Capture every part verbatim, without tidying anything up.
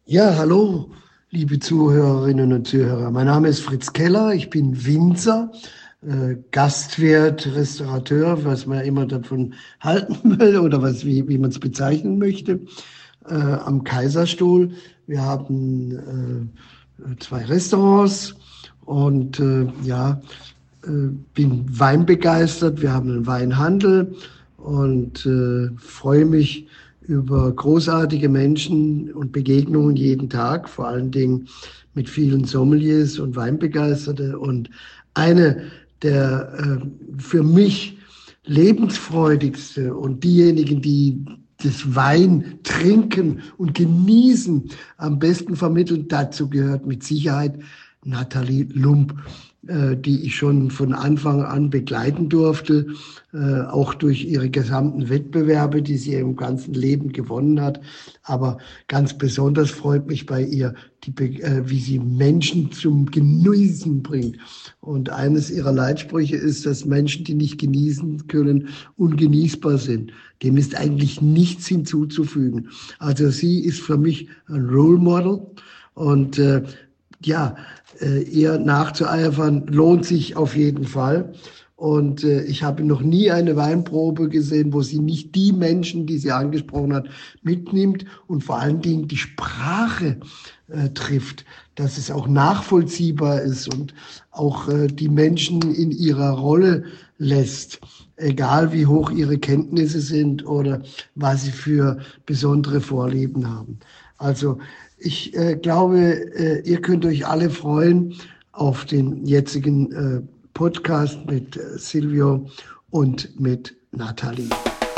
Ja, hallo, liebe Zuhörerinnen und Zuhörer. Mein Name ist Fritz Keller. Ich bin Winzer, äh, Gastwirt, Restaurateur, was man immer davon halten will oder was, wie, wie man es bezeichnen möchte, äh, am Kaiserstuhl. Wir haben äh, zwei Restaurants und äh, ja, äh, bin weinbegeistert. Wir haben einen Weinhandel und äh, freue mich über großartige Menschen und Begegnungen jeden Tag, vor allen Dingen mit vielen Sommeliers und Weinbegeisterte. Und eine der äh, für mich lebensfreudigste und diejenigen, die das Wein trinken und genießen, am besten vermitteln, dazu gehört mit Sicherheit Nathalie Lump, äh, die ich schon von Anfang an begleiten durfte, äh, auch durch ihre gesamten Wettbewerbe, die sie im ganzen Leben gewonnen hat. Aber ganz besonders freut mich bei ihr, die, äh, wie sie Menschen zum Genießen bringt. Und eines ihrer Leitsprüche ist, dass Menschen, die nicht genießen können, ungenießbar sind. Dem ist eigentlich nichts hinzuzufügen. Also sie ist für mich ein Role Model und äh, ja, äh, ihr nachzueifern lohnt sich auf jeden Fall. Und äh, ich habe noch nie eine Weinprobe gesehen, wo sie nicht die Menschen, die sie angesprochen hat, mitnimmt und vor allen Dingen die Sprache äh, trifft, dass es auch nachvollziehbar ist und auch äh, die Menschen in ihrer Rolle lässt, egal wie hoch ihre Kenntnisse sind oder was sie für besondere Vorlieben haben. Also ich äh, glaube, äh, ihr könnt euch alle freuen auf den jetzigen äh, Podcast mit äh, Silvio und mit Nathalie.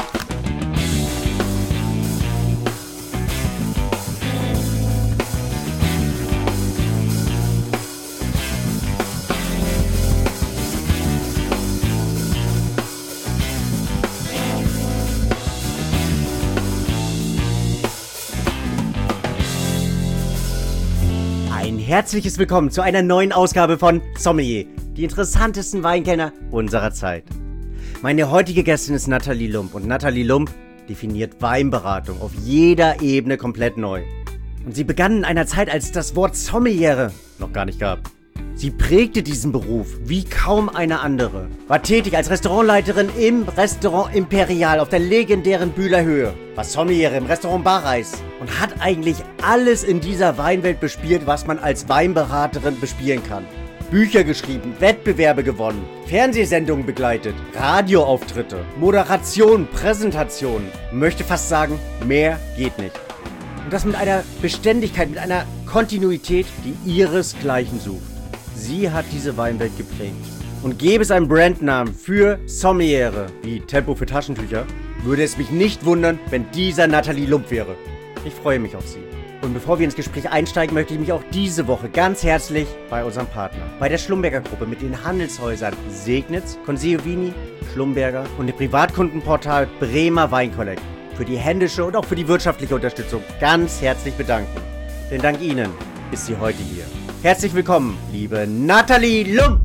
Herzliches Willkommen zu einer neuen Ausgabe von Sommelier, die interessantesten Weinkenner unserer Zeit. Meine heutige Gästin ist Nathalie Lump und Nathalie Lump definiert Weinberatung auf jeder Ebene komplett neu. Und sie begann in einer Zeit, als es das Wort Sommeliere noch gar nicht gab. Sie prägte diesen Beruf wie kaum eine andere, war tätig als Restaurantleiterin im Restaurant Imperial auf der legendären Bühler Höhe, war Sommeliere im Restaurant Barreis und hat eigentlich alles in dieser Weinwelt bespielt, was man als Weinberaterin bespielen kann. Bücher geschrieben, Wettbewerbe gewonnen, Fernsehsendungen begleitet, Radioauftritte, Moderation, Präsentationen. Möchte fast sagen, mehr geht nicht. Und das mit einer Beständigkeit, mit einer Kontinuität, die ihresgleichen sucht. Sie hat diese Weinwelt geprägt. Und gäbe es einen Brandnamen für Sommeliere wie Tempo für Taschentücher, würde es mich nicht wundern, wenn dieser Nathalie Lump wäre. Ich freue mich auf sie. Und bevor wir ins Gespräch einsteigen, möchte ich mich auch diese Woche ganz herzlich bei unserem Partner, bei der Schlumberger Gruppe mit den Handelshäusern Segnitz, Consigliini, Schlumberger und dem Privatkundenportal Bremer Weinkollekt für die händische und auch für die wirtschaftliche Unterstützung ganz herzlich bedanken. Denn dank ihnen ist sie heute hier. Herzlich willkommen, liebe Nathalie Lump!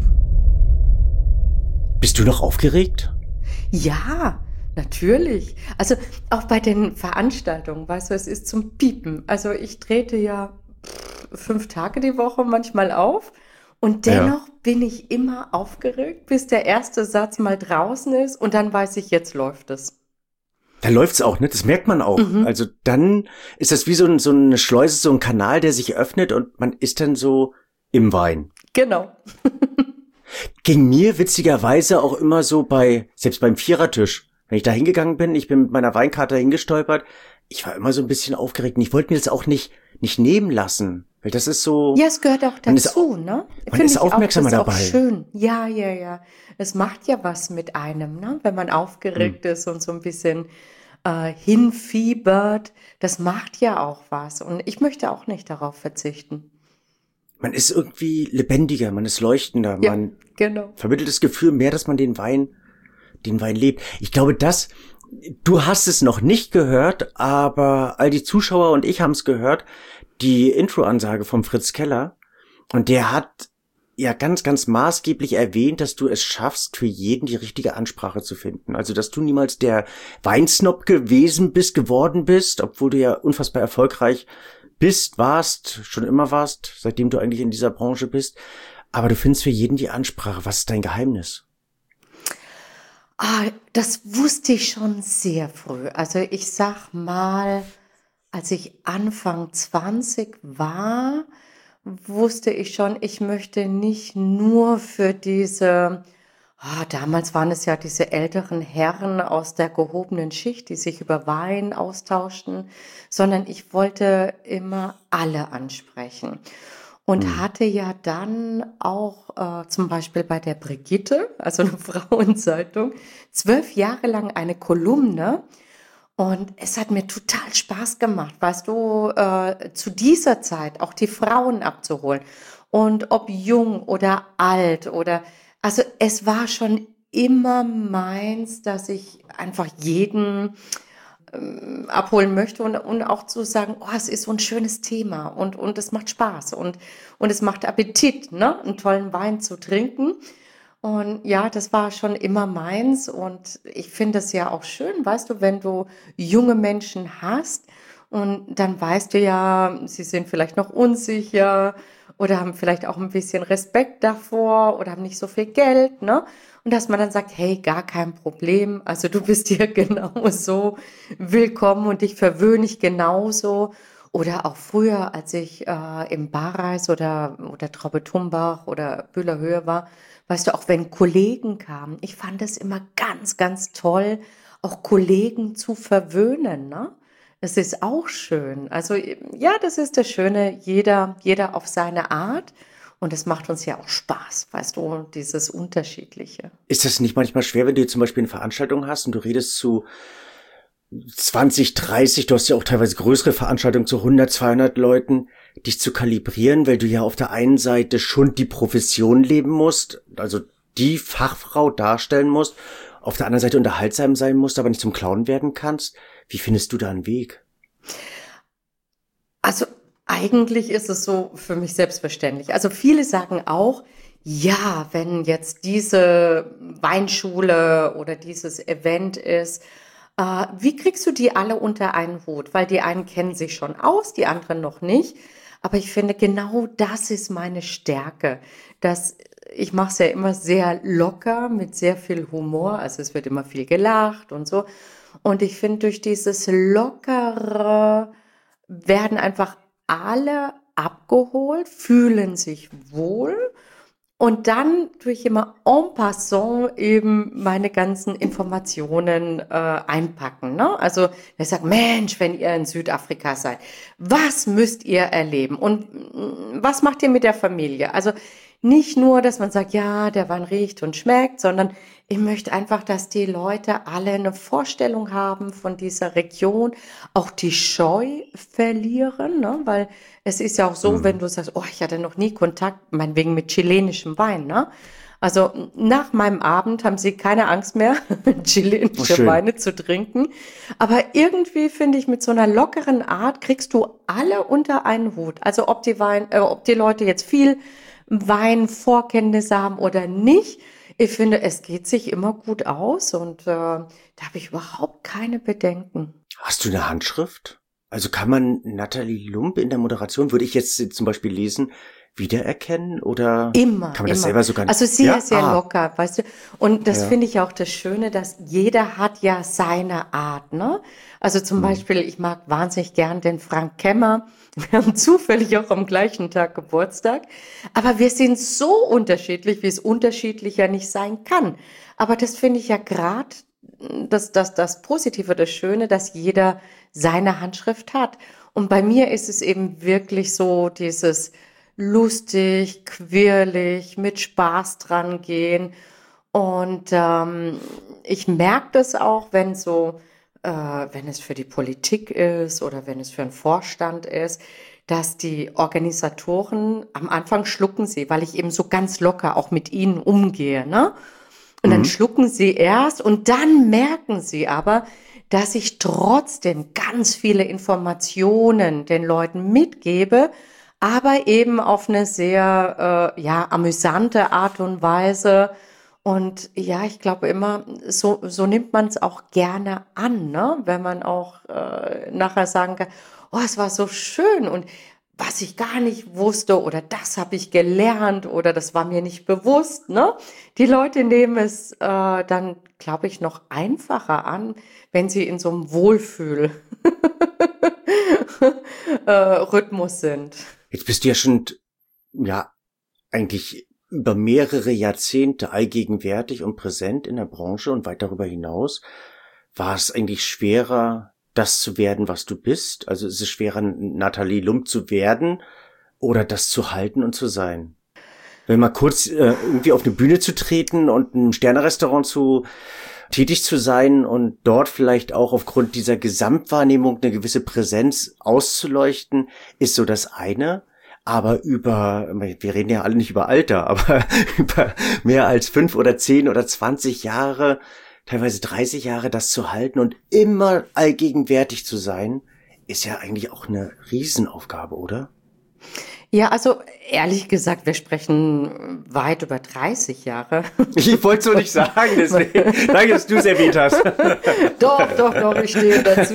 Bist du noch aufgeregt? Ja, natürlich. Also auch bei den Veranstaltungen, weißt du, es ist zum Piepen. Also ich trete ja fünf Tage die Woche manchmal auf und dennoch ja. bin ich immer aufgeregt, bis der erste Satz mal draußen ist und dann weiß ich, jetzt läuft es. Da läuft's auch, ne? Das merkt man auch. Mhm. Also dann ist das wie so, ein, so eine Schleuse, so ein Kanal, der sich öffnet und man ist dann so im Wein. Genau. Ging mir witzigerweise auch immer so bei, selbst beim Vierertisch, wenn ich da hingegangen bin, ich bin mit meiner Weinkarte hingestolpert, ich war immer so ein bisschen aufgeregt und ich wollte mir das auch nicht, nicht nehmen lassen. Weil das ist so. Ja, es gehört auch dazu, ist, ne? Man Find ist aufmerksamer auch, dabei. Auch schön. Ja, ja, ja. Es macht ja was mit einem, ne? Wenn man aufgeregt hm. ist und so ein bisschen äh, hinfiebert. Das macht ja auch was. Und ich möchte auch nicht darauf verzichten. Man ist irgendwie lebendiger, man ist leuchtender, ja, man genau. vermittelt das Gefühl mehr, dass man den Wein, den Wein lebt. Ich glaube, das, du hast es noch nicht gehört, aber all die Zuschauer und ich haben es gehört, die Intro-Ansage vom Fritz Keller. Und der hat ja ganz, ganz maßgeblich erwähnt, dass du es schaffst, für jeden die richtige Ansprache zu finden. Also, dass du niemals der Weinsnob gewesen bist, geworden bist, obwohl du ja unfassbar erfolgreich bist, warst, schon immer warst, seitdem du eigentlich in dieser Branche bist. Aber du findest für jeden die Ansprache. Was ist dein Geheimnis? Ah, das wusste ich schon sehr früh. Also ich sag mal, als ich Anfang zwanzig war, wusste ich schon, ich möchte nicht nur für diese, ah, damals waren es ja diese älteren Herren aus der gehobenen Schicht, die sich über Wein austauschten, sondern ich wollte immer alle ansprechen. Und Hm. hatte ja dann auch äh, zum Beispiel bei der Brigitte, also eine Frauenzeitung, zwölf Jahre lang eine Kolumne. Und es hat mir total Spaß gemacht, weißt du, äh, zu dieser Zeit auch die Frauen abzuholen. Und ob jung oder alt oder, also es war schon immer meins, dass ich einfach jeden ähm, abholen möchte und, und auch zu sagen, oh, es ist so ein schönes Thema und, und es macht Spaß und, und es macht Appetit, ne, einen tollen Wein zu trinken. Und ja, das war schon immer meins und ich finde es ja auch schön, weißt du, wenn du junge Menschen hast und dann weißt du ja, sie sind vielleicht noch unsicher oder haben vielleicht auch ein bisschen Respekt davor oder haben nicht so viel Geld, ne? Und dass man dann sagt, hey, gar kein Problem, also du bist hier genauso willkommen und dich verwöhne ich genauso. Oder auch früher, als ich äh, im Barreis oder, oder Traube-Tumbach oder Bühlerhöhe war, weißt du, auch wenn Kollegen kamen, ich fand es immer ganz, ganz toll, auch Kollegen zu verwöhnen, ne? Es ist auch schön. Also ja, das ist das Schöne, jeder, jeder auf seine Art. Und es macht uns ja auch Spaß, weißt du, dieses Unterschiedliche. Ist das nicht manchmal schwer, wenn du zum Beispiel eine Veranstaltung hast und du redest zu zwanzig, dreißig, du hast ja auch teilweise größere Veranstaltungen zu hundert, zweihundert Leuten, dich zu kalibrieren, weil du ja auf der einen Seite schon die Profession leben musst, also die Fachfrau darstellen musst, auf der anderen Seite unterhaltsam sein musst, aber nicht zum Clown werden kannst. Wie findest du da einen Weg? Also eigentlich ist es so für mich selbstverständlich. Also viele sagen auch, ja, wenn jetzt diese Weinschule oder dieses Event ist, äh, wie kriegst du die alle unter einen Hut? Weil die einen kennen sich schon aus, die anderen noch nicht. Aber ich finde, genau das ist meine Stärke. Dass ich mache es ja immer sehr locker, mit sehr viel Humor. Also es wird immer viel gelacht und so. Und ich finde, durch dieses Lockere werden einfach alle abgeholt, fühlen sich wohl. Und dann tue ich immer en passant eben meine ganzen Informationen äh, einpacken. Ne? Also ich sage, Mensch, wenn ihr in Südafrika seid, was müsst ihr erleben? Und mm, was macht ihr mit der Familie? Also nicht nur, dass man sagt, ja, der Wein riecht und schmeckt, sondern ich möchte einfach, dass die Leute alle eine Vorstellung haben von dieser Region, auch die Scheu verlieren, ne? Weil es ist ja auch so, Mhm. wenn du sagst, oh, ich hatte noch nie Kontakt, meinetwegen mit chilenischem Wein, ne? Also nach meinem Abend haben sie keine Angst mehr, Oh, chilenische schön. Weine zu trinken. Aber irgendwie finde ich, mit so einer lockeren Art kriegst du alle unter einen Hut. Also ob die Wein, äh, ob die Leute jetzt viel Weinvorkenntnisse haben oder nicht. Ich finde, es geht sich immer gut aus und äh, da habe ich überhaupt keine Bedenken. Hast du eine Handschrift? Also kann man Nathalie Lump in der Moderation, würde ich jetzt zum Beispiel lesen, wiedererkennen oder Immer, kann man das immer. selber sogar? Also sehr, Ja, sehr ah, locker, weißt du. Und das ja. finde ich auch das Schöne, dass jeder hat ja seine Art, ne? Also zum Hm. Beispiel, ich mag wahnsinnig gern den Frank Kemmer. Wir haben zufällig auch am gleichen Tag Geburtstag. Aber wir sind so unterschiedlich, wie es unterschiedlicher nicht sein kann. Aber das finde ich ja gerade das, das, das Positive, das Schöne, dass jeder seine Handschrift hat. Und bei mir ist es eben wirklich so dieses lustig, quirlig, mit Spaß dran gehen. Und ähm, ich merke das auch, wenn so, äh, wenn es für die Politik ist oder wenn es für einen Vorstand ist, dass die Organisatoren am Anfang schlucken sie, weil ich eben so ganz locker auch mit ihnen umgehe, ne? Und dann Mhm. schlucken sie erst und dann merken sie aber, dass ich trotzdem ganz viele Informationen den Leuten mitgebe, aber eben auf eine sehr äh, ja amüsante Art und Weise. Und ja, ich glaube immer, so, so nimmt man es auch gerne an, ne? Wenn man auch äh, nachher sagen kann, oh, es war so schön und was ich gar nicht wusste oder das habe ich gelernt oder das war mir nicht bewusst, ne? Die Leute nehmen es äh, dann, glaube ich, noch einfacher an, wenn sie in so einem Wohlfühl äh, Rhythmus sind. Jetzt bist du ja schon, ja, eigentlich über mehrere Jahrzehnte allgegenwärtig und präsent in der Branche und weit darüber hinaus. War es eigentlich schwerer, das zu werden, was du bist? Also ist es schwerer, Nathalie Lump zu werden oder das zu halten und zu sein? Wenn mal kurz äh, irgendwie auf eine Bühne zu treten und ein Sternerestaurant zu tätig zu sein und dort vielleicht auch aufgrund dieser Gesamtwahrnehmung eine gewisse Präsenz auszuleuchten, ist so das eine. Aber über, wir reden ja alle nicht über Alter, aber über mehr als fünf oder zehn oder zwanzig Jahre, teilweise dreißig Jahre, das zu halten und immer allgegenwärtig zu sein, ist ja eigentlich auch eine Riesenaufgabe, oder? Ja, also ehrlich gesagt, wir sprechen weit über dreißig Jahre. Ich wollte es so nicht sagen, deswegen. Danke, dass du es erwähnt hast. Doch, doch, doch, ich stehe dazu.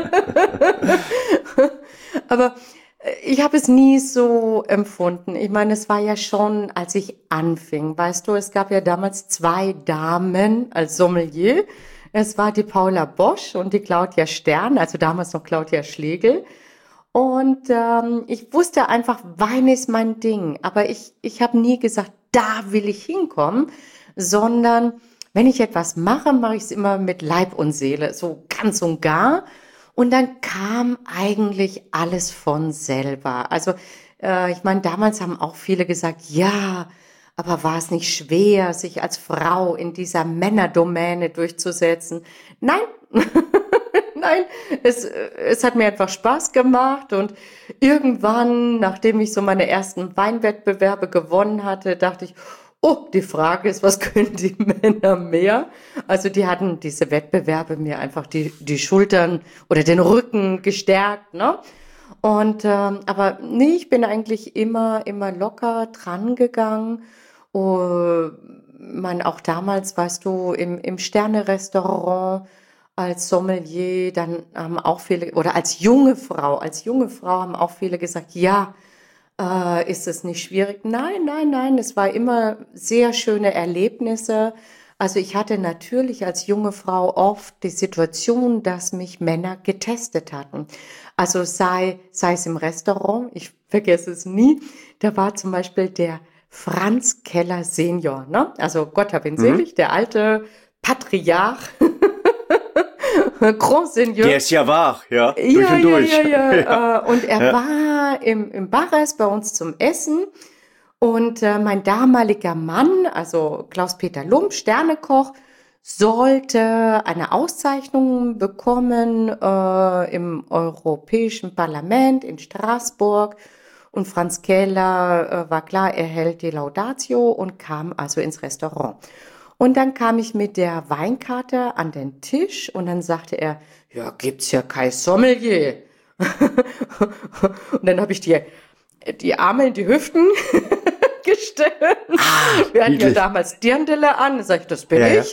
Aber ich habe es nie so empfunden. Ich meine, es war ja schon, als ich anfing, weißt du, es gab ja damals zwei Damen als Sommelier. Es war die Paula Bosch und die Claudia Stern, also damals noch Claudia Schlegel. Und ähm, ich wusste einfach, Wein ist mein Ding. Aber ich, ich habe nie gesagt, da will ich hinkommen, sondern wenn ich etwas mache, mache ich es immer mit Leib und Seele, so ganz und gar. Und dann kam eigentlich alles von selber. Also äh, ich meine, damals haben auch viele gesagt, ja, aber war es nicht schwer, sich als Frau in dieser Männerdomäne durchzusetzen? Nein, nein, es, es hat mir einfach Spaß gemacht. Und irgendwann, nachdem ich so meine ersten Weinwettbewerbe gewonnen hatte, dachte ich, oh, die Frage ist, was können die Männer mehr? Also die hatten diese Wettbewerbe mir einfach die, die Schultern oder den Rücken gestärkt, ne? Und ähm, aber nee, ich bin eigentlich immer, immer locker dran gegangen. Oh, man auch damals, weißt du, im, im Sterne-Restaurant als Sommelier, dann haben auch viele, oder als junge Frau, als junge Frau haben auch viele gesagt, ja, äh, ist es nicht schwierig? Nein, nein, nein, es war immer sehr schöne Erlebnisse. Also ich hatte natürlich als junge Frau oft die Situation, dass mich Männer getestet hatten. Also sei, sei es im Restaurant, ich vergesse es nie, da war zum Beispiel der Franz Keller Senior, ne? Also Gott hab ihn Mhm. selig, der alte Patriarch, Grand Senior. Der ist ja wahr, ja, durch Ja, und ja, durch. ja, ja. Äh, Und er Ja. war im, im Barres bei uns zum Essen. Und äh, mein damaliger Mann, also Klaus-Peter Lump, Sternekoch, sollte eine Auszeichnung bekommen äh, im Europäischen Parlament in Straßburg. Und Franz Keller äh, war klar, er hält die Laudatio und kam also ins Restaurant. Und dann kam ich mit der Weinkarte an den Tisch und dann sagte er, ja, gibt's ja kein Sommelier. Und dann habe ich die, die Arme in die Hüften gestellt. Wir hatten ja niedlich. damals Dirndl an. Dann sag ich, das bin Ja, ja. ich.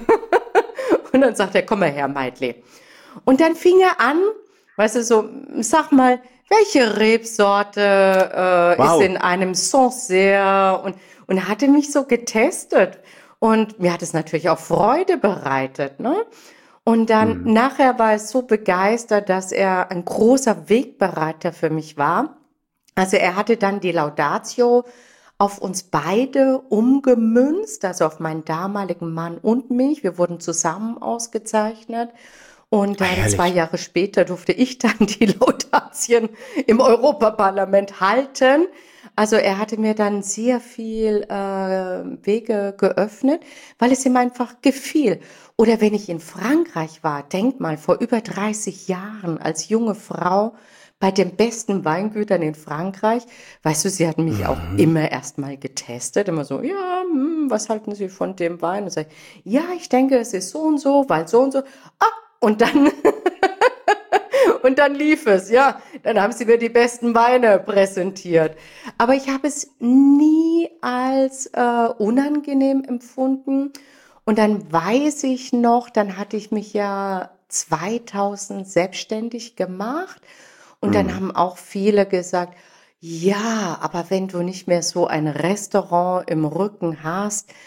Und dann sagt er, komm mal her, Meitli. Und dann fing er an, weißt du, so, sag mal, welche Rebsorte äh, Wow. ist in einem Sancerre? Und, und er hatte mich so getestet. Und mir hat es natürlich auch Freude bereitet, ne? Und dann Mhm. nachher war er so begeistert, dass er ein großer Wegbereiter für mich war. Also er hatte dann die Laudatio auf uns beide umgemünzt, also auf meinen damaligen Mann und mich. Wir wurden zusammen ausgezeichnet. Und Ah, dann herrlich. zwei Jahre später durfte ich dann die Laudatien im Europaparlament halten. Also er hatte mir dann sehr viel äh, Wege geöffnet, weil es ihm einfach gefiel. Oder wenn ich in Frankreich war, denk mal, vor über dreißig Jahren als junge Frau bei den besten Weingütern in Frankreich, weißt du, sie hatten mich auch immer erstmal getestet, immer so, ja, hm, was halten Sie von dem Wein? Und sag ich, ja, ich denke, es ist so und so, weil so und so. Ah, und dann und dann lief es, ja. Dann haben sie mir die besten Weine präsentiert. Aber ich habe es nie als äh, unangenehm empfunden. Und dann weiß ich noch, dann hatte ich mich ja zweitausend selbstständig gemacht. Und dann haben auch viele gesagt, ja, aber wenn du nicht mehr so ein Restaurant im Rücken hast, äh,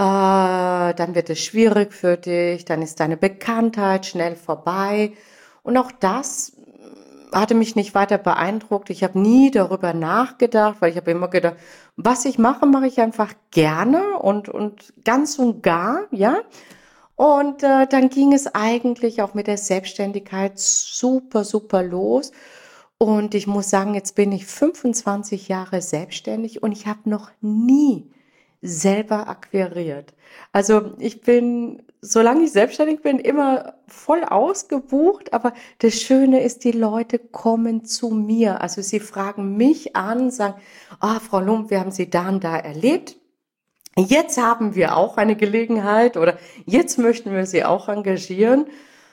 dann wird es schwierig für dich, dann ist deine Bekanntheit schnell vorbei. Und auch das hatte mich nicht weiter beeindruckt. Ich habe nie darüber nachgedacht, weil ich habe immer gedacht, was ich mache, mache ich einfach gerne und, und ganz und gar, ja. Und äh, dann ging es eigentlich auch mit der Selbstständigkeit super, super los. Und ich muss sagen, jetzt bin ich fünfundzwanzig Jahre selbstständig und ich habe noch nie selber akquiriert. Also ich bin, solange ich selbstständig bin, immer voll ausgebucht, aber das Schöne ist, die Leute kommen zu mir. Also sie fragen mich an, sagen, ah, Frau Lump, wir haben Sie da und da erlebt. Jetzt haben wir auch eine Gelegenheit oder jetzt möchten wir Sie auch engagieren.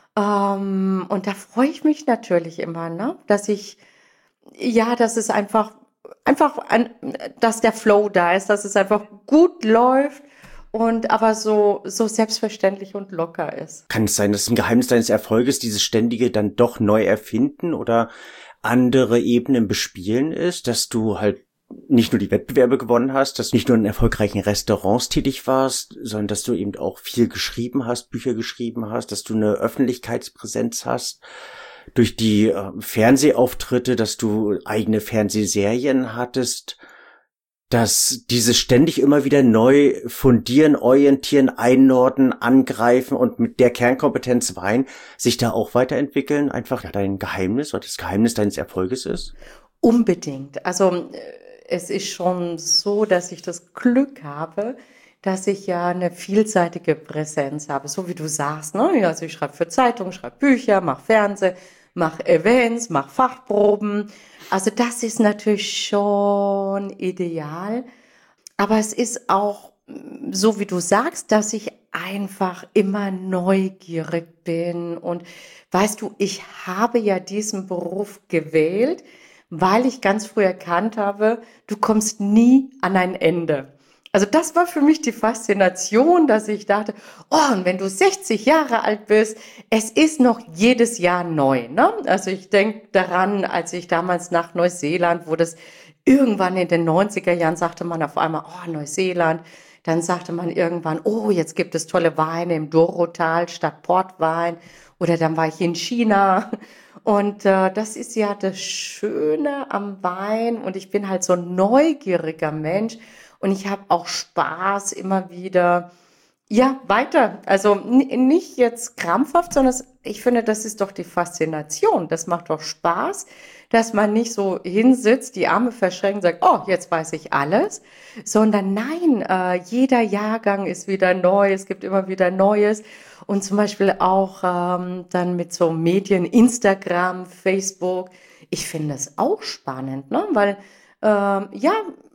Ähm, und da freue ich mich natürlich immer, ne? Dass ich, ja, dass es einfach, einfach, ein, dass der Flow da ist, dass es einfach gut läuft und aber so, so selbstverständlich und locker ist. Kann es sein, dass ein Geheimnis deines Erfolges dieses ständige dann doch neu erfinden oder andere Ebenen bespielen ist, dass du halt nicht nur die Wettbewerbe gewonnen hast, dass du nicht nur in erfolgreichen Restaurants tätig warst, sondern dass du eben auch viel geschrieben hast, Bücher geschrieben hast, dass du eine Öffentlichkeitspräsenz hast, durch die äh, Fernsehauftritte, dass du eigene Fernsehserien hattest, dass diese ständig immer wieder neu fundieren, orientieren, einnorden, angreifen und mit der Kernkompetenz Wein sich da auch weiterentwickeln, einfach dein Geheimnis oder das Geheimnis deines Erfolges ist? Unbedingt. Also äh, es ist schon so, dass ich das Glück habe, dass ich ja eine vielseitige Präsenz habe, so wie du sagst, ne? Also ich schreibe für Zeitungen, schreibe Bücher, mache Fernseh, mache Events, mache Fachproben. Also das ist natürlich schon ideal. Aber es ist auch so, wie du sagst, dass ich einfach immer neugierig bin. Und weißt du, ich habe ja diesen Beruf gewählt, weil ich ganz früh erkannt habe, du kommst nie an ein Ende. Also das war für mich die Faszination, dass ich dachte, oh, und wenn du sechzig Jahre alt bist, es ist noch jedes Jahr neu, ne? Also ich denke daran, als ich damals nach Neuseeland, wo das irgendwann in den neunziger Jahren sagte man auf einmal, oh, Neuseeland, dann sagte man irgendwann, oh, jetzt gibt es tolle Weine im Douro-Tal statt Portwein. Oder dann war ich in China. Und äh, das ist ja das Schöne am Wein. Und ich bin halt so ein neugieriger Mensch. Und ich habe auch Spaß immer wieder, ja, weiter. Also n- nicht jetzt krampfhaft, sondern es, ich finde, das ist doch die Faszination. Das macht doch Spaß, dass man nicht so hinsitzt, die Arme verschränkt und sagt, oh, jetzt weiß ich alles, sondern nein, äh, jeder Jahrgang ist wieder neu, es gibt immer wieder Neues. Und zum Beispiel auch ähm, dann mit so Medien, Instagram, Facebook. Ich finde es auch spannend, ne? Weil ähm, ja,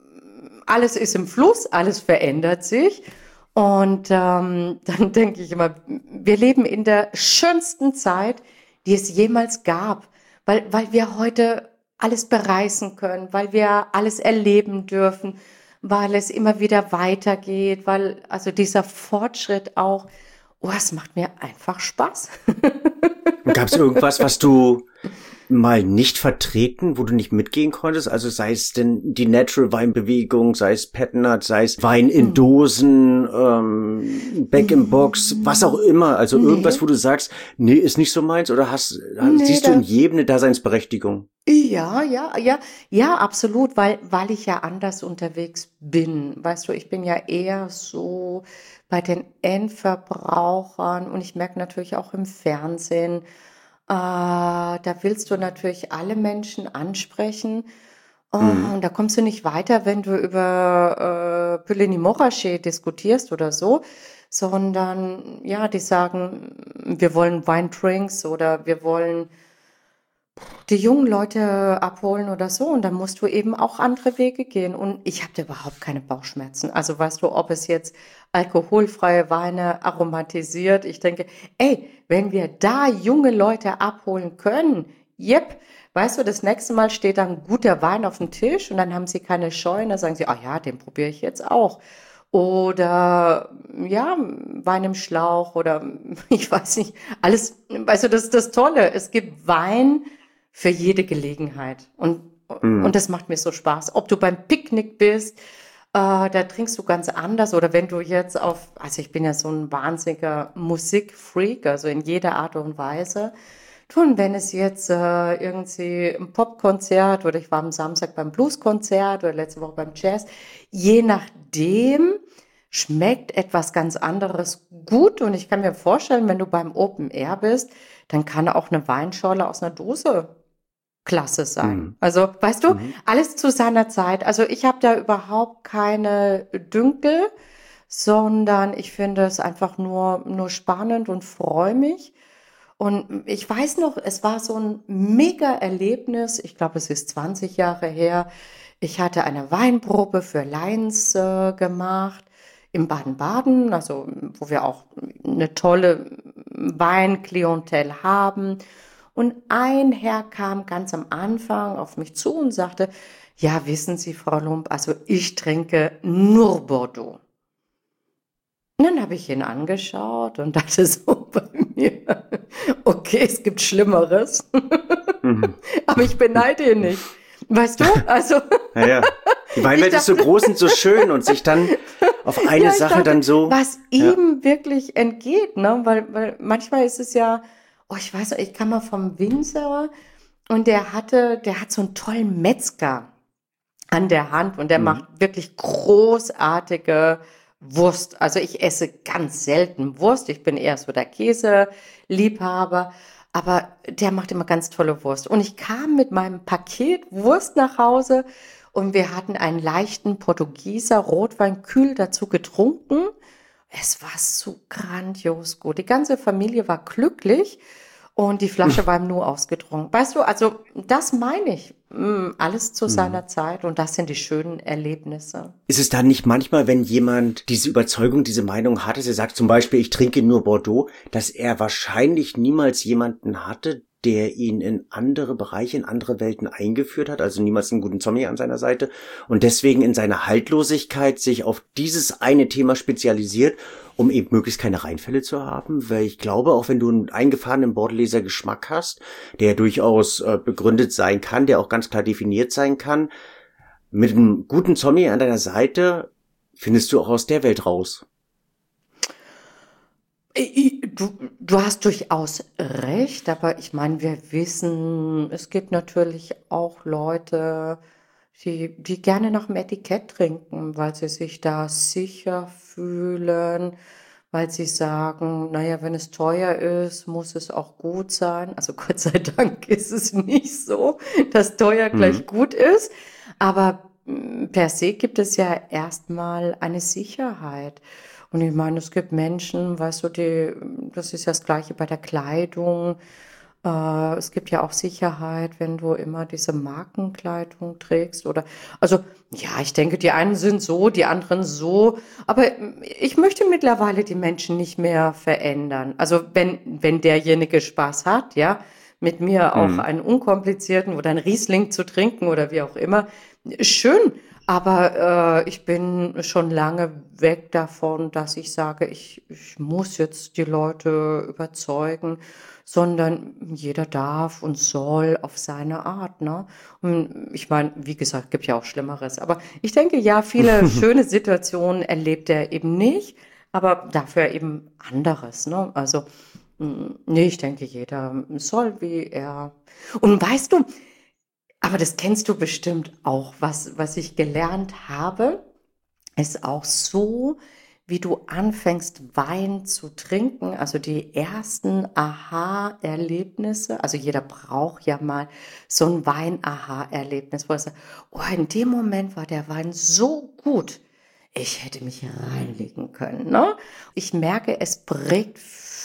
alles ist im Fluss, alles verändert sich. Und ähm, dann denke ich immer, wir leben in der schönsten Zeit, die es jemals gab, weil, weil wir heute alles bereisen können, weil wir alles erleben dürfen, weil es immer wieder weitergeht, weil also dieser Fortschritt auch, oh, es macht mir einfach Spaß. Gab es irgendwas, was du mal nicht vertreten, wo du nicht mitgehen konntest? Also sei es denn die Natural-Wein-Bewegung, sei es Petnat, sei es Wein in Dosen, ähm, Back-in-Box, was auch immer. Also Nee. irgendwas, wo du sagst, nee, ist nicht so meins, oder hast, Nee, siehst du da- in jedem eine Daseinsberechtigung? Ja, ja, ja, ja, absolut, weil, weil ich ja anders unterwegs bin. Weißt du, ich bin ja eher so bei den Endverbrauchern und ich merke natürlich auch im Fernsehen, äh, da willst du natürlich alle Menschen ansprechen. Oh, Mhm. und da kommst du nicht weiter, wenn du über äh, Puligny Montrachet diskutierst oder so, sondern ja, die sagen, wir wollen Weindrinks oder wir wollen die jungen Leute abholen oder so. Und dann musst du eben auch andere Wege gehen. Und ich habe da überhaupt keine Bauchschmerzen. Also weißt du, ob es jetzt alkoholfreie Weine aromatisiert. Ich denke, ey, wenn wir da junge Leute abholen können, yep, weißt du, das nächste Mal steht dann guter Wein auf dem Tisch und dann haben sie keine Scheu und dann sagen sie, ah ja, den probiere ich jetzt auch. Oder ja, Wein im Schlauch oder ich weiß nicht, alles, weißt du, das ist das Tolle. Es gibt Wein für jede Gelegenheit. Und, Mhm. und das macht mir so Spaß. Ob du beim Picknick bist, äh, da trinkst du ganz anders. Oder wenn du jetzt auf, also ich bin ja so ein wahnsinniger Musikfreak, also in jeder Art und Weise. Und wenn es jetzt äh, irgendwie ein Popkonzert oder ich war am Samstag beim Blueskonzert oder letzte Woche beim Jazz, je nachdem schmeckt etwas ganz anderes gut. Und ich kann mir vorstellen, wenn du beim Open Air bist, dann kann auch eine Weinschorle aus einer Dose klasse sein. Mhm. Also, weißt du, Mhm. alles zu seiner Zeit. Also ich habe da überhaupt keine Dünkel, sondern ich finde es einfach nur, nur spannend und freue mich. Und ich weiß noch, es war so ein Mega-Erlebnis. Ich glaube, es ist zwanzig Jahre her. Ich hatte eine Weinprobe für Lions äh, gemacht im Baden-Baden, also wo wir auch eine tolle Weinklientel haben. Und ein Herr kam ganz am Anfang auf mich zu und sagte, ja, wissen Sie, Frau Lump, also ich trinke nur Bordeaux. Und dann habe ich ihn angeschaut und dachte so bei mir, okay, es gibt Schlimmeres, Mhm. aber ich beneide ihn nicht. Weißt du, also Ja, ja. Die ich Weinwelt ist so dachte, groß und so schön und sich dann auf eine ja, ich Sache dachte, dann so, was ja. ihm wirklich entgeht, ne? Weil, weil manchmal ist es ja, oh, ich weiß, ich kam mal vom Winzer und der hatte, der hat so einen tollen Metzger an der Hand und der macht Mhm. wirklich großartige Wurst. Also ich esse ganz selten Wurst. Ich bin eher so der Käseliebhaber, aber der macht immer ganz tolle Wurst. Und ich kam mit meinem Paket Wurst nach Hause und wir hatten einen leichten Portugieser Rotwein kühl dazu getrunken. Es war so grandios gut. Die ganze Familie war glücklich und die Flasche war ihm nur ausgetrunken. Weißt du, also das meine ich. Mm, Alles zu Mhm. seiner Zeit und das sind die schönen Erlebnisse. Ist es dann nicht manchmal, wenn jemand diese Überzeugung, diese Meinung hat, dass er sagt zum Beispiel, ich trinke nur Bordeaux, dass er wahrscheinlich niemals jemanden hatte, der ihn in andere Bereiche, in andere Welten eingeführt hat, also niemals einen guten Zombie an seiner Seite und deswegen in seiner Haltlosigkeit sich auf dieses eine Thema spezialisiert, um eben möglichst keine Reinfälle zu haben, weil ich glaube, auch wenn du einen eingefahrenen Bordeleser Geschmack hast, der durchaus äh, begründet sein kann, der auch ganz klar definiert sein kann, mit einem guten Zombie an deiner Seite findest du auch aus der Welt raus. I- Du, du hast durchaus recht, aber ich meine, wir wissen, es gibt natürlich auch Leute, die, die gerne nach dem Etikett trinken, weil sie sich da sicher fühlen, weil sie sagen, naja, wenn es teuer ist, muss es auch gut sein. Also Gott sei Dank ist es nicht so, dass teuer gleich Mhm. gut ist, aber mm, per se gibt es ja erstmal eine Sicherheit. Und ich meine, es gibt Menschen, weißt du, die, das ist ja das Gleiche bei der Kleidung. Äh, es gibt ja auch Sicherheit, wenn du immer diese Markenkleidung trägst oder, also, ja, ich denke, die einen sind so, die anderen so. Aber ich möchte mittlerweile die Menschen nicht mehr verändern. Also, wenn, wenn derjenige Spaß hat, ja, mit mir auch Mhm. einen unkomplizierten oder einen Riesling zu trinken oder wie auch immer, schön. Aber äh, ich bin schon lange weg davon, dass ich sage, ich, ich muss jetzt die Leute überzeugen, sondern jeder darf und soll auf seine Art, ne? Und ich meine, wie gesagt, gibt ja auch Schlimmeres. Aber ich denke, ja, viele schöne Situationen erlebt er eben nicht, aber dafür eben anderes, ne? Also, mm, nee, ich denke, jeder soll, wie er. Und weißt du, aber das kennst du bestimmt auch. Was, was ich gelernt habe, ist auch so, wie du anfängst, Wein zu trinken, also die ersten Aha-Erlebnisse. Also jeder braucht ja mal so ein Wein-Aha-Erlebnis, wo er sagt, oh, in dem Moment war der Wein so gut. Ich hätte mich reinlegen können, ne? Ich merke, es prägt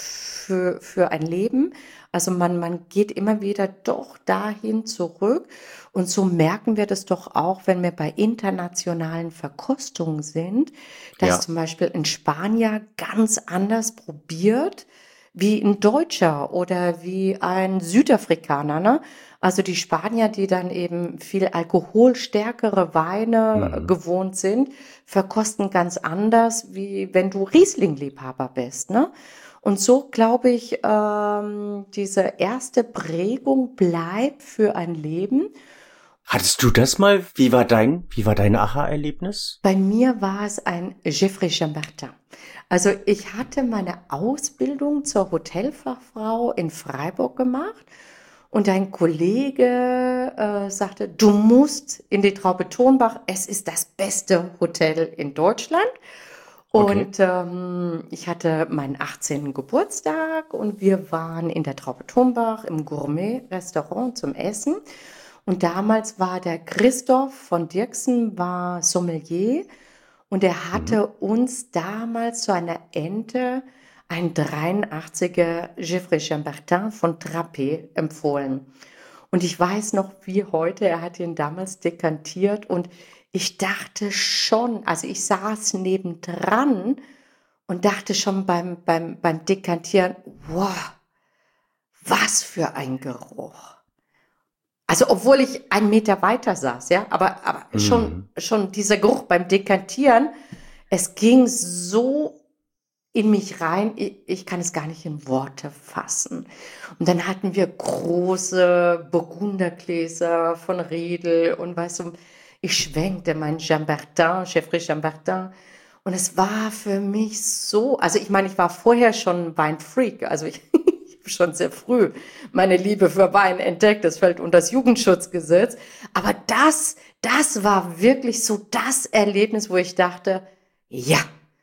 für, für ein Leben. Also man, man geht immer wieder doch dahin zurück. Und so merken wir das doch auch, wenn wir bei internationalen Verkostungen sind, dass Ja. zum Beispiel ein Spanier ganz anders probiert wie ein Deutscher oder wie ein Südafrikaner, ne? Also die Spanier, die dann eben viel alkoholstärkere Weine äh, Mhm. gewohnt sind, verkosten ganz anders, wie wenn du Riesling-Liebhaber bist, ne? Und so glaube ich, ähm, diese erste Prägung bleibt für ein Leben. Hattest du das mal? Wie war dein, wie war dein Aha-Erlebnis? Bei mir war es ein Geoffrey Chambertin. Also ich hatte meine Ausbildung zur Hotelfachfrau in Freiburg gemacht und ein Kollege äh, sagte, du musst in die Traube Tonbach, es ist das beste Hotel in Deutschland. Okay. Und ähm, ich hatte meinen achtzehnten Geburtstag und wir waren in der Traube Tonbach im Gourmet-Restaurant zum Essen. Und damals war der Christoph von Dirksen war Sommelier und er hatte Mhm. uns damals zu einer Ente ein dreiundachtziger Geoffrey Chambertin von Trappé empfohlen. Und ich weiß noch wie heute, er hat ihn damals dekantiert und ich dachte schon, also ich saß nebendran und dachte schon beim, beim, beim Dekantieren, wow, was für ein Geruch. Also obwohl ich einen Meter weiter saß, ja, aber, aber schon, Mhm. schon dieser Geruch beim Dekantieren, es ging so in mich rein, ich, ich kann es gar nicht in Worte fassen. Und dann hatten wir große Burgundergläser von Riedel und weißt du, ich schwenkte meinen Chambertin, Geoffrey Chambertin. Und es war für mich so, also ich meine, ich war vorher schon Weinfreak, also ich, ich habe schon sehr früh meine Liebe für Wein entdeckt, das fällt unter das Jugendschutzgesetz. Aber das, das war wirklich so das Erlebnis, wo ich dachte, ja,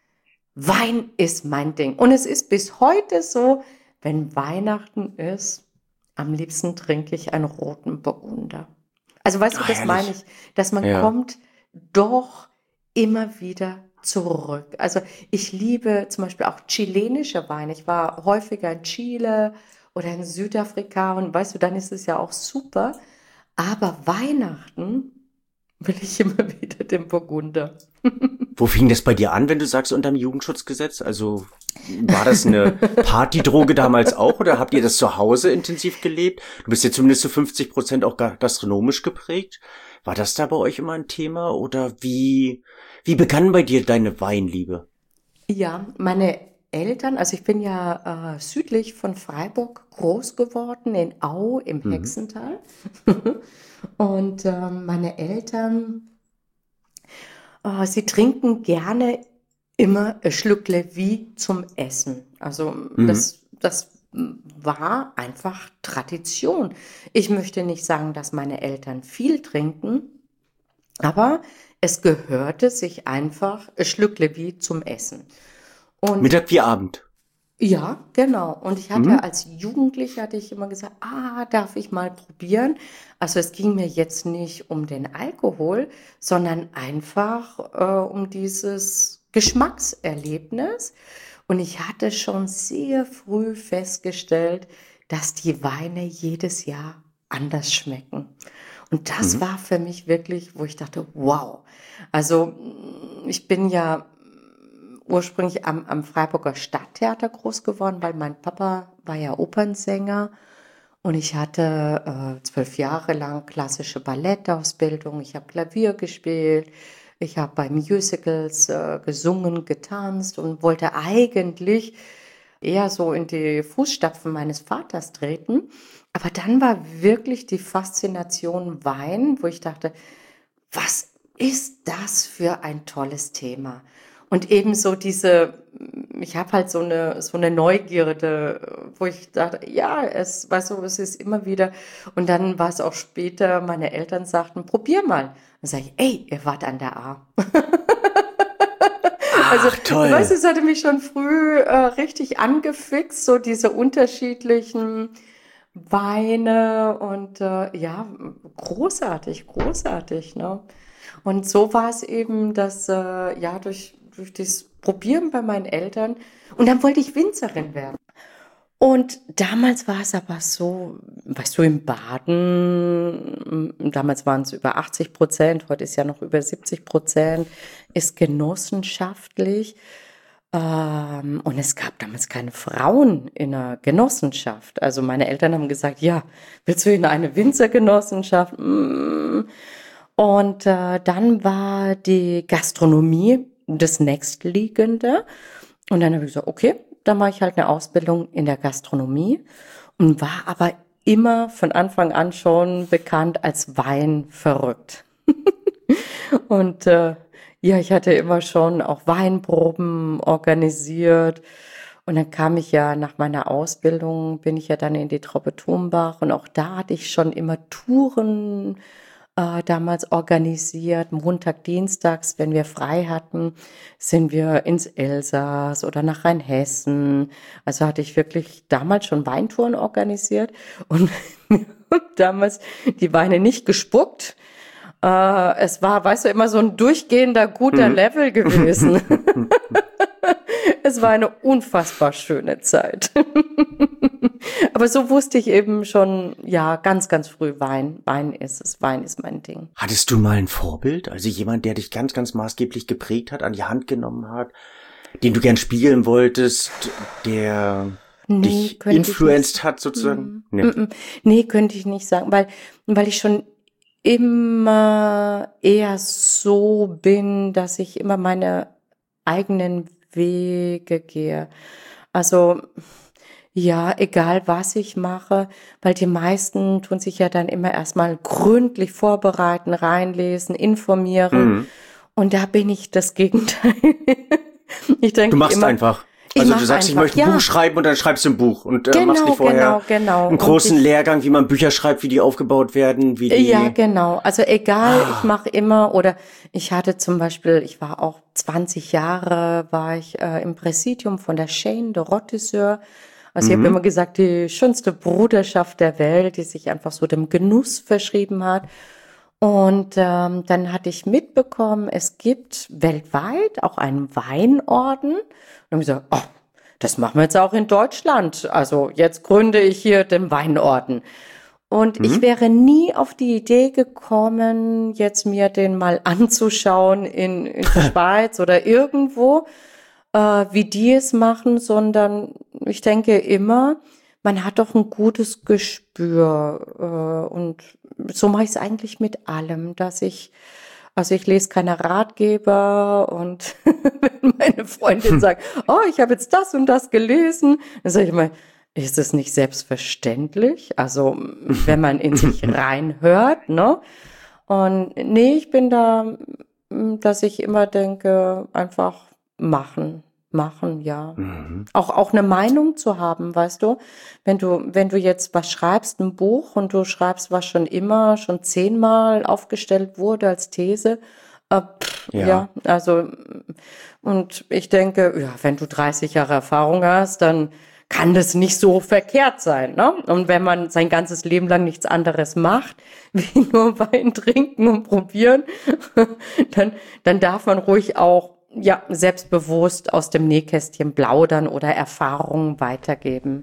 Wein ist mein Ding. Und es ist bis heute so, wenn Weihnachten ist, am liebsten trinke ich einen roten Burgunder. Also weißt du, Ah, das meine herrlich. ich, dass man Ja. kommt doch immer wieder zurück. Also ich liebe zum Beispiel auch chilenische Weine. Ich war häufiger in Chile oder in Südafrika und weißt du, dann ist es ja auch super. Aber Weihnachten will ich immer wieder den Burgunder. Wo fing das bei dir an, wenn du sagst, unterm Jugendschutzgesetz? Also war das eine Partydroge damals auch oder habt ihr das zu Hause intensiv gelebt? Du bist ja zumindest zu fünfzig Prozent auch ga- gastronomisch geprägt. War das da bei euch immer ein Thema oder wie, wie begann bei dir deine Weinliebe? Ja, meine Eltern, also ich bin ja äh, südlich von Freiburg groß geworden, in Au im Mhm. Hexental. Und ähm, meine Eltern, äh, sie trinken gerne immer ein Schlückle wie zum Essen. Also Mhm. das, das war einfach Tradition. Ich möchte nicht sagen, dass meine Eltern viel trinken, aber es gehörte sich einfach ein Schlückle wie zum Essen. Und Mittag wie Abend. ja, genau. Und ich hatte Mhm. als Jugendliche hatte ich immer gesagt, ah, darf ich mal probieren? Also es ging mir jetzt nicht um den Alkohol, sondern einfach äh, um dieses Geschmackserlebnis. Und ich hatte schon sehr früh festgestellt, dass die Weine jedes Jahr anders schmecken. Und das Mhm. war für mich wirklich, wo ich dachte, wow. Also mm, ich bin ja ursprünglich am, am Freiburger Stadttheater groß geworden, weil mein Papa war ja Opernsänger und ich hatte äh, zwölf Jahre lang klassische Ballettausbildung. Ich habe Klavier gespielt, ich habe bei Musicals äh, gesungen, getanzt und wollte eigentlich eher so in die Fußstapfen meines Vaters treten. Aber dann war wirklich die Faszination Wein, wo ich dachte, was ist das für ein tolles Thema? Und ebenso diese, ich habe halt so eine, so eine Neugierde, wo ich dachte, ja, es, weißt du, es ist immer wieder. Und dann war es auch später, meine Eltern sagten, probier mal. Dann sage ich, ey, ihr wart an der A. Also, Ach, weißt du, toll. es hatte mich schon früh äh, richtig angefixt, so diese unterschiedlichen Weine und äh, ja, großartig, großartig, ne? Und so war es eben, dass äh, ja durch, durch das Probieren bei meinen Eltern und dann wollte ich Winzerin werden. Und damals war es aber so, weißt du, im Baden, m, damals waren es über achtzig Prozent, heute ist ja noch über siebzig Prozent, ist genossenschaftlich. Ähm, und es gab damals keine Frauen in einer Genossenschaft. Also meine Eltern haben gesagt, ja, willst du in eine Winzergenossenschaft? Mm. Und äh, dann war die Gastronomie das nächstliegende. Und dann habe ich gesagt, okay. dann mache ich halt eine Ausbildung in der Gastronomie und war aber immer von Anfang an schon bekannt als Weinverrückt. Und äh, ja, ich hatte immer schon auch Weinproben organisiert. Und dann kam ich ja nach meiner Ausbildung, bin ich ja dann in die Traube Turmbach und auch da hatte ich schon immer Touren äh, damals organisiert. Montag, Dienstags, wenn wir frei hatten, sind wir ins Elsass oder nach Rheinhessen. Also hatte ich wirklich damals schon Weintouren organisiert und damals die Weine nicht gespuckt. Äh, es war, weißt du, immer so ein durchgehender guter mhm. Level gewesen. Es war eine unfassbar schöne Zeit. Aber so wusste ich eben schon, ja, ganz, ganz früh, Wein. Wein ist es, Wein ist mein Ding. Hattest du mal ein Vorbild? Also jemand, der dich ganz, ganz maßgeblich geprägt hat, an die Hand genommen hat, den du gern spiegeln wolltest, der nee, dich influenced hat sozusagen? Mm, nee. Mm, mm. nee, könnte ich nicht sagen, weil, weil ich schon immer eher so bin, dass ich immer meine eigenen Wege gehe. Also ja, egal was ich mache, weil die meisten tun sich ja dann immer erstmal gründlich vorbereiten, reinlesen, informieren. Mhm. Und da bin ich das Gegenteil. Ich denke du machst immer, einfach. Also du sagst, einfach, ich möchte ein ja. Buch schreiben und dann schreibst du ein Buch und äh, genau, machst nicht vorher genau, genau. einen großen ich, Lehrgang, wie man Bücher schreibt, wie die aufgebaut werden, wie die... Ja, genau. Also egal, ah. ich mache immer, oder ich hatte zum Beispiel, ich war auch zwanzig Jahre, war ich äh, im Präsidium von der Chaîne de Rotisseur. Also mhm. ich habe immer gesagt, die schönste Bruderschaft der Welt, die sich einfach so dem Genuss verschrieben hat. Und ähm, dann hatte ich mitbekommen, es gibt weltweit auch einen Weinorden. Und ich gesagt, oh, das machen wir jetzt auch in Deutschland. Also jetzt gründe ich hier den Weinorden. Und mhm. ich wäre nie auf die Idee gekommen, jetzt mir den mal anzuschauen in, in der Schweiz oder irgendwo, äh, wie die es machen, sondern ich denke immer, man hat doch ein gutes Gespür. Äh, und so mache ich es eigentlich mit allem, dass ich Also ich lese keine Ratgeber und wenn meine Freundin sagt, oh, ich habe jetzt das und das gelesen, dann sage ich mal, ist es nicht selbstverständlich? Also wenn man in sich reinhört, ne? Und nee, ich bin da, dass ich immer denke, einfach machen. Machen, ja. Mhm. Auch, auch eine Meinung zu haben, weißt du? Wenn du, wenn du jetzt was schreibst, ein Buch, und du schreibst, was schon immer, schon zehnmal aufgestellt wurde als These, äh, pff, ja. ja, also, und ich denke, ja, wenn du dreißig Jahre Erfahrung hast, dann kann das nicht so verkehrt sein, ne? Und wenn man sein ganzes Leben lang nichts anderes macht, wie nur Wein trinken und probieren, dann, dann darf man ruhig auch ja, selbstbewusst aus dem Nähkästchen plaudern oder Erfahrungen weitergeben.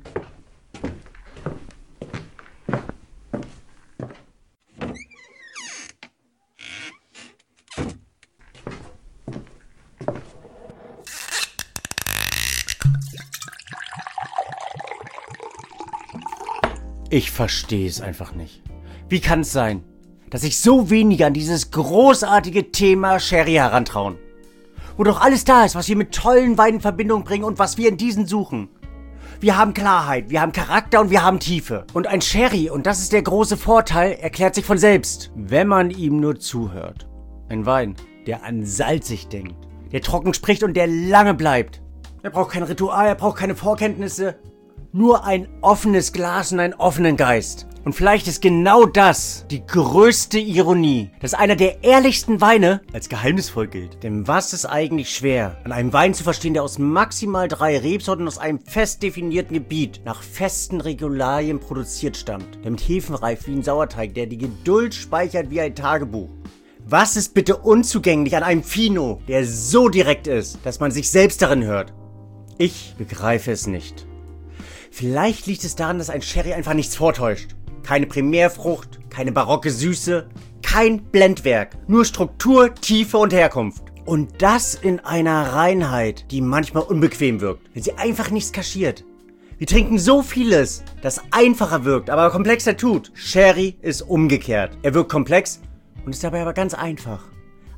Ich verstehe es einfach nicht. Wie kann es sein, dass sich so wenige an dieses großartige Thema Sherry herantrauen? Wo doch alles da ist, was wir mit tollen Weinen in Verbindung bringen und was wir in diesen suchen. Wir haben Klarheit, wir haben Charakter und wir haben Tiefe. Und ein Sherry, und das ist der große Vorteil, erklärt sich von selbst, wenn man ihm nur zuhört. Ein Wein, der an salzig denkt, der trocken spricht und der lange bleibt. Er braucht kein Ritual, er braucht keine Vorkenntnisse. Nur ein offenes Glas und einen offenen Geist. Und vielleicht ist genau das die größte Ironie, dass einer der ehrlichsten Weine als geheimnisvoll gilt. Denn was ist eigentlich schwer, an einem Wein zu verstehen, der aus maximal drei Rebsorten aus einem fest definierten Gebiet nach festen Regularien produziert stammt, der mit Hefen reift wie ein Sauerteig, der die Geduld speichert wie ein Tagebuch. Was ist bitte unzugänglich an einem Fino, der so direkt ist, dass man sich selbst darin hört? Ich begreife es nicht. Vielleicht liegt es daran, dass ein Sherry einfach nichts vortäuscht. Keine Primärfrucht, keine barocke Süße, kein Blendwerk, nur Struktur, Tiefe und Herkunft. Und das in einer Reinheit, die manchmal unbequem wirkt, wenn sie einfach nichts kaschiert. Wir trinken so vieles, das einfacher wirkt, aber komplexer tut. Sherry ist umgekehrt. Er wirkt komplex und ist dabei aber ganz einfach.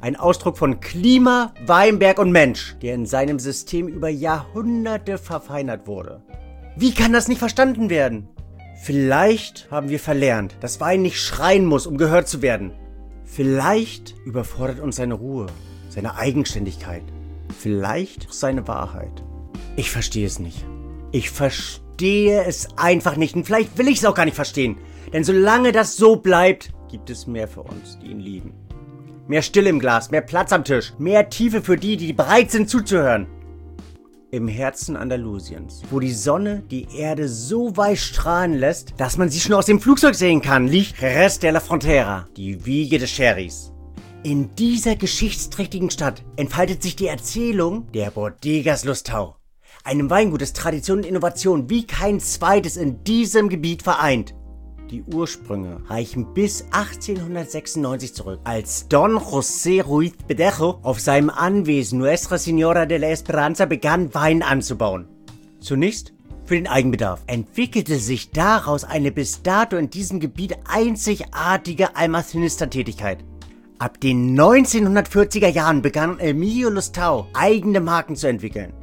Ein Ausdruck von Klima, Weinberg und Mensch, der in seinem System über Jahrhunderte verfeinert wurde. Wie kann das nicht verstanden werden? Vielleicht haben wir verlernt, dass Wein nicht schreien muss, um gehört zu werden. Vielleicht überfordert uns seine Ruhe, seine Eigenständigkeit, vielleicht seine Wahrheit. Ich verstehe es nicht. Ich verstehe es einfach nicht und vielleicht will ich es auch gar nicht verstehen. Denn solange das so bleibt, gibt es mehr für uns, die ihn lieben. Mehr Stille im Glas, mehr Platz am Tisch, mehr Tiefe für die, die bereit sind zuzuhören. Im Herzen Andalusiens, wo die Sonne die Erde so weit strahlen lässt, dass man sie schon aus dem Flugzeug sehen kann, liegt Jerez de la Frontera, die Wiege des Sherrys. In dieser geschichtsträchtigen Stadt entfaltet sich die Erzählung der Bodegas Lustau, einem Weingut, das Tradition und Innovation wie kein zweites in diesem Gebiet vereint. Die Ursprünge reichen bis achtzehnhundertsechsundneunzig zurück, als Don José Ruiz Pedejo auf seinem Anwesen Nuestra Señora de la Esperanza begann, Wein anzubauen. Zunächst für den Eigenbedarf, entwickelte sich daraus eine bis dato in diesem Gebiet einzigartige Almazenistertätigkeit. Ab den neunzehnhundertvierziger Jahren begann Emilio Lustau eigene Marken zu entwickeln.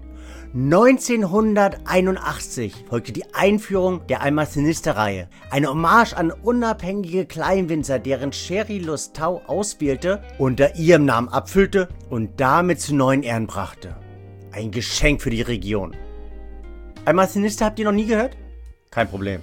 neunzehnhunderteinundachtzig folgte die Einführung der Almazenister-Reihe, eine Hommage an unabhängige Kleinwinzer, deren Sherry Lustau auswählte, unter ihrem Namen abfüllte und damit zu neuen Ehren brachte. Ein Geschenk für die Region. Almazenister habt ihr noch nie gehört? Kein Problem.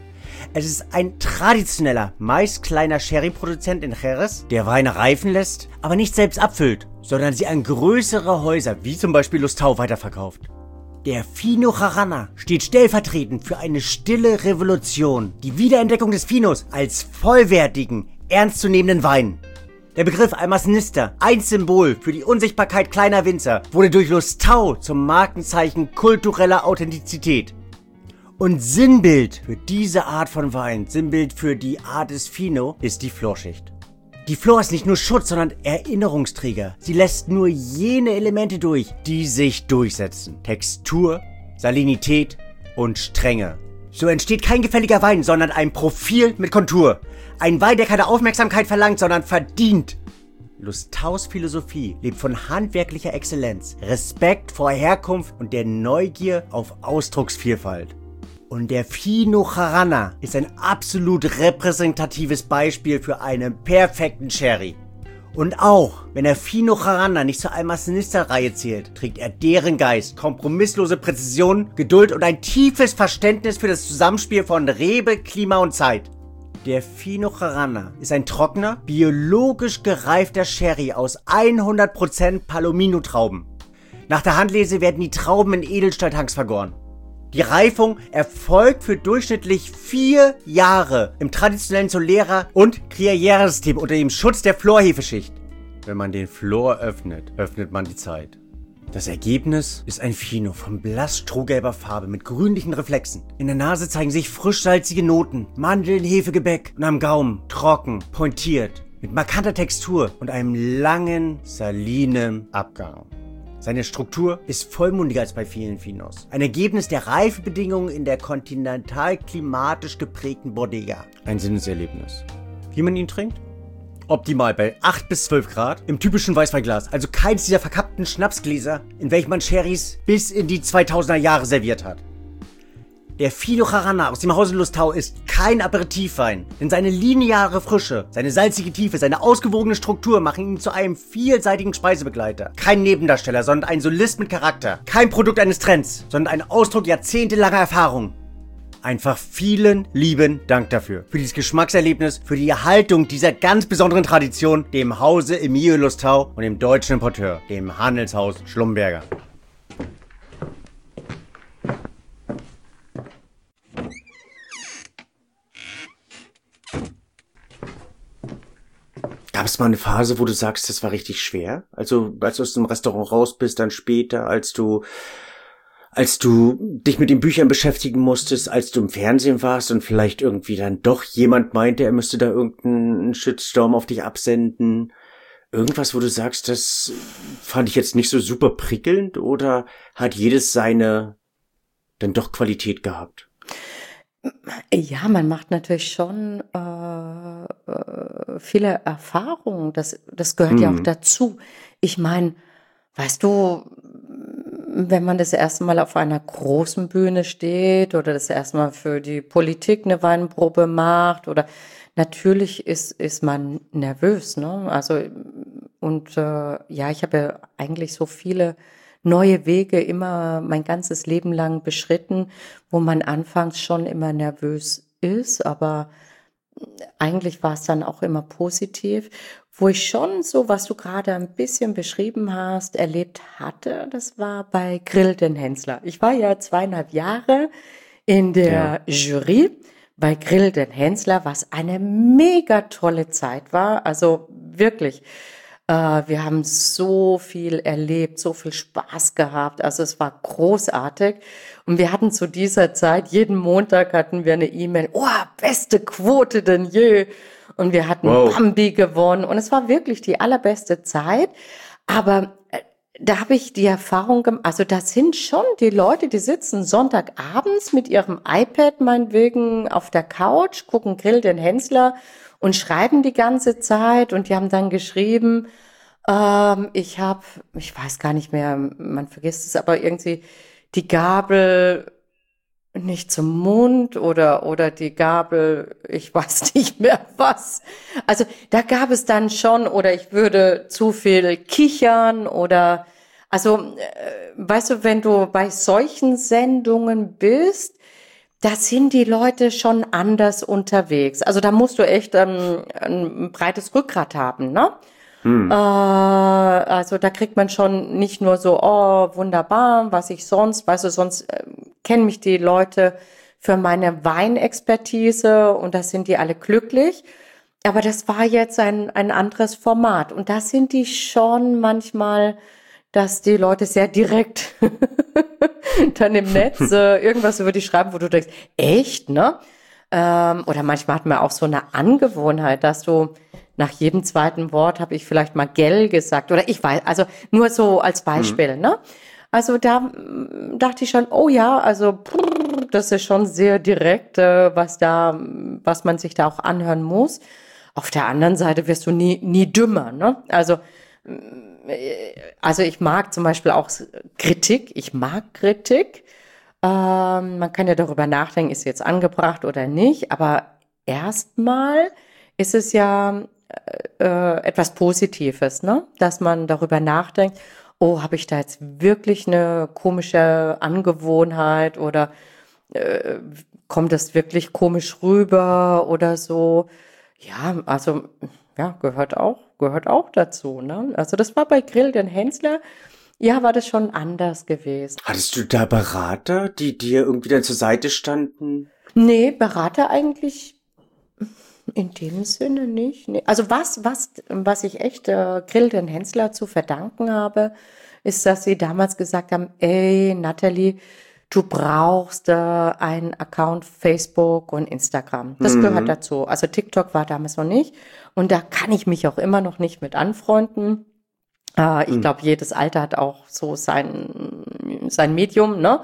Es ist ein traditioneller, meist kleiner Sherry-Produzent in Jerez, der Weine reifen lässt, aber nicht selbst abfüllt, sondern sie an größere Häuser, wie zum Beispiel Lustau, weiterverkauft. Der Fino Jarana steht stellvertretend für eine stille Revolution, die Wiederentdeckung des Finos als vollwertigen, ernstzunehmenden Wein. Der Begriff Almazenister, ein Symbol für die Unsichtbarkeit kleiner Winzer, wurde durch Lustau zum Markenzeichen kultureller Authentizität. Und Sinnbild für diese Art von Wein, Sinnbild für die Art des Fino, ist die Florschicht. Die Flor ist nicht nur Schutz, sondern Erinnerungsträger. Sie lässt nur jene Elemente durch, die sich durchsetzen. Textur, Salinität und Strenge. So entsteht kein gefälliger Wein, sondern ein Profil mit Kontur. Ein Wein, der keine Aufmerksamkeit verlangt, sondern verdient. Lustaus Philosophie lebt von handwerklicher Exzellenz, Respekt vor Herkunft und der Neugier auf Ausdrucksvielfalt. Und der Fino Jarana ist ein absolut repräsentatives Beispiel für einen perfekten Sherry. Und auch wenn der Fino Jarana nicht zur Almazenister-Reihe zählt, trägt er deren Geist, kompromisslose Präzision, Geduld und ein tiefes Verständnis für das Zusammenspiel von Rebe, Klima und Zeit. Der Fino Jarana ist ein trockener, biologisch gereifter Sherry aus hundert Prozent Palomino-Trauben. Nach der Handlese werden die Trauben in Edelstahltanks vergoren. Die Reifung erfolgt für durchschnittlich vier Jahre im traditionellen Solera- und Criollo-System unter dem Schutz der Florhefeschicht. Wenn man den Flor öffnet, öffnet man die Zeit. Das Ergebnis ist ein Fino von blass strohgelber Farbe mit grünlichen Reflexen. In der Nase zeigen sich frisch-salzige Noten, Mandeln, Hefegebäck und am Gaumen trocken, pointiert, mit markanter Textur und einem langen, salinen Abgang. Seine Struktur ist vollmundiger als bei vielen Finos. Ein Ergebnis der Reifebedingungen in der kontinental-klimatisch geprägten Bodega. Ein Sinneserlebnis. Wie man ihn trinkt? Optimal bei acht bis zwölf Grad im typischen Weißweinglas, also keins dieser verkappten Schnapsgläser, in welchen man Sherrys bis in die zweitausender Jahre serviert hat. Der Fino Jarana aus dem Hause Lustau ist kein Aperitivwein, denn seine lineare Frische, seine salzige Tiefe, seine ausgewogene Struktur machen ihn zu einem vielseitigen Speisebegleiter. Kein Nebendarsteller, sondern ein Solist mit Charakter. Kein Produkt eines Trends, sondern ein Ausdruck jahrzehntelanger Erfahrung. Einfach vielen lieben Dank dafür, für dieses Geschmackserlebnis, für die Erhaltung dieser ganz besonderen Tradition, dem Hause Emilio Lustau und dem deutschen Importeur, dem Handelshaus Schlumberger. Gab es mal eine Phase, wo du sagst, das war richtig schwer? Also, als du aus dem Restaurant raus bist, dann später, als du, als du dich mit den Büchern beschäftigen musstest, als du im Fernsehen warst und vielleicht irgendwie dann doch jemand meinte, er müsste da irgendeinen Shitstorm auf dich absenden. Irgendwas, wo du sagst, das fand ich jetzt nicht so super prickelnd, oder hat jedes seine dann doch Qualität gehabt? Ja, man macht natürlich schon äh äh, viele Erfahrungen. Das, das gehört ja auch Mhm. dazu. Ich meine, weißt du, wenn man das erste Mal auf einer großen Bühne steht oder das erste Mal für die Politik eine Weinprobe macht oder natürlich ist, ist man nervös, ne? Also, und äh, ja, ich habe ja eigentlich so viele neue Wege immer mein ganzes Leben lang beschritten, wo man anfangs schon immer nervös ist, aber eigentlich war es dann auch immer positiv. Wo ich schon so, was du gerade ein bisschen beschrieben hast, erlebt hatte, das war bei Grill den Hensler. Ich war ja zweieinhalb Jahre in Ja. der Jury bei Grill den Hensler, was eine mega tolle Zeit war. Also wirklich, äh, wir haben so viel erlebt, so viel Spaß gehabt. Also es war großartig. Und wir hatten zu dieser Zeit, jeden Montag hatten wir eine E-Mail, oh, beste Quote denn je. Und wir hatten Wow. Bambi gewonnen. Und es war wirklich die allerbeste Zeit. Aber äh, da habe ich die Erfahrung gemacht, also das sind schon die Leute, die sitzen Sonntagabends mit ihrem iPad meinetwegen auf der Couch, gucken Grill den Hensler und schreiben die ganze Zeit. Und die haben dann geschrieben, ähm, ich habe, ich weiß gar nicht mehr, man vergisst es, aber irgendwie die Gabel nicht zum Mund oder, oder die Gabel, ich weiß nicht mehr was. Also da gab es dann schon, oder ich würde zu viel kichern oder, also, äh, weißt du, wenn du bei solchen Sendungen bist, da sind die Leute schon anders unterwegs. Also da musst du echt ähm, ein breites Rückgrat haben, ne? Äh, Hm. also da kriegt man schon nicht nur so, oh, wunderbar, was ich sonst, weißt du, sonst äh, kennen mich die Leute für meine Weinexpertise und da sind die alle glücklich. Aber das war jetzt ein, ein anderes Format und da sind die schon manchmal, dass die Leute sehr direkt dann im Netz äh, irgendwas über dich schreiben, wo du denkst, echt, ne? Ähm, oder manchmal hat man auch so eine Angewohnheit, dass du nach jedem zweiten Wort habe ich vielleicht mal gell gesagt oder ich weiß, also nur so als Mhm. Beispiel, ne? Also da mm, dachte ich schon, oh ja, also prrr, das ist schon sehr direkt, äh, was da, was man sich da auch anhören muss. Auf der anderen Seite wirst du nie, nie dümmer, ne? Also also ich mag zum Beispiel auch Kritik, ich mag Kritik. Ähm, man kann ja darüber nachdenken, ist sie jetzt angebracht oder nicht, aber erstmal ist es ja äh, etwas Positives, ne? Dass man darüber nachdenkt, oh, habe ich da jetzt wirklich eine komische Angewohnheit oder äh, kommt das wirklich komisch rüber oder so? Ja, also ja, gehört auch, gehört auch dazu, ne? Also das war bei Grill den Hensler, ja, war das schon anders gewesen. Hattest du da Berater, die dir irgendwie dann zur Seite standen? Nee, Berater eigentlich in dem Sinne nicht. Nee. Also was, was, was ich echt äh, Grill den Hensler zu verdanken habe, ist, dass sie damals gesagt haben, ey, Natalie, du brauchst äh, einen Account Facebook und Instagram. Das gehört Mhm. dazu. Also TikTok war damals noch nicht. Und da kann ich mich auch immer noch nicht mit anfreunden. Äh, ich Mhm. glaube, jedes Alter hat auch so sein, sein Medium, ne?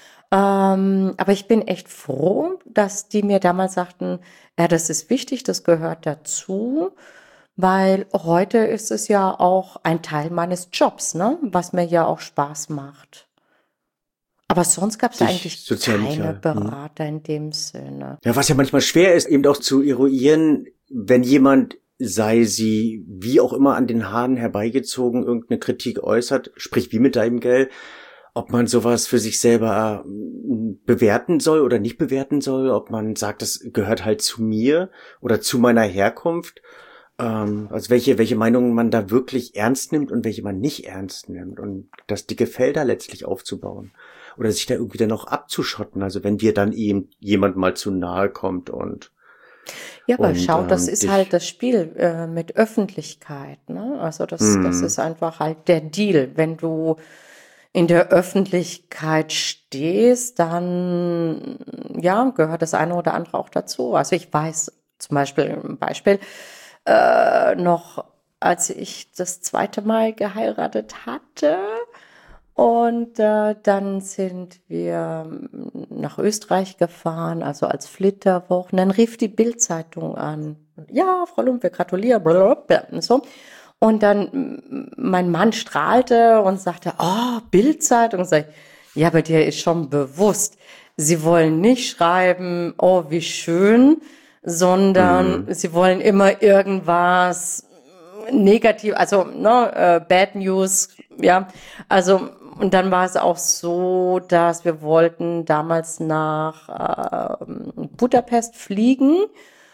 Ähm, aber ich bin echt froh, dass die mir damals sagten, ja, das ist wichtig, das gehört dazu, weil heute ist es ja auch ein Teil meines Jobs, ne? Was mir ja auch Spaß macht. Aber sonst gab es Sich eigentlich keine Sozialmedia. Mhm. Berater in dem Sinne. Ja, was ja manchmal schwer ist, eben auch zu eruieren, wenn jemand, sei sie wie auch immer an den Haaren herbeigezogen, irgendeine Kritik äußert, sprich wie mit deinem Gell, ob man sowas für sich selber ähm, bewerten soll oder nicht bewerten soll, ob man sagt, das gehört halt zu mir oder zu meiner Herkunft, ähm, also welche, welche Meinungen man da wirklich ernst nimmt und welche man nicht ernst nimmt und das dicke Felder letztlich aufzubauen oder sich da irgendwie dann noch abzuschotten, also wenn dir dann eben jemand mal zu nahe kommt und Ja, aber und schau, das ähm, ist halt dich das Spiel äh, mit Öffentlichkeit, ne? Also das, das hm, ist einfach halt der Deal. Wenn du in der Öffentlichkeit stehst, dann ja, gehört das eine oder andere auch dazu. Also ich weiß zum Beispiel, ein Beispiel, äh, noch als ich das zweite Mal geheiratet hatte und äh, dann sind wir mm, nach Österreich gefahren, also als Flitterwochen. Dann rief die Bild-Zeitung an. Ja, Frau Lump, wir gratulieren, blablabla, und so. Und dann mm, mein Mann strahlte und sagte, oh, Bildzeitung. Sag ich, ja, aber dir ist schon bewusst, Sie wollen nicht schreiben, oh, wie schön, sondern Mhm. Sie wollen immer irgendwas negativ, also ne, äh, Bad News, ja. Also und dann war es auch so, dass wir wollten damals nach ähm, Budapest fliegen.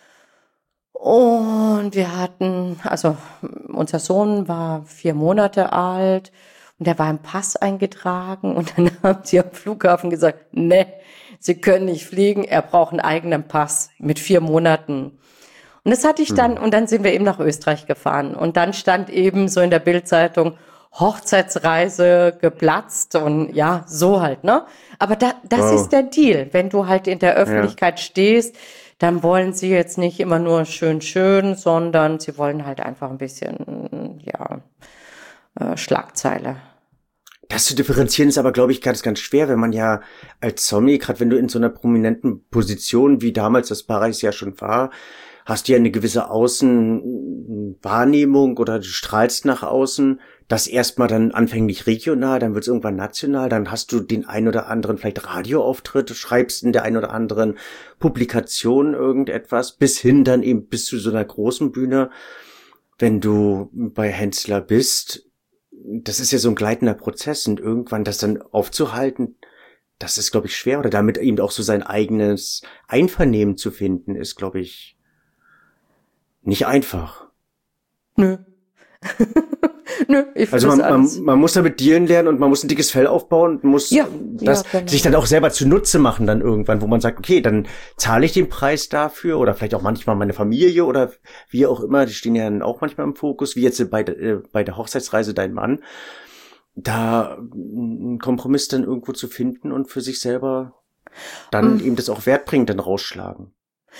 Und wir hatten, also unser Sohn war vier Monate alt und der war im Pass eingetragen und dann haben sie am Flughafen gesagt, ne, Sie können nicht fliegen, er braucht einen eigenen Pass mit vier Monaten. Und das hatte ich dann, Mhm. und dann sind wir eben nach Österreich gefahren. Und dann stand eben so in der Bildzeitung, Hochzeitsreise geplatzt und ja, so halt, ne? Aber da, das ist Wow. der Deal. Wenn du halt in der Ja. Öffentlichkeit stehst, dann wollen sie jetzt nicht immer nur schön, schön, sondern sie wollen halt einfach ein bisschen, ja, äh, Schlagzeile. Das zu differenzieren ist aber, glaube ich, ganz, ganz schwer, wenn man ja als Zombie, gerade wenn du in so einer prominenten Position, wie damals das Paris ja schon war, hast du ja eine gewisse Außenwahrnehmung oder du strahlst nach außen, das erstmal dann anfänglich regional, dann wird es irgendwann national, dann hast du den ein oder anderen vielleicht Radioauftritt, schreibst in der ein oder anderen Publikation irgendetwas, bis hin dann eben bis zu so einer großen Bühne. Wenn du bei Hensler bist, das ist ja so ein gleitender Prozess und irgendwann das dann aufzuhalten, das ist, glaube ich, schwer. Oder damit eben auch so sein eigenes Einvernehmen zu finden, ist, glaube ich, nicht einfach. Nö. Nö, ich finde Also das man, man, alles. man muss damit dealen lernen und man muss ein dickes Fell aufbauen und muss Ja, das ja, genau. sich dann auch selber zunutze machen dann irgendwann, wo man sagt, okay, dann zahle ich den Preis dafür oder vielleicht auch manchmal meine Familie oder wie auch immer, die stehen ja dann auch manchmal im Fokus, wie jetzt bei, der- äh, bei der Hochzeitsreise dein Mann, da einen Kompromiss dann irgendwo zu finden und für sich selber dann Mm, eben das auch wertbringend dann rausschlagen.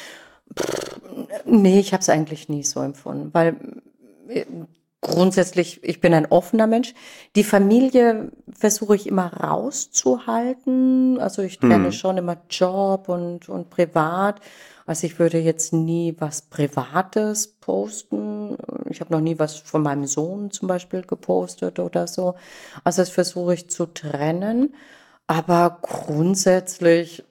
Nee, ich habe es eigentlich nie so empfunden, weil äh, grundsätzlich, ich bin ein offener Mensch. Die Familie versuche ich immer rauszuhalten. Also ich trenne Hm. schon immer Job und, und privat. Also ich würde jetzt nie was Privates posten. Ich habe noch nie was von meinem Sohn zum Beispiel gepostet oder so. Also das versuche ich zu trennen. Aber grundsätzlich,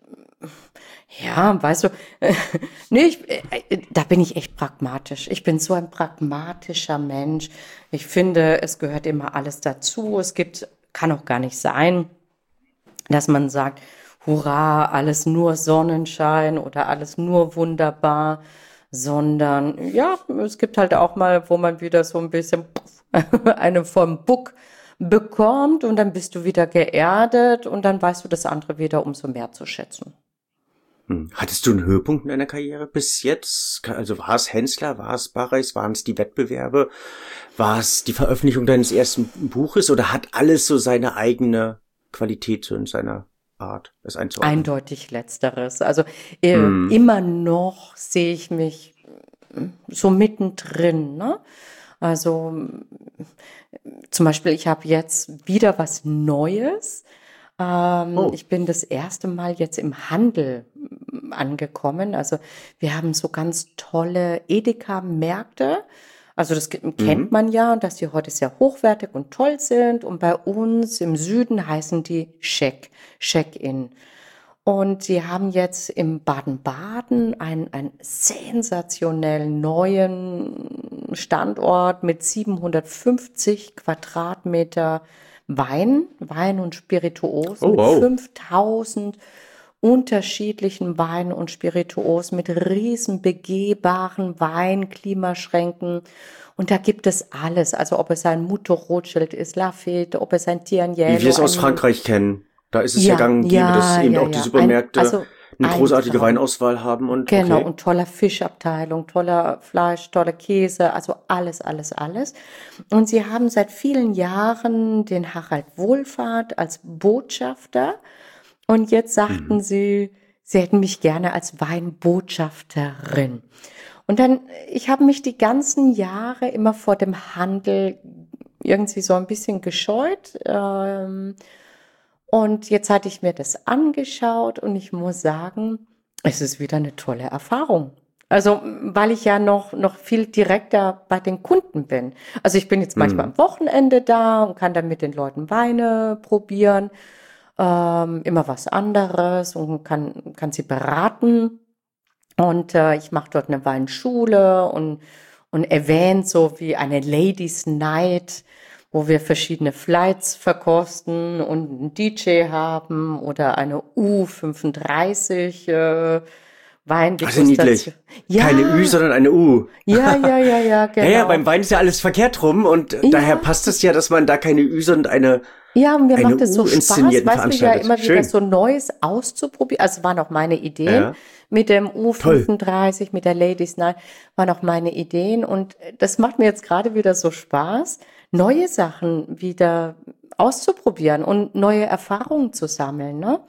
ja, weißt du, nee, ich, äh, äh, da bin ich echt pragmatisch. Ich bin so ein pragmatischer Mensch. Ich finde, es gehört immer alles dazu. Es gibt, kann auch gar nicht sein, dass man sagt, hurra, alles nur Sonnenschein oder alles nur wunderbar, sondern ja, es gibt halt auch mal, wo man wieder so ein bisschen eine vom Buck bekommt und dann bist du wieder geerdet und dann weißt du das andere wieder umso mehr zu schätzen. Hm. Hattest du einen Höhepunkt in deiner Karriere bis jetzt? Also war es Hensler, war es Barreis, waren es die Wettbewerbe, war es die Veröffentlichung deines ersten Buches oder hat alles so seine eigene Qualität so in seiner Art, es einzuordnen? Eindeutig letzteres. Also äh, Hm. immer noch sehe ich mich äh, so mittendrin, ne? Also mm, zum Beispiel, ich habe jetzt wieder was Neues. Ähm, Oh. ich bin das erste Mal jetzt im Handel mm, angekommen. Also wir haben so ganz tolle Edeka-Märkte. Also das ke- kennt Mhm. man ja, dass die heute sehr hochwertig und toll sind. Und bei uns im Süden heißen die Check, Check-in. Und sie haben jetzt im Baden-Baden einen, einen sensationellen neuen Standort mit siebenhundertfünfzig Quadratmeter Wein, Wein und Spirituosen Oh, mit wow. fünftausend unterschiedlichen Weinen und Spirituosen mit riesen begehbaren Wein, Klimaschränken. Und da gibt es alles. Also ob es ein Mouton Rothschild ist, Lafite, ob es ein Wie wir Tignanello, es aus ein Frankreich kennen. Da ist es ja ja, gang und gäbe, dass ja, eben ja, auch die ja. Ein, Supermärkte also eine ein großartige Traum. Weinauswahl haben und Genau, okay. und toller Fischabteilung, toller Fleisch, toller Käse, also alles, alles, alles. Und sie haben seit vielen Jahren den Harald Wohlfahrt als Botschafter. Und jetzt sagten Mhm. sie, sie hätten mich gerne als Weinbotschafterin. Und dann, ich habe mich die ganzen Jahre immer vor dem Handel irgendwie so ein bisschen gescheut. Ähm, und jetzt hatte ich mir das angeschaut und ich muss sagen, es ist wieder eine tolle Erfahrung. Also, weil ich ja noch, noch viel direkter bei den Kunden bin. Also, ich bin jetzt manchmal Mhm. am Wochenende da und kann dann mit den Leuten Weine probieren, ähm, immer was anderes und kann, kann sie beraten. Und äh, ich mache dort eine Weinschule und, und erwähnt so wie eine Ladies Night, wo wir verschiedene Flights verkosten und einen D J haben oder eine U fünfunddreißig äh, Also Weindegustation. niedlich. Keine Ü, Ja, sondern eine U. ja, ja, ja, ja, Ja, ja, genau. beim Wein ist ja alles verkehrt rum und daher Ja, passt es ja, dass man da keine Ü, sondern eine, ja, und mir eine macht es so U Spaß, inszeniert und weißt du, ja veranstaltet. immer wieder Schön. so Neues auszuprobieren. Also waren auch meine Ideen Ja, mit dem U toll. fünfunddreißig, mit der Ladies Night, waren auch meine Ideen. Und das macht mir jetzt gerade wieder so Spaß, neue Sachen wieder auszuprobieren und neue Erfahrungen zu sammeln, ne?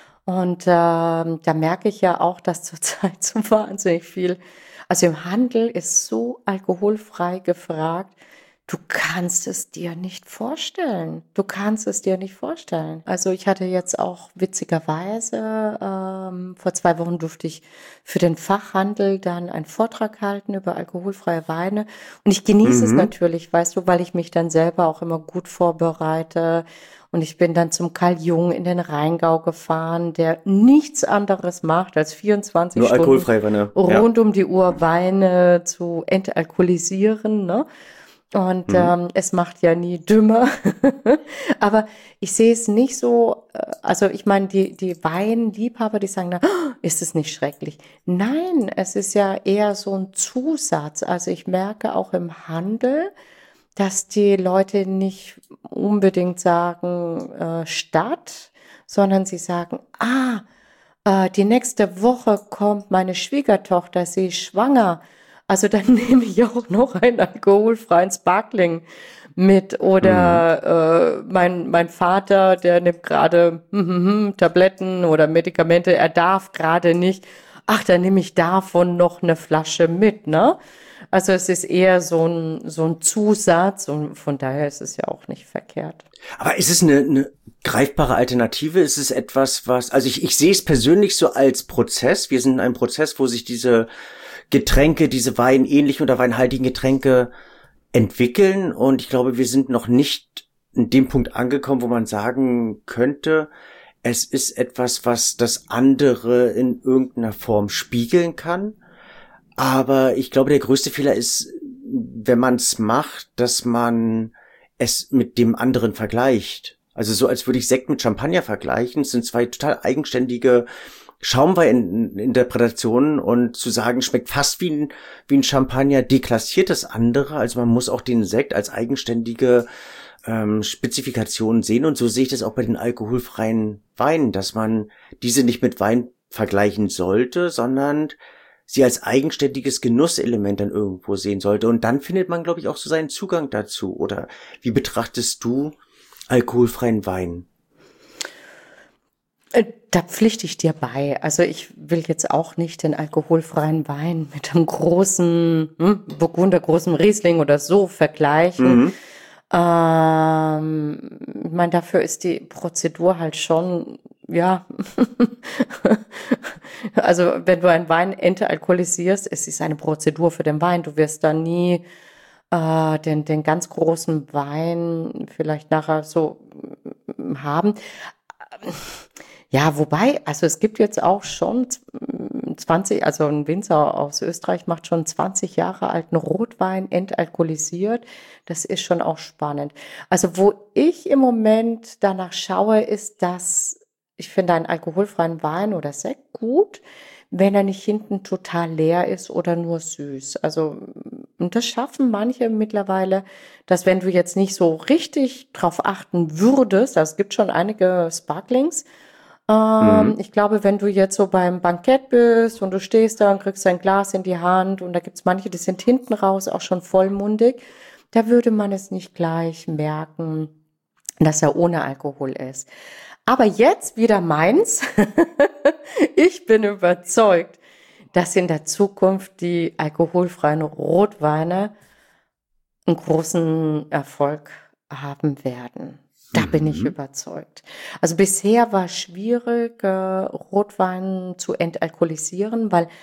Und ähm, da merke ich ja auch, dass zurzeit so wahnsinnig viel, also im Handel ist so alkoholfrei gefragt. Du kannst es dir nicht vorstellen. Du kannst es dir nicht vorstellen. Also ich hatte jetzt auch witzigerweise, ähm, vor zwei Wochen durfte ich für den Fachhandel dann einen Vortrag halten über alkoholfreie Weine. Und ich genieße es Mhm. natürlich, weißt du, weil ich mich dann selber auch immer gut vorbereite. Und ich bin dann zum Karl Jung in den Rheingau gefahren, der nichts anderes macht, als vierundzwanzig Nur Stunden alkoholfrei, Weine. Ja. rund um die Uhr Weine zu entalkoholisieren, ne? Und Mhm. ähm, es macht ja nie dümmer. Aber ich sehe es nicht so, äh, also ich meine, die, die Weinliebhaber, die sagen, na, "Oh, ist es nicht schrecklich?" Nein, es ist ja eher so ein Zusatz. Also ich merke auch im Handel, dass die Leute nicht unbedingt sagen äh, Stadt, sondern sie sagen, ah, äh, die nächste Woche kommt meine Schwiegertochter, sie ist schwanger. Also dann nehme ich auch noch einen alkoholfreien Sparkling mit. Mhm. Oder äh, mein, mein Vater, der nimmt gerade hm, hm, hm, Tabletten oder Medikamente, er darf gerade nicht. Ach, dann nehme ich davon noch eine Flasche mit, ne? Also es ist eher so ein, so ein Zusatz und von daher ist es ja auch nicht verkehrt. Aber ist es eine, eine greifbare Alternative? Ist es etwas, was, also ich, ich sehe es persönlich so als Prozess. Wir sind in einem Prozess, wo sich diese Getränke, diese weinähnlichen oder weinhaltigen Getränke entwickeln. Und ich glaube, wir sind noch nicht in dem Punkt angekommen, wo man sagen könnte, es ist etwas, was das andere in irgendeiner Form spiegeln kann. Aber ich glaube, der größte Fehler ist, wenn man es macht, dass man es mit dem anderen vergleicht. Also so, als würde ich Sekt mit Champagner vergleichen. Es sind zwei total eigenständige Schaumweininterpretationen und zu sagen, schmeckt fast wie ein, wie ein Champagner, deklassiert das andere. Also man muss auch den Sekt als eigenständige ähm, Spezifikation sehen. Und so sehe ich das auch bei den alkoholfreien Weinen, dass man diese nicht mit Wein vergleichen sollte, sondern sie als eigenständiges Genusselement dann irgendwo sehen sollte. Und dann findet man, glaube ich, auch so seinen Zugang dazu. Oder wie betrachtest du alkoholfreien Wein? Äh, Da pflichte ich dir bei. Also ich will jetzt auch nicht den alkoholfreien Wein mit einem großen hm, Burgunder, großen Riesling oder so vergleichen. Mhm. Ähm, ich meine, dafür ist die Prozedur halt schon, ja, also wenn du einen Wein entalkoholisierst, es ist eine Prozedur für den Wein. Du wirst da nie äh, den, den ganz großen Wein vielleicht nachher so mm, haben. Ja, wobei, also es gibt jetzt auch schon zwanzig, also ein Winzer aus Österreich macht schon zwanzig Jahre alten Rotwein entalkoholisiert. Das ist schon auch spannend. Also wo ich im Moment danach schaue, ist, dass ich finde einen alkoholfreien Wein oder Sekt gut, wenn er nicht hinten total leer ist oder nur süß. Also und das schaffen manche mittlerweile, dass wenn du jetzt nicht so richtig drauf achten würdest, also es gibt schon einige Sparklings, ähm, Mhm. ich glaube, wenn du jetzt so beim Bankett bist und du stehst da und kriegst dein Glas in die Hand und da gibt's manche, die sind hinten raus auch schon vollmundig, da würde man es nicht gleich merken, dass er ohne Alkohol ist. Aber jetzt wieder meins. Ich bin überzeugt, dass in der Zukunft die alkoholfreien Rotweine einen großen Erfolg haben werden. Da bin ich Mhm. überzeugt. Also bisher war es schwierig, äh, Rotwein zu entalkoholisieren, weil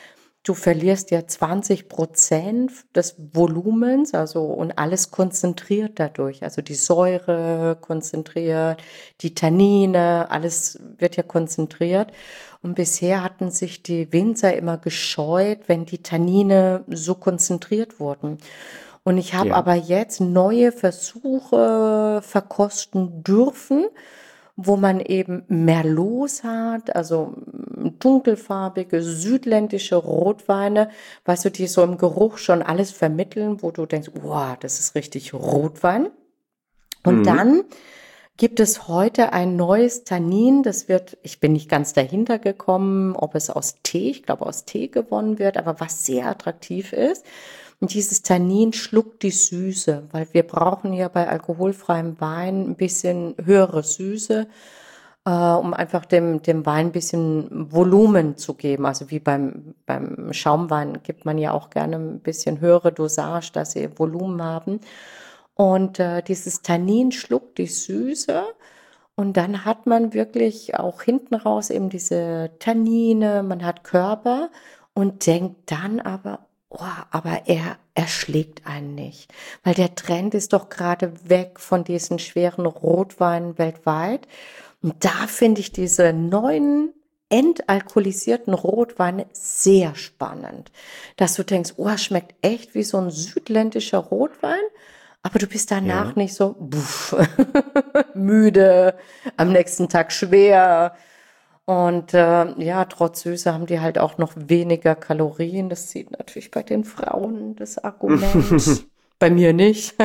du verlierst ja zwanzig Prozent des Volumens, also und alles konzentriert dadurch. Also die Säure konzentriert, die Tannine, alles wird ja konzentriert. Und bisher hatten sich die Winzer immer gescheut, wenn die Tannine so konzentriert wurden. Und ich habe Ja. aber jetzt neue Versuche verkosten dürfen, wo man eben Merlots hat, also dunkelfarbige südländische Rotweine, weißt du, die so im Geruch schon alles vermitteln, wo du denkst, wow, das ist richtig Rotwein. Und Mhm. dann gibt es heute ein neues Tannin, das wird, ich bin nicht ganz dahinter gekommen, ob es aus Tee, ich glaube aus Tee gewonnen wird, aber was sehr attraktiv ist. Und dieses Tannin schluckt die Süße, weil wir brauchen ja bei alkoholfreiem Wein ein bisschen höhere Süße, äh, um einfach dem, dem Wein ein bisschen Volumen zu geben. Also wie beim, beim Schaumwein gibt man ja auch gerne ein bisschen höhere Dosage, dass sie Volumen haben. Und äh, dieses Tannin schluckt die Süße und dann hat man wirklich auch hinten raus eben diese Tannine, man hat Körper und denkt dann aber, oh, aber er, er schlägt einen nicht. Weil der Trend ist doch gerade weg von diesen schweren Rotweinen weltweit. Und da finde ich diese neuen entalkoholisierten Rotweine sehr spannend. Dass du denkst, oh, schmeckt echt wie so ein südländischer Rotwein. Aber du bist danach Ja. nicht so buff, müde, am nächsten Tag schwer. Und äh, ja, trotz Süße haben die halt auch noch weniger Kalorien. Das sieht natürlich bei den Frauen das Argument. Bei mir nicht.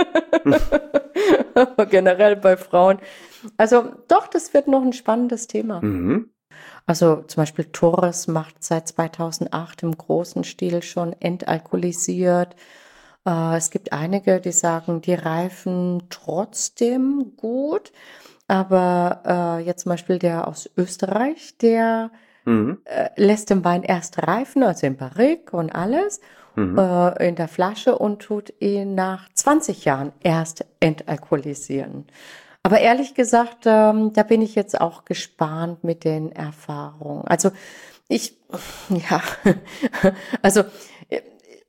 Aber generell bei Frauen. Also doch, das wird noch ein spannendes Thema. Mhm. Also zum Beispiel Torres macht seit zweitausendacht im großen Stil schon entalkoholisiert. Äh, es gibt einige, die sagen, die reifen trotzdem gut. Aber äh, jetzt zum Beispiel der aus Österreich, der Mhm. äh, lässt den Wein erst reifen, also im Barrique und alles, Mhm. äh, in der Flasche und tut ihn nach zwanzig Jahren erst entalkoholisieren. Aber ehrlich gesagt, ähm, da bin ich jetzt auch gespannt mit den Erfahrungen. Also ich, ja, also äh,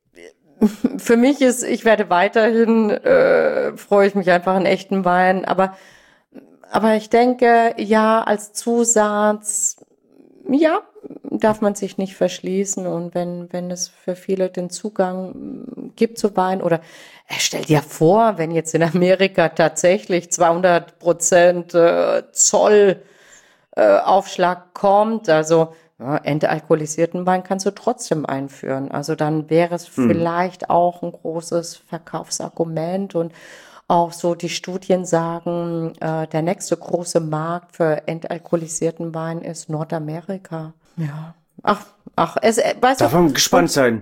für mich ist, ich werde weiterhin, äh, freue ich mich einfach an echten Wein, aber aber ich denke, ja, als Zusatz, ja, darf man sich nicht verschließen. Und wenn, wenn es für viele den Zugang gibt zu Wein oder äh, stell dir vor, wenn jetzt in Amerika tatsächlich zweihundert Prozent äh, Zoll äh, Aufschlag kommt, also ja, entalkoholisierten Wein kannst du trotzdem einführen. Also dann wäre es Mhm. vielleicht auch ein großes Verkaufsargument und auch so die Studien sagen, äh, der nächste große Markt für entalkoholisierten Wein ist Nordamerika. Ja. Ach, ach, es, äh, weißt Darf du, man gespannt sein.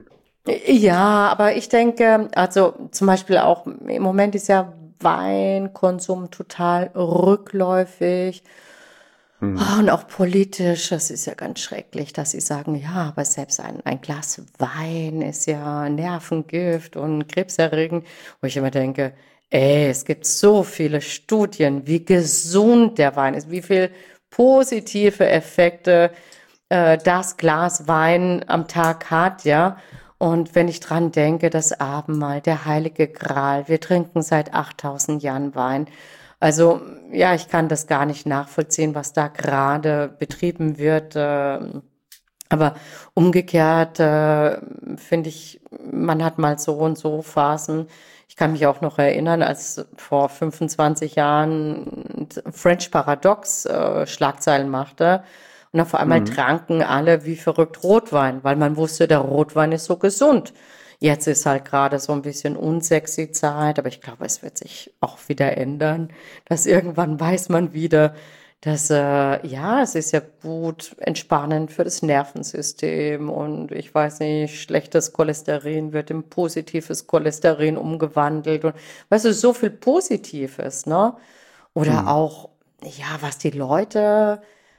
ja, aber ich denke, also zum Beispiel auch im Moment ist ja Weinkonsum total rückläufig. Mhm. Ah, und auch politisch, das ist ja ganz schrecklich, dass sie sagen, ja, aber selbst ein, ein Glas Wein ist ja Nervengift und krebserregend. Wo ich immer denke, ey, es gibt so viele Studien, wie gesund der Wein ist, wie viel positive Effekte äh, das Glas Wein am Tag hat, ja. Und wenn ich dran denke, das Abendmahl, der heilige Gral, wir trinken seit achttausend Jahren Wein. Also ja, ich kann das gar nicht nachvollziehen, was da gerade betrieben wird. Äh, aber umgekehrt äh, finde ich, man hat mal so und so Phasen. Ich kann mich auch noch erinnern, als vor fünfundzwanzig Jahren French Paradox äh, Schlagzeilen machte. Und auf einmal Mhm. tranken alle wie verrückt Rotwein, weil man wusste, der Rotwein ist so gesund. Jetzt ist halt gerade so ein bisschen unsexy Zeit, aber ich glaube, es wird sich auch wieder ändern, dass irgendwann weiß man wieder, dass, äh, ja, es ist ja gut entspannend für das Nervensystem und ich weiß nicht, schlechtes Cholesterin wird in positives Cholesterin umgewandelt und weißt du, so viel Positives, ne? Oder Mhm. auch, ja, was die Leute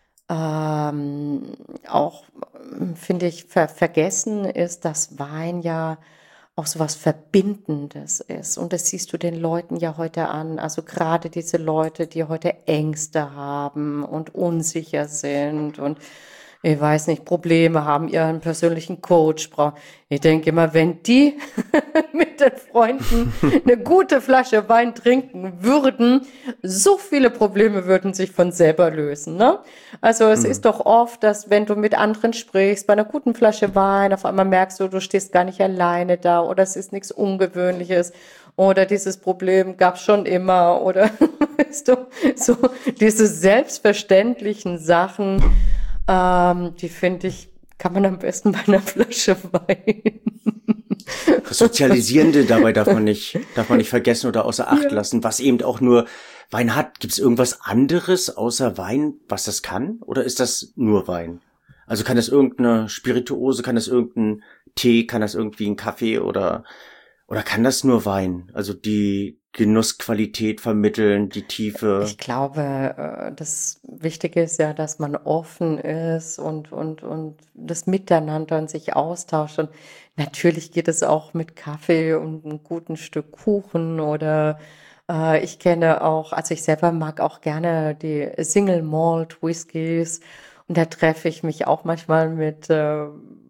ähm, auch, ähm, finde ich, ver vergessen ist, dass Wein ja auch so was Verbindendes ist. Und das siehst du den Leuten ja heute an. Also gerade diese Leute, die heute Ängste haben und unsicher sind und ich weiß nicht, Probleme haben, ihren persönlichen Coach brauchen. Ich denke immer, wenn die mit den Freunden eine gute Flasche Wein trinken würden, so viele Probleme würden sich von selber lösen, ne? Also es Mhm. ist doch oft, dass wenn du mit anderen sprichst, bei einer guten Flasche Wein, auf einmal merkst du, du stehst gar nicht alleine da oder es ist nichts Ungewöhnliches oder dieses Problem gab es schon immer oder weißt du, so diese selbstverständlichen Sachen, ähm, die finde ich, kann man am besten bei einer Flasche Wein. Das Sozialisierende dabei darf man nicht, darf man nicht vergessen oder außer Acht Ja. lassen, was eben auch nur Wein hat. Gibt es irgendwas anderes außer Wein, was das kann? Oder ist das nur Wein? Also kann das irgendeine Spirituose, kann das irgendein Tee, kann das irgendwie ein Kaffee oder, oder kann das nur Wein? Also die Genussqualität vermitteln, die Tiefe. Ich glaube, äh, das Wichtige ist ja, dass man offen ist und, und, und das Miteinander und sich austauscht. Und natürlich geht es auch mit Kaffee und einem guten Stück Kuchen oder äh, ich kenne auch, also ich selber mag auch gerne die Single Malt Whiskys und da treffe ich mich auch manchmal mit äh,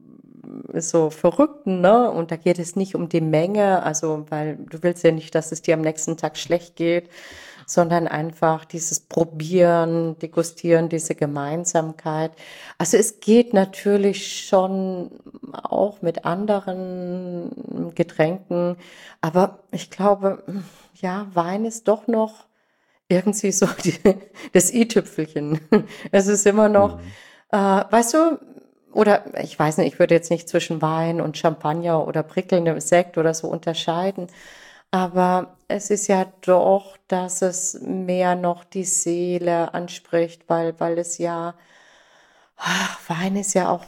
so Verrückten, ne? Und da geht es nicht um die Menge, also weil du willst ja nicht, dass es dir am nächsten Tag schlecht geht, sondern einfach dieses Probieren, Degustieren, diese Gemeinsamkeit. Also es geht natürlich schon auch mit anderen Getränken, aber ich glaube, ja, Wein ist doch noch irgendwie so die, das i-Tüpfelchen. Es ist immer noch, Mhm. äh, weißt du, oder ich weiß nicht, ich würde jetzt nicht zwischen Wein und Champagner oder prickelndem Sekt oder so unterscheiden. Aber es ist ja doch, dass es mehr noch die Seele anspricht, weil, weil es ja, ach, Wein ist ja auch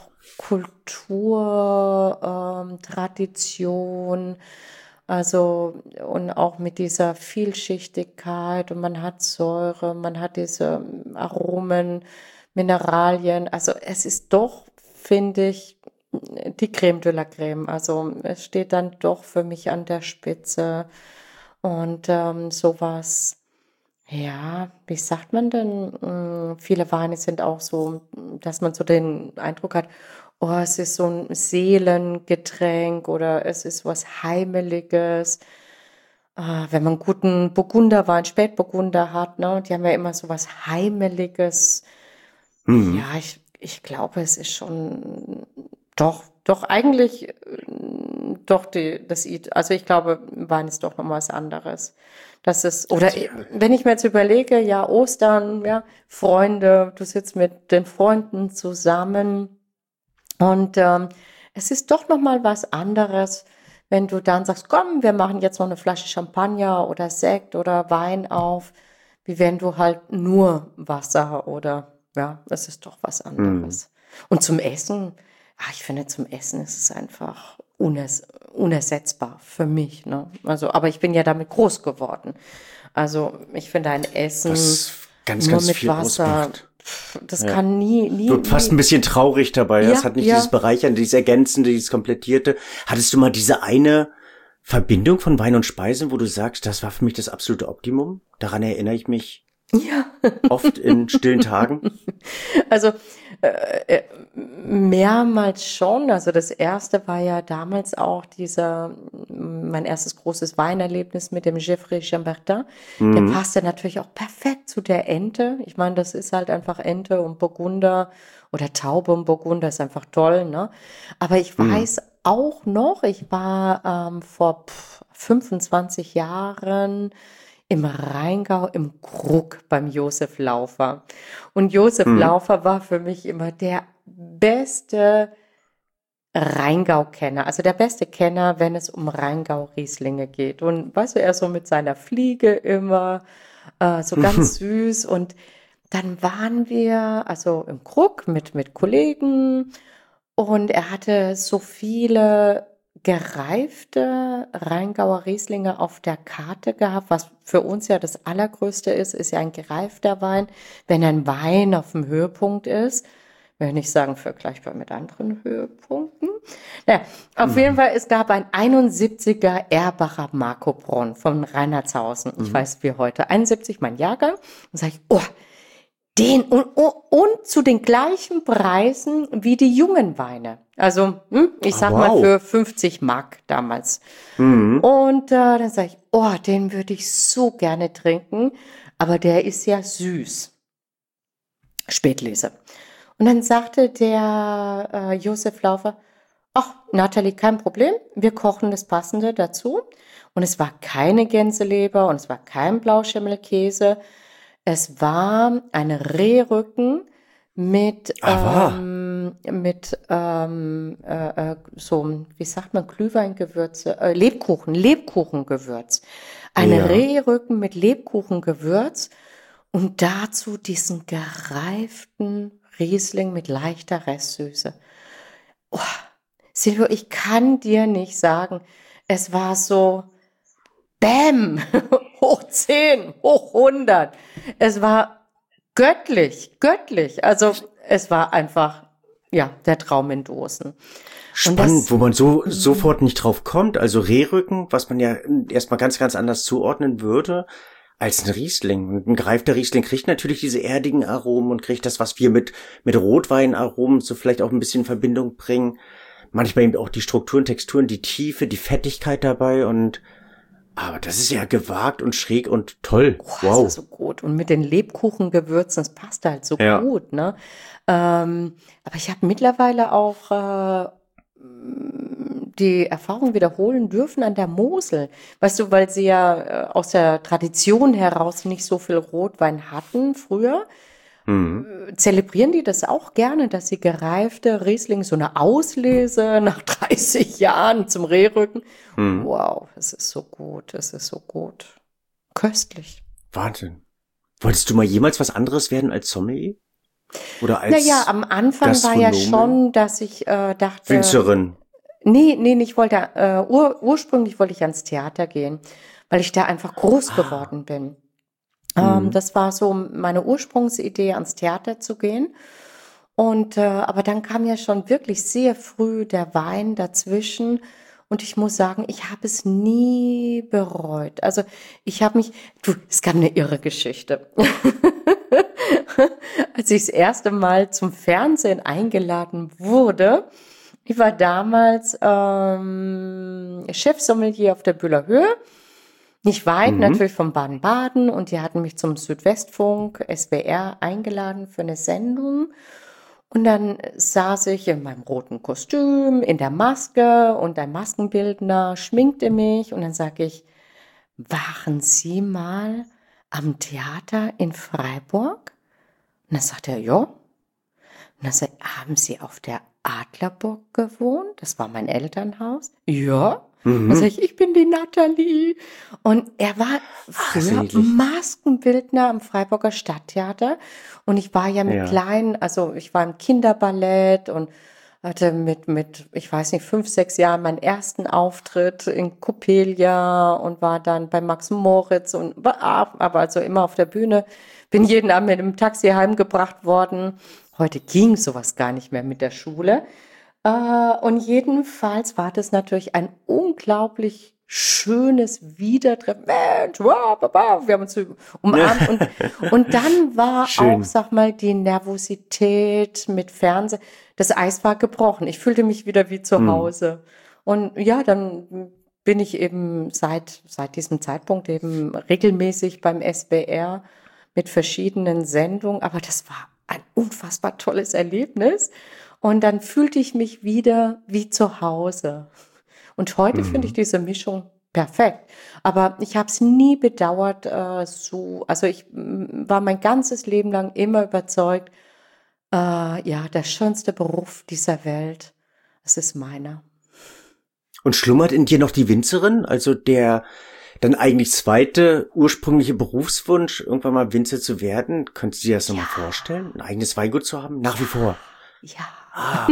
Kultur, ähm, Tradition, also und auch mit dieser Vielschichtigkeit und man hat Säure, man hat diese Aromen, Mineralien. Also es ist doch, finde ich, die Creme de la Creme. Also es steht dann doch für mich an der Spitze und ähm, sowas. Ja, wie sagt man denn? Mm, Viele Weine sind auch so, dass man so den Eindruck hat, oh, es ist so ein Seelengetränk oder es ist was Heimeliges. Ah, wenn man guten Burgunderwein, Spätburgunder hat, ne, die haben ja immer so was Heimeliges. Mhm. Ja, ich, ich glaube, es ist schon doch, doch eigentlich äh, doch die, das I, also ich glaube, Wein ist doch noch mal was anderes. Das ist, oder Also, äh, wenn ich mir jetzt überlege, ja, Ostern, ja, Freunde, du sitzt mit den Freunden zusammen und ähm, es ist doch noch mal was anderes, wenn du dann sagst, komm, wir machen jetzt noch eine Flasche Champagner oder Sekt oder Wein auf, wie wenn du halt nur Wasser oder, ja, das ist doch was mhm. anderes. Und zum Essen, ah, ich finde, zum Essen ist es einfach uners unersetzbar für mich, ne? Also, aber ich bin ja damit groß geworden. Also, ich finde ein Essen Was ganz, nur ganz mit viel Wasser, ausmacht. pf, das Ja. kann nie, nie, Wird fast nie. ein bisschen traurig dabei. Es Ja, hat nicht ja. dieses Bereichernde, dieses Ergänzende, dieses Komplettierte. Hattest du mal diese eine Verbindung von Wein und Speisen, wo du sagst, das war für mich das absolute Optimum? Daran erinnere ich mich Ja. oft in stillen Tagen. Also äh, äh, mehrmals schon. Also das erste war ja damals auch dieser, mein erstes großes Weinerlebnis mit dem Geoffroy Chambertin. Der Mhm. passte natürlich auch perfekt zu der Ente. Ich meine, das ist halt einfach Ente und Burgunder oder Taube und Burgunder ist einfach toll, ne? Aber ich Mhm. weiß auch noch, ich war ähm, vor pff, fünfundzwanzig Jahren im Rheingau im Krug beim Josef Laufer. Und Josef Mhm. Laufer war für mich immer der beste Rheingau-Kenner, also der beste Kenner, wenn es um Rheingau-Rieslinge geht. Und weißt du, er so mit seiner Fliege immer, äh, so ganz süß. Und dann waren wir also im Krug mit, mit Kollegen und er hatte so viele gereifte Rheingauer Rieslinge auf der Karte gehabt, was für uns ja das Allergrößte ist, ist ja ein gereifter Wein. Wenn ein Wein auf dem Höhepunkt ist, will nicht sagen vergleichbar mit anderen Höhepunkten. Ja, auf jeden Mhm. Fall, es gab ein einundsiebziger Erbacher Marco Bronn von Reinhardshausen. Ich Mhm. weiß wie heute, einundsiebzig mein Jahrgang. Und sage ich, oh, Den und, und, und zu den gleichen Preisen wie die jungen Weine. Also, hm, ich sag Oh, mal wow. für fünfzig Mark damals. Mhm. Und äh, dann sage ich, oh, den würde ich so gerne trinken, aber der ist ja süß. Spätlese. Und dann sagte der äh, Josef Laufer, ach, Nathalie, kein Problem, wir kochen das Passende dazu. Und es war keine Gänseleber und es war kein Blauschimmelkäse. Es war eine Rehrücken mit, Ah, ähm, mit ähm, äh, äh, so, wie sagt man, Glühweingewürze, äh, Lebkuchen, Lebkuchengewürz. Eine Ja. Rehrücken mit Lebkuchengewürz und dazu diesen gereiften Riesling mit leichter Restsüße. Oh, Silvio, ich kann dir nicht sagen, es war so, Bäm, hoch zehn, hoch hundert. Es war göttlich, göttlich. Also es war einfach, ja, der Traum in Dosen. Spannend, das- wo man so sofort nicht drauf kommt. Also Rehrücken, was man ja erstmal ganz, ganz anders zuordnen würde als ein Riesling. Ein gereifter Riesling kriegt natürlich diese erdigen Aromen und kriegt das, was wir mit, mit Rotweinaromen so vielleicht auch ein bisschen in Verbindung bringen. Manchmal eben auch die Strukturen, Texturen, die Tiefe, die Fettigkeit dabei und aber das ist ja gewagt und schräg und toll. Oh, das Wow. war so gut. Und mit den Lebkuchengewürzen, das passt halt so Ja. gut, ne? Ähm, aber ich habe mittlerweile auch äh, die Erfahrung wiederholen dürfen an der Mosel. Weißt du, weil sie ja äh, aus der Tradition heraus nicht so viel Rotwein hatten früher, Mhm. zelebrieren die das auch gerne, dass sie gereifte Riesling, so eine Auslese nach dreißig Jahren zum Rehrücken. Mhm. Wow, es ist so gut, es ist so gut. Köstlich. Wahnsinn. Wolltest du mal jemals was anderes werden als Sommelier? Oder als Naja, am Anfang war ja Gastronomin? schon, dass ich äh, dachte, Winzerin? nee, nee, ich wollte, äh, ur, ursprünglich wollte ich ans Theater gehen, weil ich da einfach groß Ah. geworden bin. Ähm, Mhm. das war so meine Ursprungsidee, ans Theater zu gehen. Und äh, aber dann kam ja schon wirklich sehr früh der Wein dazwischen. Und ich muss sagen, ich habe es nie bereut. Also ich habe mich, du, es gab eine irre Geschichte. Als ich das erste Mal zum Fernsehen eingeladen wurde, ich war damals ähm, Chefsommelier auf der Bühler Höhe. Nicht weit, Mhm. natürlich von Baden-Baden. Und die hatten mich zum Südwestfunk, S W R, eingeladen für eine Sendung. Und dann saß ich in meinem roten Kostüm, in der Maske und ein Maskenbildner schminkte mich. Und dann sage ich, waren Sie mal am Theater in Freiburg? Und dann sagt er, ja. Und dann sagt er, haben Sie auf der Adlerburg gewohnt? Das war mein Elternhaus. Ja. Mhm. Dann sag ich, ich bin die Nathalie. Und er war Ach, das ist früher niedlich. Maskenbildner am Freiburger Stadttheater. Und ich war ja mit Ja. kleinen, also ich war im Kinderballett und hatte mit, mit, ich weiß nicht, fünf, sechs Jahren meinen ersten Auftritt in Coppelia und war dann bei Max Moritz und war, aber also immer auf der Bühne. Bin jeden Abend mit dem Taxi heimgebracht worden. Heute ging sowas gar nicht mehr mit der Schule. Äh, und jedenfalls war das natürlich ein unglaublich schönes Wiedertreffen. Mensch, wow, wow, wir haben uns umarmt. Und, und dann war Schön. auch, sag mal, die Nervosität mit Fernsehen. Das Eis war gebrochen. Ich fühlte mich wieder wie zu Hm. Hause. Und ja, dann bin ich eben seit, seit diesem Zeitpunkt eben regelmäßig beim S W R mit verschiedenen Sendungen. Aber das war ein unfassbar tolles Erlebnis. Und dann fühlte ich mich wieder wie zu Hause. Und heute Mhm. finde ich diese Mischung perfekt. Aber ich habe es nie bedauert, äh, so, also ich mm, war mein ganzes Leben lang immer überzeugt, äh, ja, der schönste Beruf dieser Welt, das ist meiner. Und schlummert in dir noch die Winzerin? Also der dann eigentlich zweite ursprüngliche Berufswunsch, irgendwann mal Winzer zu werden? Könntest du dir das nochmal vorstellen? Ein eigenes Weingut zu haben? Nach wie vor. Ja. Ach.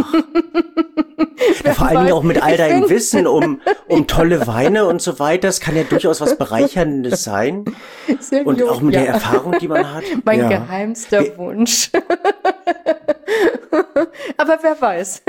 Ja, vor allen Dingen auch mit all deinem Wissen um, um tolle Weine und so weiter. Das kann ja durchaus was Bereicherndes sein. Silvio, Und auch mit ja. der Erfahrung, die man hat. Mein Ja. geheimster Wunsch. Aber wer weiß.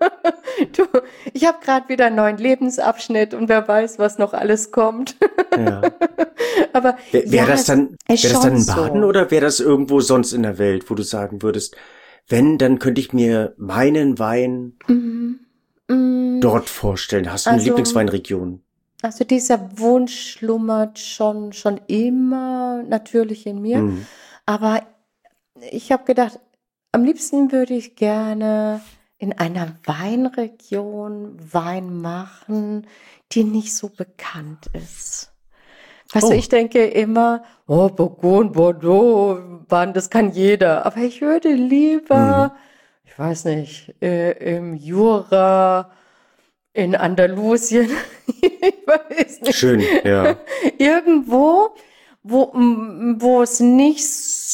Du, ich habe gerade wieder einen neuen Lebensabschnitt und wer weiß, was noch alles kommt. Ja. Aber Wäre wär ja, das dann, wär ist das dann in schon Baden so. oder wäre das irgendwo sonst in der Welt, wo du sagen würdest, wenn, dann könnte ich mir meinen Wein Mhm. Mm, dort vorstellen. Hast du eine Also, Lieblingsweinregion? also dieser Wunsch schlummert schon, schon immer natürlich in mir. Mhm. Aber ich habe gedacht, am liebsten würde ich gerne in einer Weinregion Wein machen, die nicht so bekannt ist. Weißt du, Oh. ich denke immer, oh, Burgund, Bordeaux, Wein, das kann jeder. Aber ich würde Mhm. lieber, ich weiß nicht, äh, im Jura, in Andalusien, ich weiß nicht, Schön, ja. irgendwo, wo, m- wo es nicht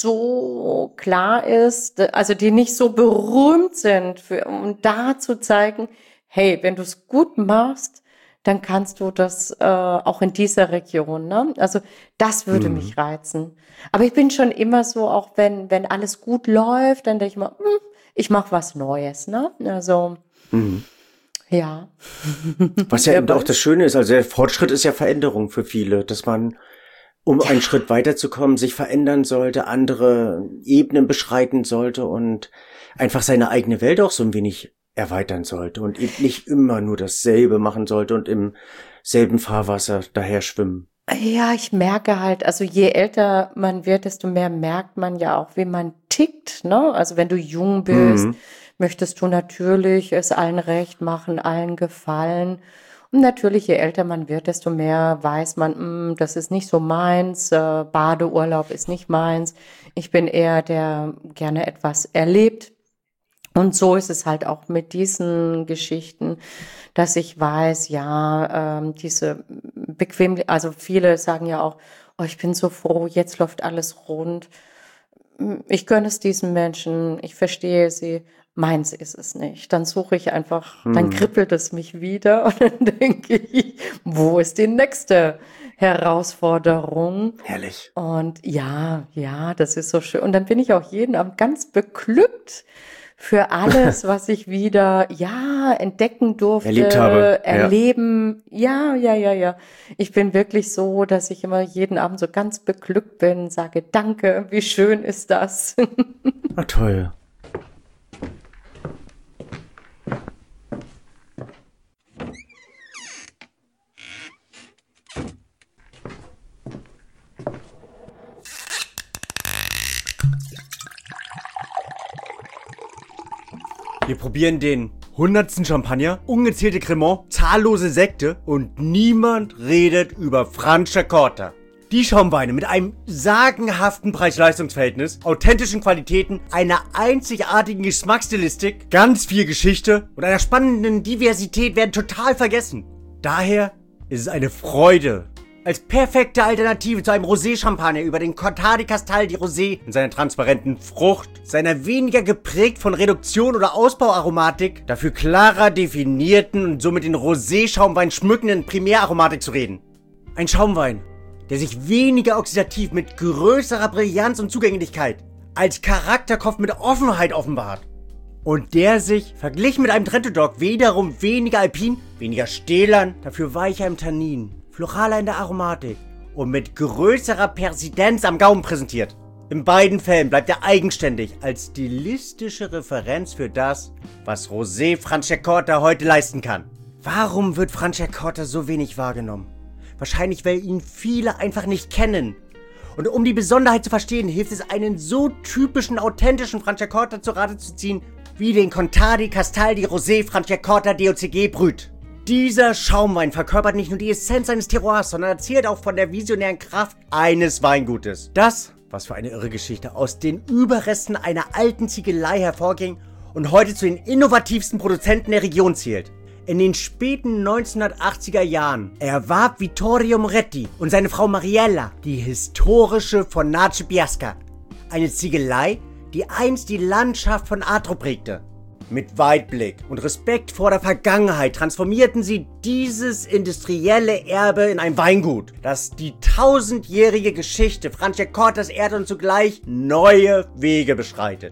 so klar ist, also die nicht so berühmt sind, für, um da zu zeigen, hey, wenn du es gut machst, dann kannst du das äh, auch in dieser Region, ne? Also das würde Mhm. mich reizen. Aber ich bin schon immer so, auch wenn, wenn alles gut läuft, dann denke ich mal, hm, ich mache was Neues, ne? Also, Mhm. ja. Was ja Wer eben auch das weiß. Schöne ist, also der Fortschritt ist ja Veränderung für viele, dass man, um einen Schritt weiterzukommen, sich verändern sollte, andere Ebenen beschreiten sollte und einfach seine eigene Welt auch so ein wenig erweitern sollte und eben nicht immer nur dasselbe machen sollte und im selben Fahrwasser daher schwimmen. Ja, ich merke halt, also je älter man wird, desto mehr merkt man ja auch, wie man tickt, ne? Also wenn du jung bist, Mhm. möchtest du natürlich es allen recht machen, allen gefallen. Und natürlich, je älter man wird, desto mehr weiß man, "Mm, das ist nicht so meins, äh, Badeurlaub ist nicht meins. Ich bin eher der gerne etwas erlebt. Und so ist es halt auch mit diesen Geschichten, dass ich weiß, ja, ähm, diese bequem, also viele sagen ja auch, oh, ich bin so froh, jetzt läuft alles rund. Ich gönne es diesen Menschen, ich verstehe sie, meins ist es nicht. Dann suche ich einfach, dann Mhm. kribbelt es mich wieder und dann denke ich, wo ist die nächste Herausforderung? Herrlich. Und ja, ja, das ist so schön. Und dann bin ich auch jeden Abend ganz beglückt für alles, was ich wieder, ja, entdecken Erlebt habe. durfte, Ja. erleben. Ja, ja, ja, ja. Ich bin wirklich so, dass ich immer jeden Abend so ganz beglückt bin, sage, danke, wie schön ist das? Ah, toll. Wir probieren den hundertsten Champagner, ungezählte Cremant, zahllose Sekte und niemand redet über Franciacorta. Die Schaumweine mit einem sagenhaften Preis-Leistungs-Verhältnis, authentischen Qualitäten, einer einzigartigen Geschmacksstilistik, ganz viel Geschichte und einer spannenden Diversität werden total vergessen. Daher ist es eine Freude, als perfekte Alternative zu einem Rosé-Champagner über den Corta di Castal di Rosé in seiner transparenten Frucht, seiner weniger geprägt von Reduktion oder Ausbauaromatik, dafür klarer definierten und somit den Rosé-Schaumwein schmückenden Primäraromatik zu reden. Ein Schaumwein, der sich weniger oxidativ mit größerer Brillanz und Zugänglichkeit als Charakterkopf mit Offenheit offenbart. Und der sich, verglichen mit einem Trento Doc, wiederum weniger alpin, weniger stählern, dafür weicher im Tannin, floraler in der Aromatik und mit größerer Persistenz am Gaumen präsentiert. In beiden Fällen bleibt er eigenständig als stilistische Referenz für das, was Rosé Franciacorta heute leisten kann. Warum wird Franciacorta so wenig wahrgenommen? Wahrscheinlich, weil ihn viele einfach nicht kennen. Und um die Besonderheit zu verstehen, hilft es, einen so typischen, authentischen Franciacorta zu Rate zu ziehen, wie den Corta di Castal di Rosé Franciacorta D O C G Brut. Dieser Schaumwein verkörpert nicht nur die Essenz eines Terroirs, sondern erzählt auch von der visionären Kraft eines Weingutes. Das, was für eine irre Geschichte, aus den Überresten einer alten Ziegelei hervorging und heute zu den innovativsten Produzenten der Region zählt. In den späten neunzehnhundertachtziger Jahren erwarb Vittorio Moretti und seine Frau Mariella die historische Fornace Biasca, eine Ziegelei, die einst die Landschaft von Atro prägte. Mit Weitblick und Respekt vor der Vergangenheit transformierten sie dieses industrielle Erbe in ein Weingut, das die tausendjährige Geschichte Franciacortas ehrt und zugleich neue Wege beschreitet.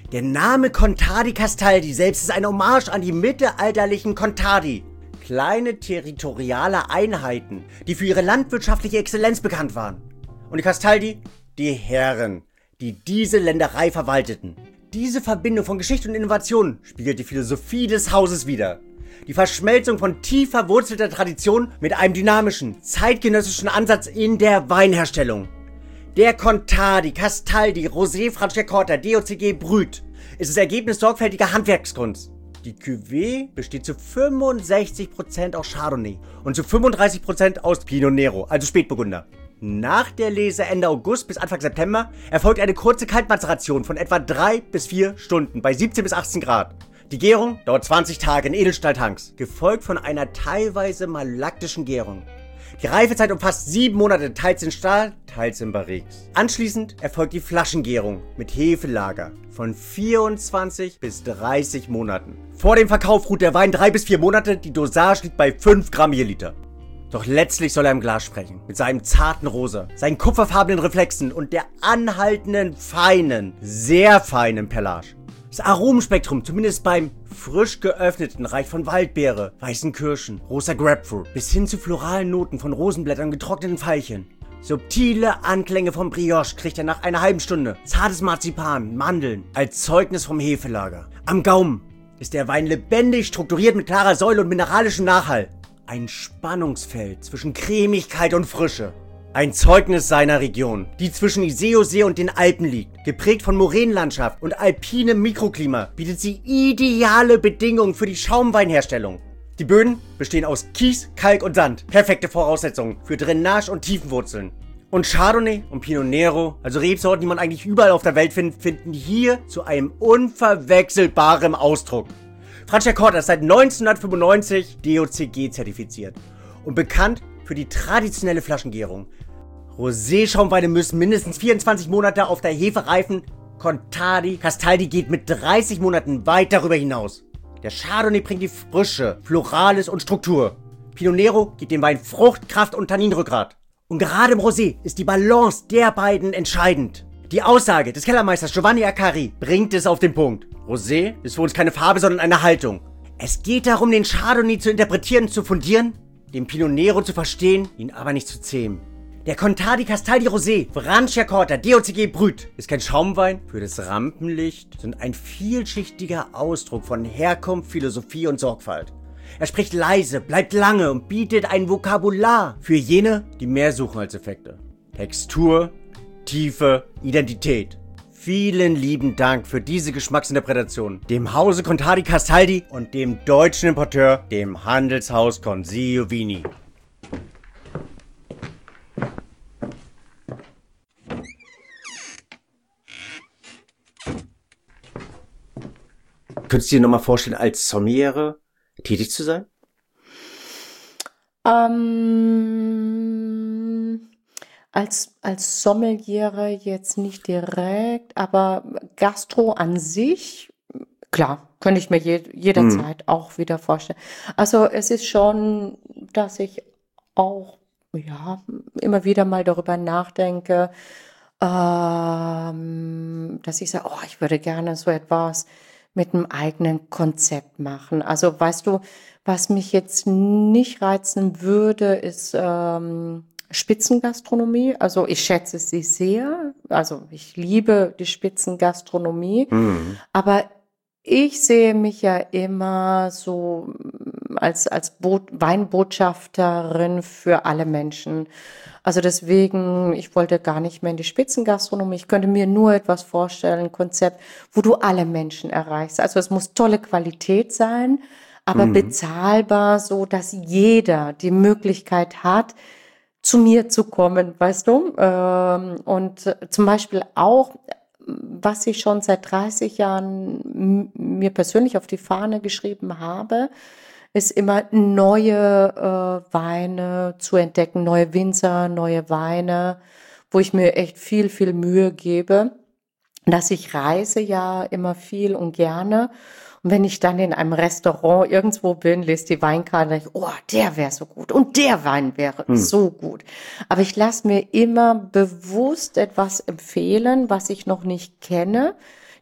Der Name Contadi Castaldi selbst ist eine Hommage an die mittelalterlichen Contadi. Kleine territoriale Einheiten, die für ihre landwirtschaftliche Exzellenz bekannt waren. Und die Castaldi, die Herren, die diese Länderei verwalteten. Diese Verbindung von Geschichte und Innovation spiegelt die Philosophie des Hauses wider. Die Verschmelzung von tief verwurzelter Tradition mit einem dynamischen, zeitgenössischen Ansatz in der Weinherstellung. Der Contadi, Castaldi, Rosé Franciacorta, D O C G Brut ist das Ergebnis sorgfältiger Handwerkskunst. Die Cuvée besteht zu fünfundsechzig Prozent aus Chardonnay und zu fünfunddreißig Prozent aus Pinot Nero, also Spätburgunder. Nach der Lese Ende August bis Anfang September erfolgt eine kurze Kaltmazeration von etwa drei bis vier Stunden bei siebzehn bis achtzehn Grad. Die Gärung dauert zwanzig Tage in Edelstahltanks, gefolgt von einer teilweise malaktischen Gärung. Die Reifezeit umfasst sieben Monate, teils in Stahl, teils in Barriques. Anschließend erfolgt die Flaschengärung mit Hefelager von vierundzwanzig bis dreißig Monaten. Vor dem Verkauf ruht der Wein drei bis vier Monate, die Dosage liegt bei fünf Gramm je Liter. Doch letztlich soll er im Glas sprechen, mit seinem zarten Rosa, seinen kupferfarbenen Reflexen und der anhaltenden, feinen, sehr feinen Perlage. Das Aromenspektrum, zumindest beim frisch geöffneten, reicht von Waldbeere, weißen Kirschen, rosa Grapefruit bis hin zu floralen Noten von Rosenblättern und getrockneten Veilchen. Subtile Anklänge von Brioche kriegt er nach einer halben Stunde. Zartes Marzipan, Mandeln, als Zeugnis vom Hefelager. Am Gaumen ist der Wein lebendig strukturiert mit klarer Säule und mineralischem Nachhall. Ein Spannungsfeld zwischen Cremigkeit und Frische. Ein Zeugnis seiner Region, die zwischen Iseo-See und den Alpen liegt. Geprägt von Moränenlandschaft und alpinem Mikroklima bietet sie ideale Bedingungen für die Schaumweinherstellung. Die Böden bestehen aus Kies, Kalk und Sand. Perfekte Voraussetzungen für Drainage und Tiefenwurzeln. Und Chardonnay und Pinot Nero, also Rebsorten, die man eigentlich überall auf der Welt findet, finden hier zu einem unverwechselbaren Ausdruck. Franciacorta ist seit neunzehnhundertfünfundneunzig D O C G zertifiziert und bekannt für die traditionelle Flaschengärung. Rosé-Schaumweine müssen mindestens vierundzwanzig Monate auf der Hefe reifen. Contadi Castaldi geht mit dreißig Monaten weit darüber hinaus. Der Chardonnay bringt die Frische, Florales und Struktur. Pinot Nero gibt dem Wein Frucht, Kraft und Tanninrückgrat. Und gerade im Rosé ist die Balance der beiden entscheidend. Die Aussage des Kellermeisters Giovanni Accari bringt es auf den Punkt. Rosé ist für uns keine Farbe, sondern eine Haltung. Es geht darum, den Chardonnay zu interpretieren und zu fundieren, den Pinot Nero zu verstehen, ihn aber nicht zu zähmen. Der Contadi Castaldi Rosé Franciacorta D O C G Brut ist kein Schaumwein für das Rampenlicht, sondern ein vielschichtiger Ausdruck von Herkunft, Philosophie und Sorgfalt. Er spricht leise, bleibt lange und bietet ein Vokabular für jene, die mehr suchen als Effekte. Textur, Tiefe, Identität. Vielen lieben Dank für diese Geschmacksinterpretation. Dem Hause Contadi Castaldi und dem deutschen Importeur, dem Handelshaus Consiglio Vini. Könntest du dir nochmal vorstellen, als Sommeliere tätig zu sein? Ähm, als, als Sommeliere jetzt nicht direkt, aber Gastro an sich, klar, könnte ich mir je, jederzeit hm. auch wieder vorstellen. Also es ist schon, dass ich auch ja immer wieder mal darüber nachdenke, ähm, dass ich sage, oh, ich würde gerne so etwas mit einem eigenen Konzept machen. Also weißt du, was mich jetzt nicht reizen würde, ist ähm, Spitzengastronomie. Also ich schätze sie sehr. Also ich liebe die Spitzengastronomie. Mhm. Aber ich sehe mich ja immer so als, als Bo- Weinbotschafterin für alle Menschen. Also deswegen, ich wollte gar nicht mehr in die Spitzengastronomie. Ich könnte mir nur etwas vorstellen, ein Konzept, wo du alle Menschen erreichst. Also es muss tolle Qualität sein, aber mhm. bezahlbar, so dass jeder die Möglichkeit hat, zu mir zu kommen, weißt du? Und zum Beispiel auch, was ich schon seit dreißig Jahren mir persönlich auf die Fahne geschrieben habe, ist immer neue äh, Weine zu entdecken, neue Winzer, neue Weine, wo ich mir echt viel, viel Mühe gebe. Dass ich reise ja immer viel und gerne. Und wenn ich dann in einem Restaurant irgendwo bin, lese die Weinkarte, denke ich, oh, der wäre so gut und der Wein wäre hm. so gut. Aber ich lasse mir immer bewusst etwas empfehlen, was ich noch nicht kenne.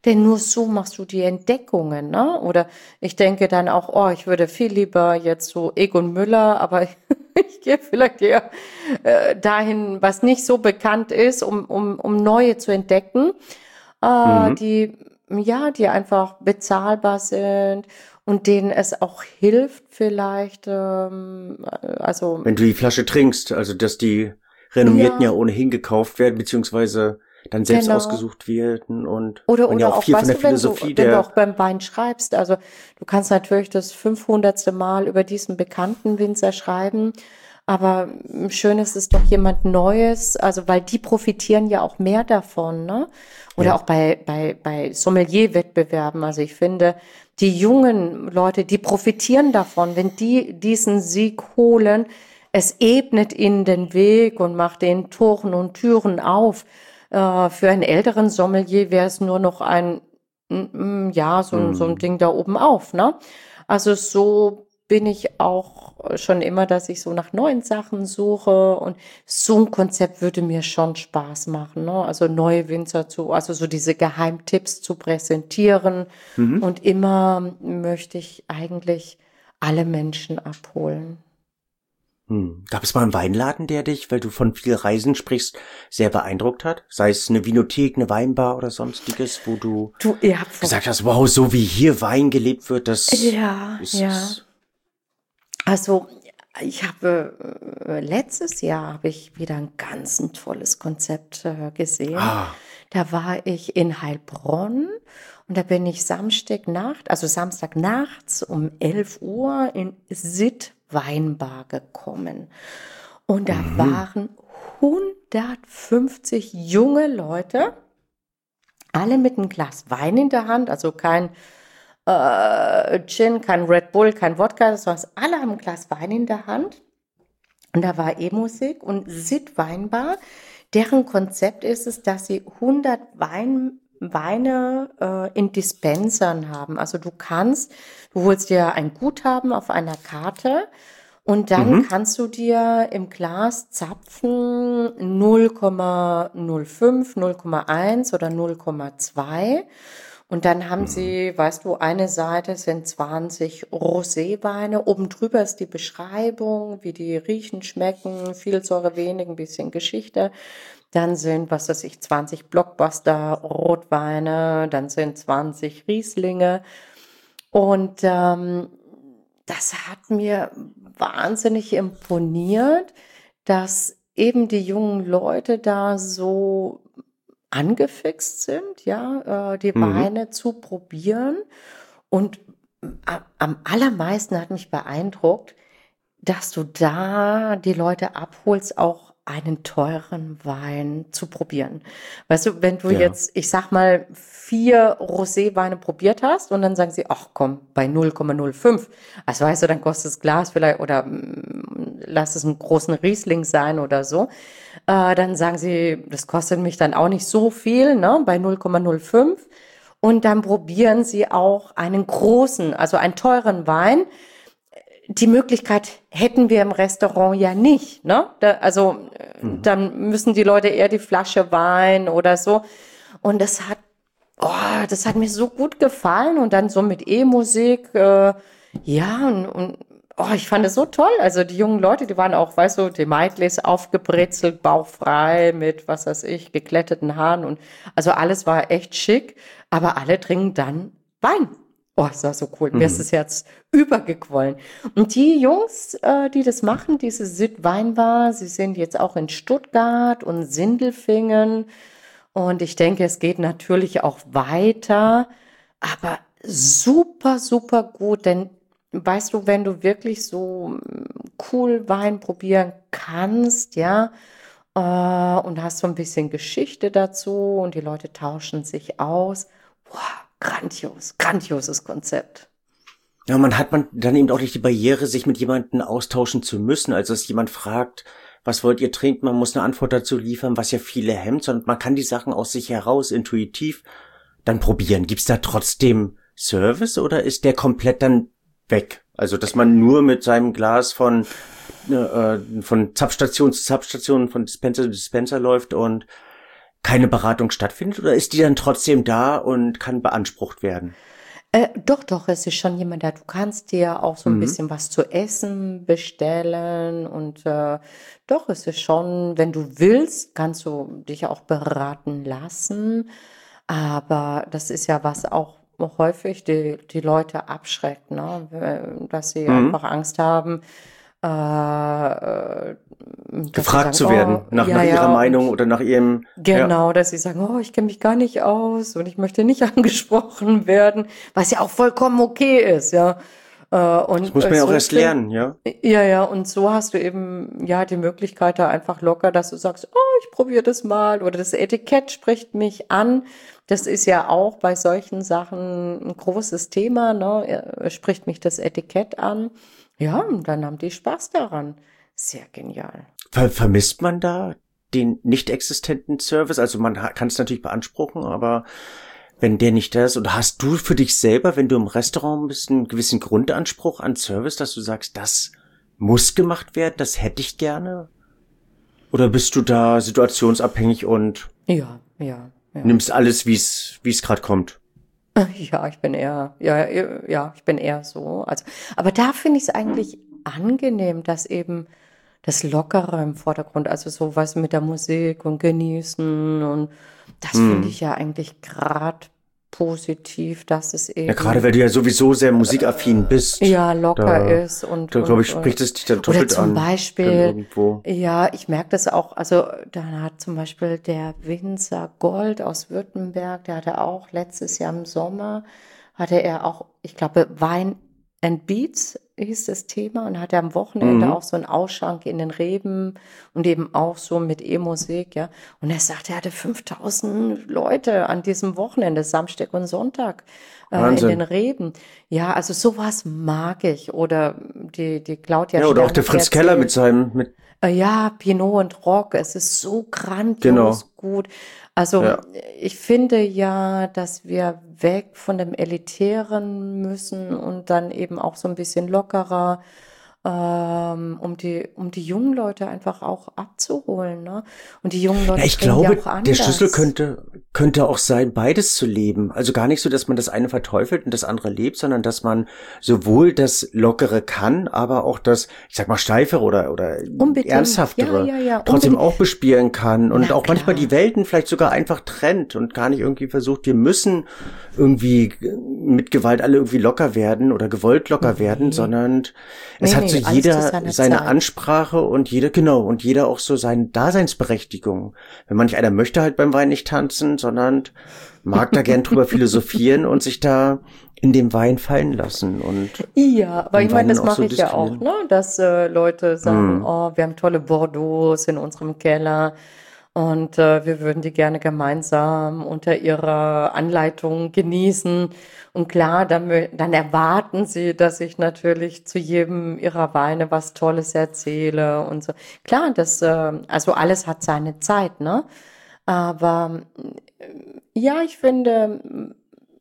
Denn nur so machst du die Entdeckungen, ne? Oder ich denke dann auch, oh, ich würde viel lieber jetzt so Egon Müller, aber ich gehe vielleicht eher äh, dahin, was nicht so bekannt ist, um, um, um neue zu entdecken, äh, Mhm. die, ja, die einfach bezahlbar sind und denen es auch hilft vielleicht, ähm, also, Wenn du die Flasche trinkst, also dass die renommierten ja ja, ohnehin gekauft werden, beziehungsweise dann selbst genau. ausgesucht werden und Oder, man ja oder auch auch, viel von weißt der du, wenn du, Philosophie wenn du der, auch beim Wein schreibst, also du kannst natürlich das fünfhundertste Mal über diesen bekannten Winzer schreiben, aber schön ist es doch jemand Neues, also weil die profitieren ja auch mehr davon, ne? Oder ja, auch bei, bei, bei Sommelier-Wettbewerben, also ich finde, die jungen Leute, die profitieren davon, wenn die diesen Sieg holen, es ebnet ihnen den Weg und macht den Toren und Türen auf. Äh, für einen älteren Sommelier wäre es nur noch ein, mm, mm, ja, so ein, so ein hm, Ding da oben auf, ne? Also so bin ich auch schon immer, dass ich so nach neuen Sachen suche und so ein Konzept würde mir schon Spaß machen, ne? Also neue Winzer zu, also so diese Geheimtipps zu präsentieren mhm. und immer möchte ich eigentlich alle Menschen abholen. Hm. Gab es mal einen Weinladen, der dich, weil du von viel Reisen sprichst, sehr beeindruckt hat? Sei es eine Vinothek, eine Weinbar oder sonstiges, wo du Du, ihr habt vor, gesagt hast, wow, so wie hier Wein gelebt wird, das ja, ist ja. es. Also, ich habe äh, letztes Jahr habe ich wieder ein ganz ein tolles Konzept äh, gesehen. Ah, Da war ich in Heilbronn und da bin ich Samstagnacht, also Samstagnachts um elf Uhr in Sitt Weinbar gekommen. Und da mhm, waren hundertfünfzig junge Leute, alle mit einem Glas Wein in der Hand, also kein äh, Gin, kein Red Bull, kein Wodka, sondern alle haben ein Glas Wein in der Hand. Und da war E-Musik und Sid Weinbar. Deren Konzept ist es, dass sie hundert Wein, Weine äh, in Dispensern haben. Also du kannst, du holst dir ein Guthaben auf einer Karte und dann mhm, kannst du dir im Glas zapfen null Komma null fünf, null Komma eins oder null Komma zwei. Und dann haben mhm, sie, weißt du, eine Seite sind zwanzig Roséweine. Oben drüber ist die Beschreibung, wie die riechen, schmecken, viel Säure, wenig, ein bisschen Geschichte. Dann sind, was weiß ich, zwanzig Blockbuster Rotweine, dann sind zwanzig Rieslinge. Und ähm, das hat mir wahnsinnig imponiert, dass eben die jungen Leute da so angefixt sind, ja, äh, die mhm. Weine zu probieren. Und a- am allermeisten hat mich beeindruckt, dass du da die Leute abholst, auch einen teuren Wein zu probieren. Weißt du, wenn du Ja. jetzt, ich sag mal, vier Roséweine probiert hast und dann sagen sie, ach komm, bei null Komma null fünf, also weißt du, dann kostet das Glas vielleicht oder mm, lass es einen großen Riesling sein oder so, äh, dann sagen sie, das kostet mich dann auch nicht so viel, ne, bei null Komma null fünf. Und dann probieren sie auch einen großen, also einen teuren Wein. Die Möglichkeit hätten wir im Restaurant ja nicht, ne? Da, also äh, Mhm. dann müssen die Leute eher die Flasche Wein oder so. Und das hat, oh, das hat mir so gut gefallen. Und dann so mit E-Musik, äh, ja, und, und oh, ich fand es so toll. Also die jungen Leute, die waren auch, weißt du, die Meitlis aufgebrezelt, bauchfrei mit, was weiß ich, gekletteten Haaren und also alles war echt schick, aber alle trinken dann Wein. Oh, das war so cool. Mir ist Mhm. das Herz übergequollen. Und die Jungs, äh, die das machen, diese Süd Weinbar, sie sind jetzt auch in Stuttgart und Sindelfingen. Und ich denke, es geht natürlich auch weiter, aber super, super gut. Denn weißt du, wenn du wirklich so mm, cool Wein probieren kannst, ja, äh, und hast so ein bisschen Geschichte dazu und die Leute tauschen sich aus. Boah, grandios, grandioses Konzept. Ja, man hat man dann eben auch nicht die Barriere, sich mit jemandem austauschen zu müssen. Also, dass jemand fragt, was wollt ihr trinken? Man muss eine Antwort dazu liefern, was ja viele hemmt, sondern man kann die Sachen aus sich heraus intuitiv dann probieren. Gibt's da trotzdem Service oder ist der komplett dann weg? Also, dass man nur mit seinem Glas von, äh, von Zapfstation zu Zapfstation, von Dispenser zu Dispenser läuft und keine Beratung stattfindet, oder ist die dann trotzdem da und kann beansprucht werden? Äh, doch, doch, es ist schon jemand da. Du kannst dir auch so ein Mhm. bisschen was zu essen bestellen und äh, doch, es ist schon, wenn du willst, kannst du dich auch beraten lassen. Aber das ist ja, was auch häufig die, die Leute abschreckt, ne? Äh, Dass sie Mhm. einfach Angst haben, äh, äh, dass sie Gefragt sagen, zu oh, werden, nach, ja, nach ihrer ja, Meinung und oder nach ihrem, ja. genau, dass sie sagen, oh, ich kenne mich gar nicht aus und ich möchte nicht angesprochen werden, was ja auch vollkommen okay ist, ja. Äh, Das und muss äh, man ja auch so erst find, lernen, ja. ja, ja, und so hast du eben ja die Möglichkeit da einfach locker, dass du sagst, oh, ich probiere das mal oder das Etikett spricht mich an. Das ist ja auch bei solchen Sachen ein großes Thema, ne? Äh, Spricht mich das Etikett an? Ja, und dann haben die Spaß daran. Sehr genial. Ver vermisst man da den nicht existenten Service? Also man ha- kann es natürlich beanspruchen, aber wenn der nicht da ist, oder hast du für dich selber, wenn du im Restaurant bist, einen gewissen Grundanspruch an Service, dass du sagst, das muss gemacht werden, das hätte ich gerne? Oder bist du da situationsabhängig und Ja, ja, ja. nimmst alles, wie es wie es gerade kommt? Ja, ich bin eher, ja, ja, ich bin eher so. Also, aber da finde ich es eigentlich angenehm, dass eben das Lockere im Vordergrund, also so was mit der Musik und Genießen und das finde Hm. ich ja eigentlich gerade positiv, dass es Ja, gerade eben weil du ja sowieso sehr musikaffin bist. ja locker Da, ist und da glaube und ich, und spricht es dich dann oder doppelt zum an. Dann Beispiel, irgendwo. ja, ich merke das auch, also da hat zum Beispiel der Winzer Gold aus Württemberg, der hatte auch letztes Jahr im Sommer, hatte er auch, ich glaube, Wein and Beats hieß das Thema und hatte am Wochenende auch Mhm. so einen Ausschank in den Reben und eben auch so mit E-Musik, ja. Und er sagte, er hatte fünftausend Leute an diesem Wochenende, Samstag und Sonntag, äh, in den Wahnsinn. Reben. Ja, also sowas mag ich. Oder die, die Claudia Ja, oder auch Stern der hat Fritz Keller mit erzählt, seinem, mit, äh, ja, Pinot und Rock, es ist so genau, grandios gut. Also ja. ich finde ja, dass wir weg von dem Elitären müssen und dann eben auch so ein bisschen lockerer, ähm, um die, um die jungen Leute einfach auch abzuholen, ne? Und die jungen Ja, Leute ich trinken ja auch glaube, der Schlüssel anders. könnte, könnte auch sein, beides zu leben. Also gar nicht so, dass man das eine verteufelt und das andere lebt, sondern dass man sowohl das Lockere kann, aber auch das, ich sag mal, Steifere oder, oder Unbedingt. Ja, Ernsthaftere ja, ja, trotzdem unbedingt. auch bespielen kann und Na auch manchmal die klar. Welten vielleicht sogar einfach trennt und gar nicht irgendwie versucht, wir müssen irgendwie mit Gewalt alle irgendwie locker werden oder gewollt locker werden, Nee. sondern es Nee, hat so nee, alles zu jeder seiner seine Zeit. Ansprache und jeder, genau, und jeder auch so seine Daseinsberechtigung. Wenn manch einer möchte halt beim Wein nicht tanzen, sondern mag da gern drüber philosophieren und sich da in dem Wein fallen lassen und Ja, aber den ich meine, Wein dann das auch so mache ich ja auch, destillieren. ne? Dass äh, Leute sagen, Hm. oh, wir haben tolle Bordeaux in unserem Keller und äh, wir würden die gerne gemeinsam unter ihrer Anleitung genießen. Und klar, dann, mö- dann erwarten sie, dass ich natürlich zu jedem ihrer Weine was Tolles erzähle und so. Klar, das, äh, also alles hat seine Zeit, ne? Aber äh, ja, ich finde,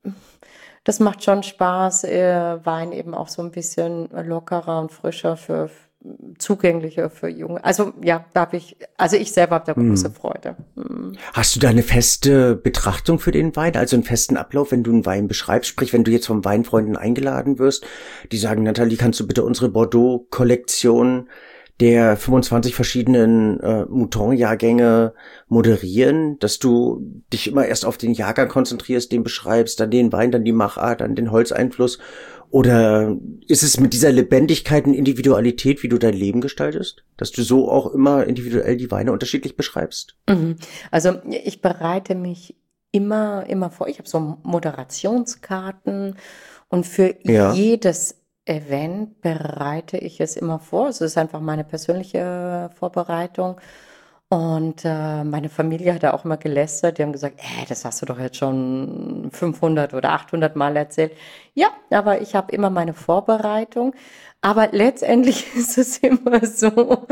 das macht schon Spaß, äh, Wein eben auch so ein bisschen lockerer und frischer für zugänglicher für Junge. Also ja, da habe ich, also ich selber habe da große Hm. Freude. Hm. Hast du da eine feste Betrachtung für den Wein, also einen festen Ablauf, wenn du einen Wein beschreibst? Sprich, wenn du jetzt von Weinfreunden eingeladen wirst, die sagen, Nathalie, kannst du bitte unsere Bordeaux-Kollektion der fünfundzwanzig verschiedenen äh, Mouton-Jahrgänge moderieren, dass du dich immer erst auf den Jahrgang konzentrierst, den beschreibst, dann den Wein, dann die Machart, dann den Holzeinfluss? Oder ist es mit dieser Lebendigkeit und Individualität, wie du dein Leben gestaltest, dass du so auch immer individuell die Weine unterschiedlich beschreibst? Mhm. Also ich bereite mich immer, immer vor. Ich habe so Moderationskarten und für Ja. jedes Event bereite ich es immer vor. Es ist einfach meine persönliche Vorbereitung. Und äh, meine Familie hat da auch immer gelästert. Die haben gesagt, äh, das hast du doch jetzt schon fünfhundert oder achthundert Mal erzählt. Ja, aber ich habe immer meine Vorbereitung. Aber letztendlich ist es immer so,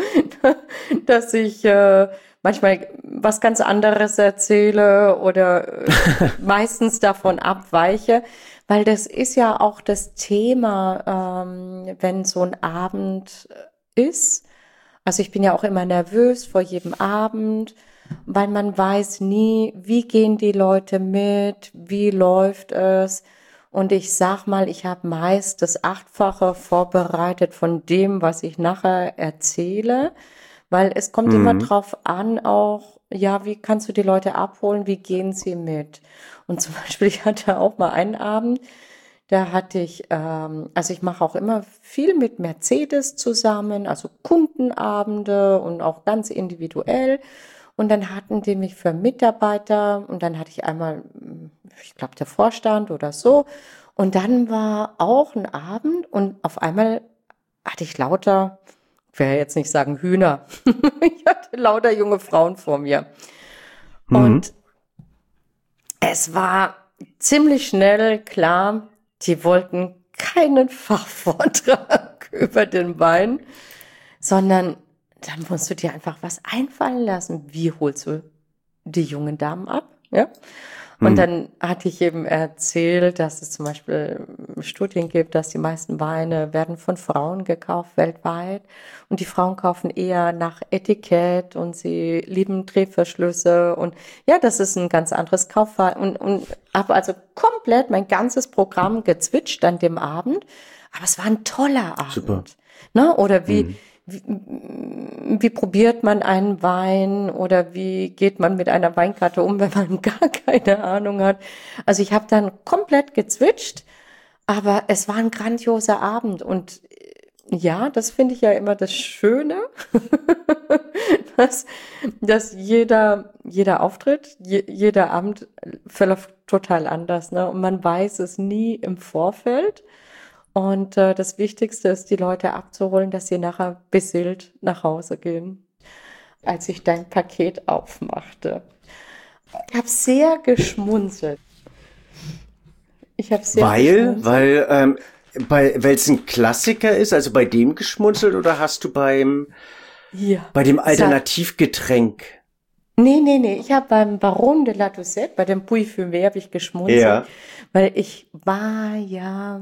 dass ich äh, manchmal was ganz anderes erzähle oder äh, meistens davon abweiche, weil das ist ja auch das Thema, ähm, wenn so ein Abend ist. Also ich bin ja auch immer nervös vor jedem Abend. weil man weiß nie, wie gehen die Leute mit, wie läuft es. Und ich sag mal, ich habe meist das Achtfache vorbereitet von dem, was ich nachher erzähle, weil es kommt immer Mhm. drauf an, auch, ja, wie kannst du die Leute abholen, wie gehen sie mit? Und zum Beispiel, ich hatte auch mal einen Abend, da hatte ich, ähm, also ich mache auch immer viel mit Mercedes zusammen, also Kundenabende und auch ganz individuell. Und dann hatten die mich für Mitarbeiter und dann hatte ich einmal, ich glaube, der Vorstand oder so. Und dann war auch ein Abend und auf einmal hatte ich lauter, ich will ja jetzt nicht sagen Hühner, ich hatte lauter junge Frauen vor mir. Mhm. Und es war ziemlich schnell klar, die wollten keinen Fachvortrag über den Wein, sondern dann musst du dir einfach was einfallen lassen. Wie holst du die jungen Damen ab? Ja. Und Mhm. dann hatte ich eben erzählt, dass es zum Beispiel Studien gibt, dass die meisten Weine werden von Frauen gekauft weltweit. Und die Frauen kaufen eher nach Etikett und sie lieben Drehverschlüsse. Und ja, das ist ein ganz anderes Kaufverhalten. Und, und habe also komplett mein ganzes Programm gezwitscht an dem Abend. Aber es war ein toller Super. Abend. Ne? Oder wie, Mhm. wie, wie probiert man einen Wein oder wie geht man mit einer Weinkarte um, wenn man gar keine Ahnung hat. Also ich habe dann komplett gezwitscht, aber es war ein grandioser Abend und ja, das finde ich ja immer das Schöne, dass, dass jeder, jeder Auftritt, je, jeder Abend verläuft total anders, ne? Und man weiß es nie im Vorfeld. Und äh, das Wichtigste ist, die Leute abzuholen, dass sie nachher beseelt nach Hause gehen. Als ich dein Paket aufmachte, ich habe sehr geschmunzelt. Ich habe sehr Weil, geschmunzelt. weil, ähm, bei, weil es ein Klassiker ist, also bei dem geschmunzelt oder hast du beim, Ja. bei dem Sa Alternativgetränk? nee, nee, nee. Ich habe beim Baron de la Doucette, bei dem Puy Fumé, habe ich geschmunzelt, Ja. weil ich war ja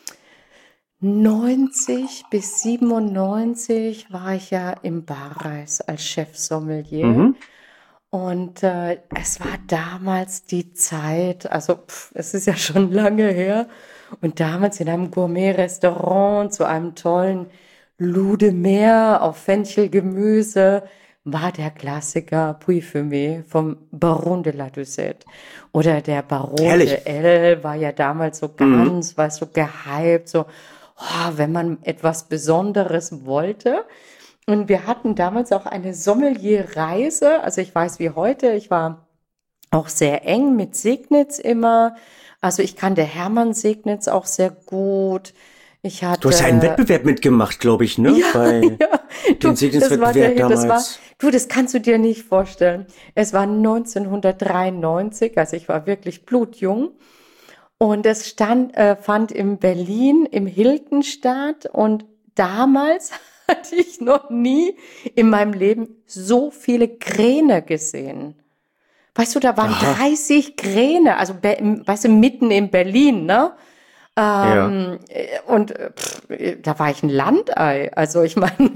neunzig bis siebenundneunzig war ich ja im Barreis als Chef-Sommelier. Mhm. Und äh, es war damals die Zeit, also pff, es ist ja schon lange her, und damals in einem Gourmet-Restaurant zu einem tollen Loup de Mer auf Fenchelgemüse war der Klassiker Puy Fumé vom Baron de la Doucette. Oder der Baron de Herrlich. Elle war ja damals so Mhm. ganz, weißt du, so gehypt, so, oh, wenn man etwas Besonderes wollte. Und wir hatten damals auch eine Sommelier-Reise. Also ich weiß wie heute, ich war auch sehr eng mit Segnitz immer. Also ich kannte Hermann Segnitz auch sehr gut. Ich Du hast ja einen hatte, Wettbewerb mitgemacht, glaube ich, ne? ja, Bei ja, du, den das war der Segenswettbewerb Hit, das war, damals. du, das kannst du dir nicht vorstellen. Es war neunzehnhundertdreiundneunzig, also ich war wirklich blutjung. Und es stand, äh, fand in Berlin im Hilton statt. Und damals hatte ich noch nie in meinem Leben so viele Kräne gesehen. Weißt du, da waren Aha. dreißig Kräne, also be- weißt du, mitten in Berlin, ne? Ja. Ähm, äh, und äh, pff, äh, da war ich ein Landei. Also ich meine,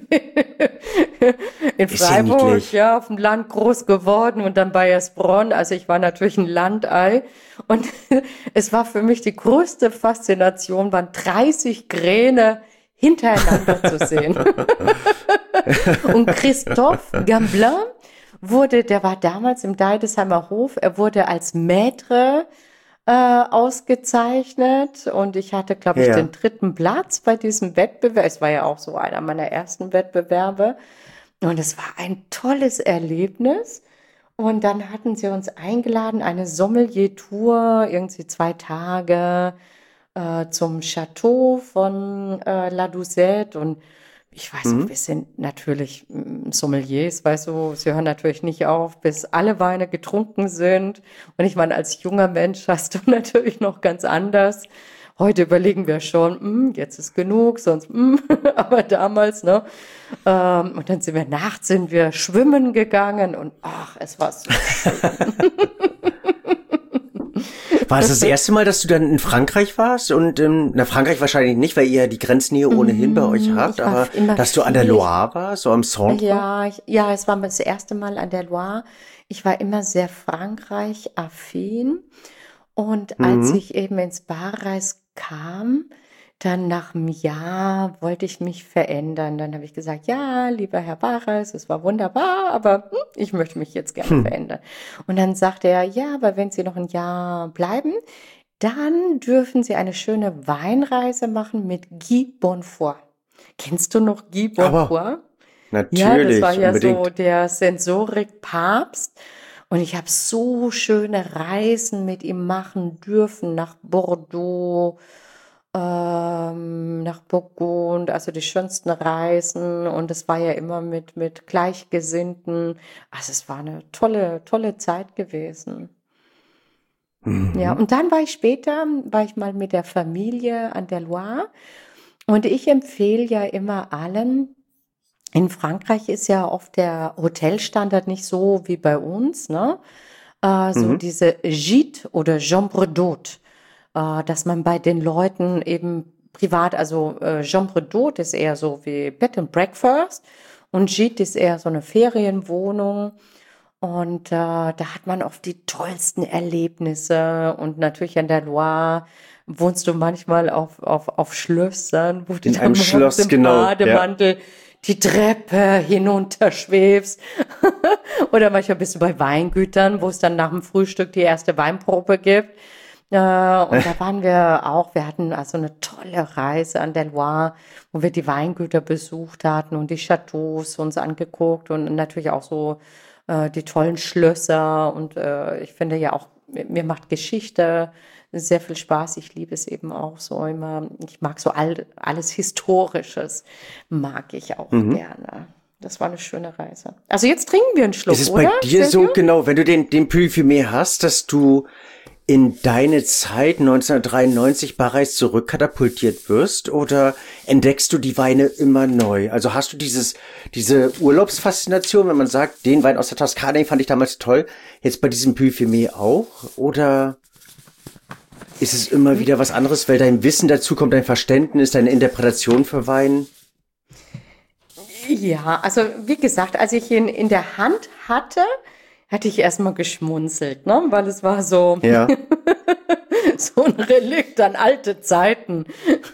in Ist ja Freiburg, niedlich. ja, auf dem Land groß geworden und dann bei Esbronn. Also ich war natürlich ein Landei. Und es war für mich die größte Faszination, waren dreißig Kräne hintereinander zu sehen. Und Christophe Gamblin wurde, der war damals im Deidesheimer Hof, er wurde als Maître äh, ausgezeichnet und ich hatte, glaube ich, den Ja. dritten Platz bei diesem Wettbewerb. Es war ja auch so einer meiner ersten Wettbewerbe und es war ein tolles Erlebnis. Und dann hatten sie uns eingeladen, eine Sommelier-Tour, irgendwie zwei Tage äh, zum Chateau von äh, La Doucette und ich weiß auch, wir Mhm. sind natürlich mm, Sommeliers, weißt du, sie hören natürlich nicht auf, bis alle Weine getrunken sind. Und ich meine, als junger Mensch hast du natürlich noch ganz anders. Heute überlegen wir schon, mm, jetzt ist genug, sonst, mm, aber damals, ne? Ähm, und dann sind wir nachts, sind wir schwimmen gegangen und ach, es war so schön. War es das erste Mal, dass du dann in Frankreich warst? Und ähm, na, Frankreich wahrscheinlich nicht, weil ihr ja die Grenznähe ohnehin bei euch habt, Ich war aber immer dass du an der viel. Loire warst, so am Centre? Ja, ich, ja, es war das erste Mal an der Loire. Ich war immer sehr Frankreich-affin. Und als Mhm. ich eben ins Barreis kam, dann nach einem Jahr wollte ich mich verändern. Dann habe ich gesagt, ja, lieber Herr Barreis, es war wunderbar, aber hm, ich möchte mich jetzt gerne Hm. verändern. Und dann sagte er, ja, aber wenn Sie noch ein Jahr bleiben, dann dürfen Sie eine schöne Weinreise machen mit Guy Bonfoy. Kennst du noch Guy Aber Bonfoy? Ja, das war natürlich, ja so unbedingt. der Sensorik-Papst. Und ich habe so schöne Reisen mit ihm machen dürfen nach Bordeaux, ähm, nach Burgund, also die schönsten Reisen. Und es war ja immer mit, mit Gleichgesinnten. Also es war eine tolle, tolle Zeit gewesen. Ja, Mhm. und dann war ich später, war ich mal mit der Familie an der Loire. Und ich empfehle ja immer allen, in Frankreich ist ja oft der Hotelstandard nicht so wie bei uns, ne? Äh, so Mhm. diese Gîte oder Chambre d'hôte, äh, dass man bei den Leuten eben privat, also äh, Chambre d'hôte ist eher so wie Bed and Breakfast und Gîte ist eher so eine Ferienwohnung. Und äh, da hat man oft die tollsten Erlebnisse. Und natürlich an der Loire wohnst du manchmal auf, auf, auf Schlössern, wo du In dann einem morgens Schloss, im genau, ja. Bademantel die Treppe hinunterschwebst. Oder manchmal bist du bei Weingütern, wo es dann nach dem Frühstück die erste Weinprobe gibt. Äh, und da waren wir auch, wir hatten also eine tolle Reise an der Loire, wo wir die Weingüter besucht hatten und die Chateaus uns angeguckt und natürlich auch so äh, die tollen Schlösser. Und äh, ich finde ja auch, mir mir macht Geschichte sehr viel Spaß. Ich liebe es eben auch so immer. Ich mag so all, alles Historisches, mag ich auch Mhm. gerne. Das war eine schöne Reise. Also jetzt trinken wir einen Ist Schluck, es bei oder, dir so, Silvio? genau, wenn du den, den Puy Fumé hast, dass du in deine Zeit neunzehnhundertdreiundneunzig Paris zurückkatapultiert wirst oder entdeckst du die Weine immer neu? Also hast du dieses, diese Urlaubsfaszination, wenn man sagt, den Wein aus der Toskana, den fand ich damals toll, jetzt bei diesem Puy Fumé auch? Oder ist es immer wieder was anderes, weil dein Wissen dazu kommt, dein Verständnis, deine Interpretation für Wein? Ja, also wie gesagt, als ich ihn in der Hand hatte, hatte ich erstmal geschmunzelt, ne? Weil es war so, Ja. so ein Relikt an alte Zeiten.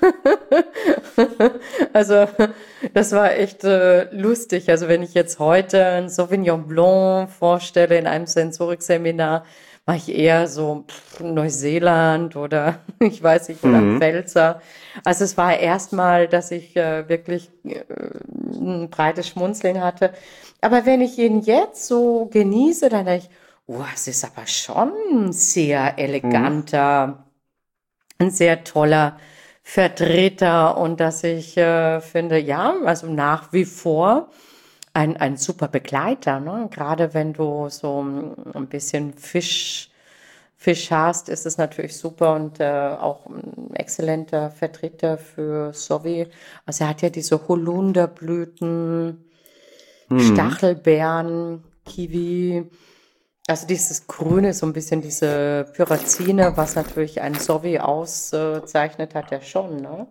Also das war echt äh, lustig. Also wenn ich jetzt heute ein Sauvignon Blanc vorstelle in einem Sensorikseminar, mache ich eher so pff, Neuseeland oder ich weiß nicht, oder ein Mhm. Pfälzer. Also es war erstmal, dass ich äh, wirklich äh, ein breites Schmunzeln hatte. Aber wenn ich ihn jetzt so genieße, dann denke ich, oh, es ist aber schon ein sehr Mhm. eleganter, ein sehr toller Vertreter und dass ich äh, finde, ja, also nach wie vor ein, ein super Begleiter, ne? Gerade wenn du so ein bisschen Fisch, Fisch hast, ist es natürlich super und äh, auch ein exzellenter Vertreter für Sovi. Also er hat ja diese Holunderblüten, Mhm. Stachelbeeren, Kiwi. Also dieses Grüne, so ein bisschen diese Pyrazine, was natürlich einen Sovi auszeichnet, hat er schon, ne?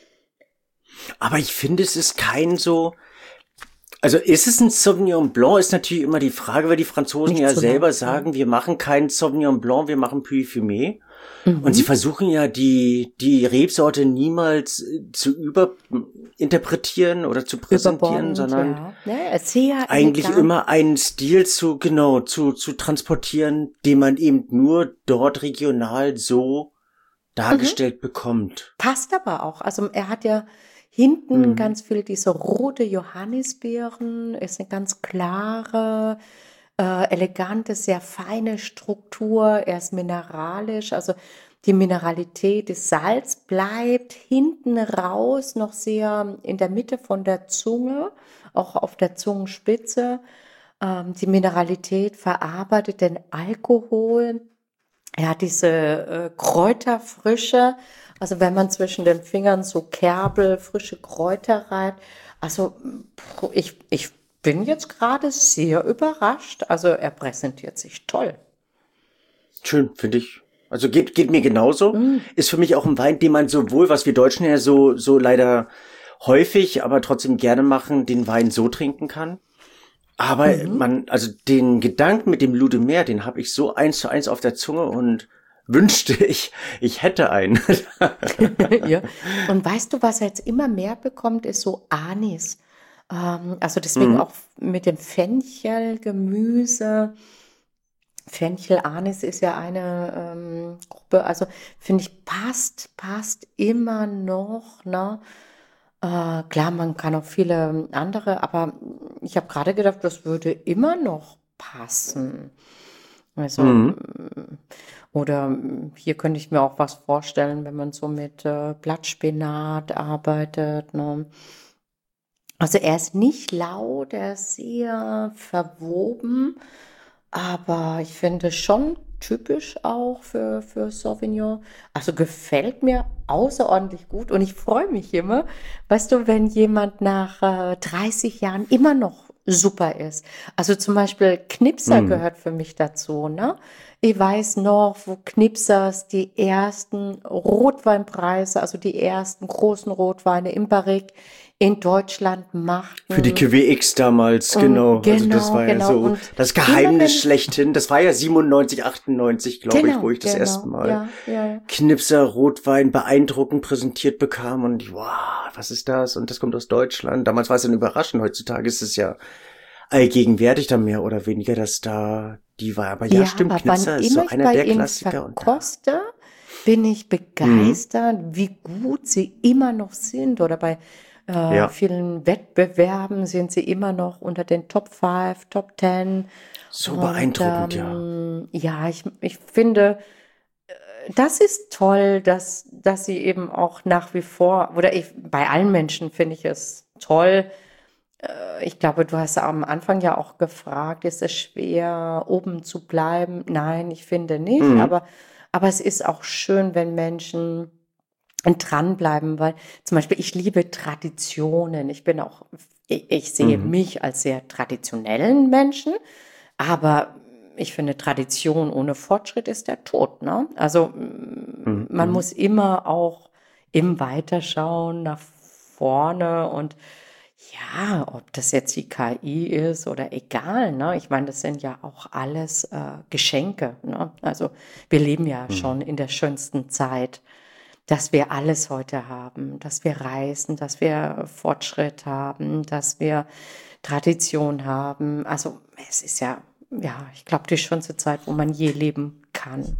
Aber ich finde, es ist kein so. Also ist es ein Sauvignon Blanc, ist natürlich immer die Frage, weil die Franzosen Nicht ja zu lang. selber sagen, wir machen keinen Sauvignon Blanc, wir machen Puy Fumé. Und sie Mhm. versuchen ja die, die Rebsorte niemals äh, zu überinterpretieren oder zu präsentieren, Überbordend, sondern ja. Ja, sehr eigentlich elegant. immer einen Stil zu, genau, zu, zu transportieren, den man eben nur dort regional so Mhm. dargestellt bekommt. Passt aber auch. Also er hat ja hinten Mhm. ganz viel diese rote Johannisbeeren, ist eine ganz klare, äh, elegante, sehr feine Struktur. Er ist mineralisch, also die Mineralität des Salz bleibt hinten raus noch sehr in der Mitte von der Zunge, auch auf der Zungenspitze. Ähm, die Mineralität verarbeitet den Alkohol. Er hat diese äh, Kräuterfrische, also wenn man zwischen den Fingern so Kerbel, frische Kräuter reibt. Also puh, ich, ich bin jetzt gerade sehr überrascht. Also er präsentiert sich toll. Schön, finde ich. Also geht geht mir genauso. Mm. Ist für mich auch ein Wein, den man sowohl, was wir Deutschen ja so so leider häufig, aber trotzdem gerne machen, den Wein so trinken kann. Aber Mhm. man, also den Gedanken mit dem Ludemer, den habe ich so eins zu eins auf der Zunge und wünschte ich, ich hätte einen. Ja. Und weißt du, was er jetzt immer mehr bekommt, ist so Anis. Ähm, also deswegen Mhm. auch mit dem Fenchel, Gemüse. Fenchel, Anis ist ja eine ähm, Gruppe, also finde ich, passt, passt immer noch, ne? Äh, klar, man kann auch viele andere, aber ich habe gerade gedacht, das würde immer noch passen. Also, Mhm. mm, oder mm, hier könnte ich mir auch was vorstellen, wenn man so mit äh, Blattspinat arbeitet, ne? Also er ist nicht laut, er ist sehr verwoben, aber ich finde schon typisch auch für, für Sauvignon. Also gefällt mir außerordentlich gut und ich freue mich immer, weißt du, wenn jemand nach äh, dreißig Jahren immer noch super ist. Also zum Beispiel Knipser Mhm. gehört für mich dazu, ne? Ich weiß noch, wo Knipsers die ersten Rotweinpreise, also die ersten großen Rotweine im Barrique in Deutschland Für die machten. Q W X damals, Und genau. Also das genau, war ja genau. so Und das immer Geheimnis wenn ich, schlechthin. Das war ja siebenundneunzig, achtundneunzig, glaube ich, wo genau, ich das erste genau, Mal ja, ja, ja. Knipser Rotwein beeindruckend präsentiert bekam und ich, wow, was ist das? Und das kommt aus Deutschland. Damals war es dann überraschend. Heutzutage ist es ja allgegenwärtig dann mehr oder weniger, dass da die war. Aber ja, Ja, stimmt, aber wann Knipser ist immer so ich einer bei der ihnen Klassiker und ja. verkoste, bin ich Mhm. begeistert, wie gut sie immer noch sind. Oder bei äh, Ja, vielen Wettbewerben sind sie immer noch unter den Top fünf, Top zehn. so Und beeindruckend, ja. ähm, ja, ich, ich finde, das ist toll, dass, dass sie eben auch nach wie vor, oder ich, bei allen Menschen finde ich es toll. Äh, Ich glaube, du hast am Anfang ja auch gefragt, ist es schwer, oben zu bleiben? Nein, ich finde nicht, Mhm. aber, aber es ist auch schön, wenn Menschen dranbleiben, weil zum Beispiel ich liebe Traditionen. Ich bin auch, ich, ich sehe Mhm. mich als sehr traditionellen Menschen, aber ich finde, Tradition ohne Fortschritt ist der Tod, ne? Also mm, Mhm. man Mhm. muss immer auch im Weiterschauen nach vorne und ja, ob das jetzt die K I ist oder egal, ne? Ich meine, das sind ja auch alles äh, Geschenke, ne? Also wir leben ja Mhm. schon in der schönsten Zeit, dass wir alles heute haben, dass wir reisen, dass wir Fortschritt haben, dass wir Tradition haben. Also es ist ja, ja, ich glaube, die schönste Zeit, wo man je leben kann.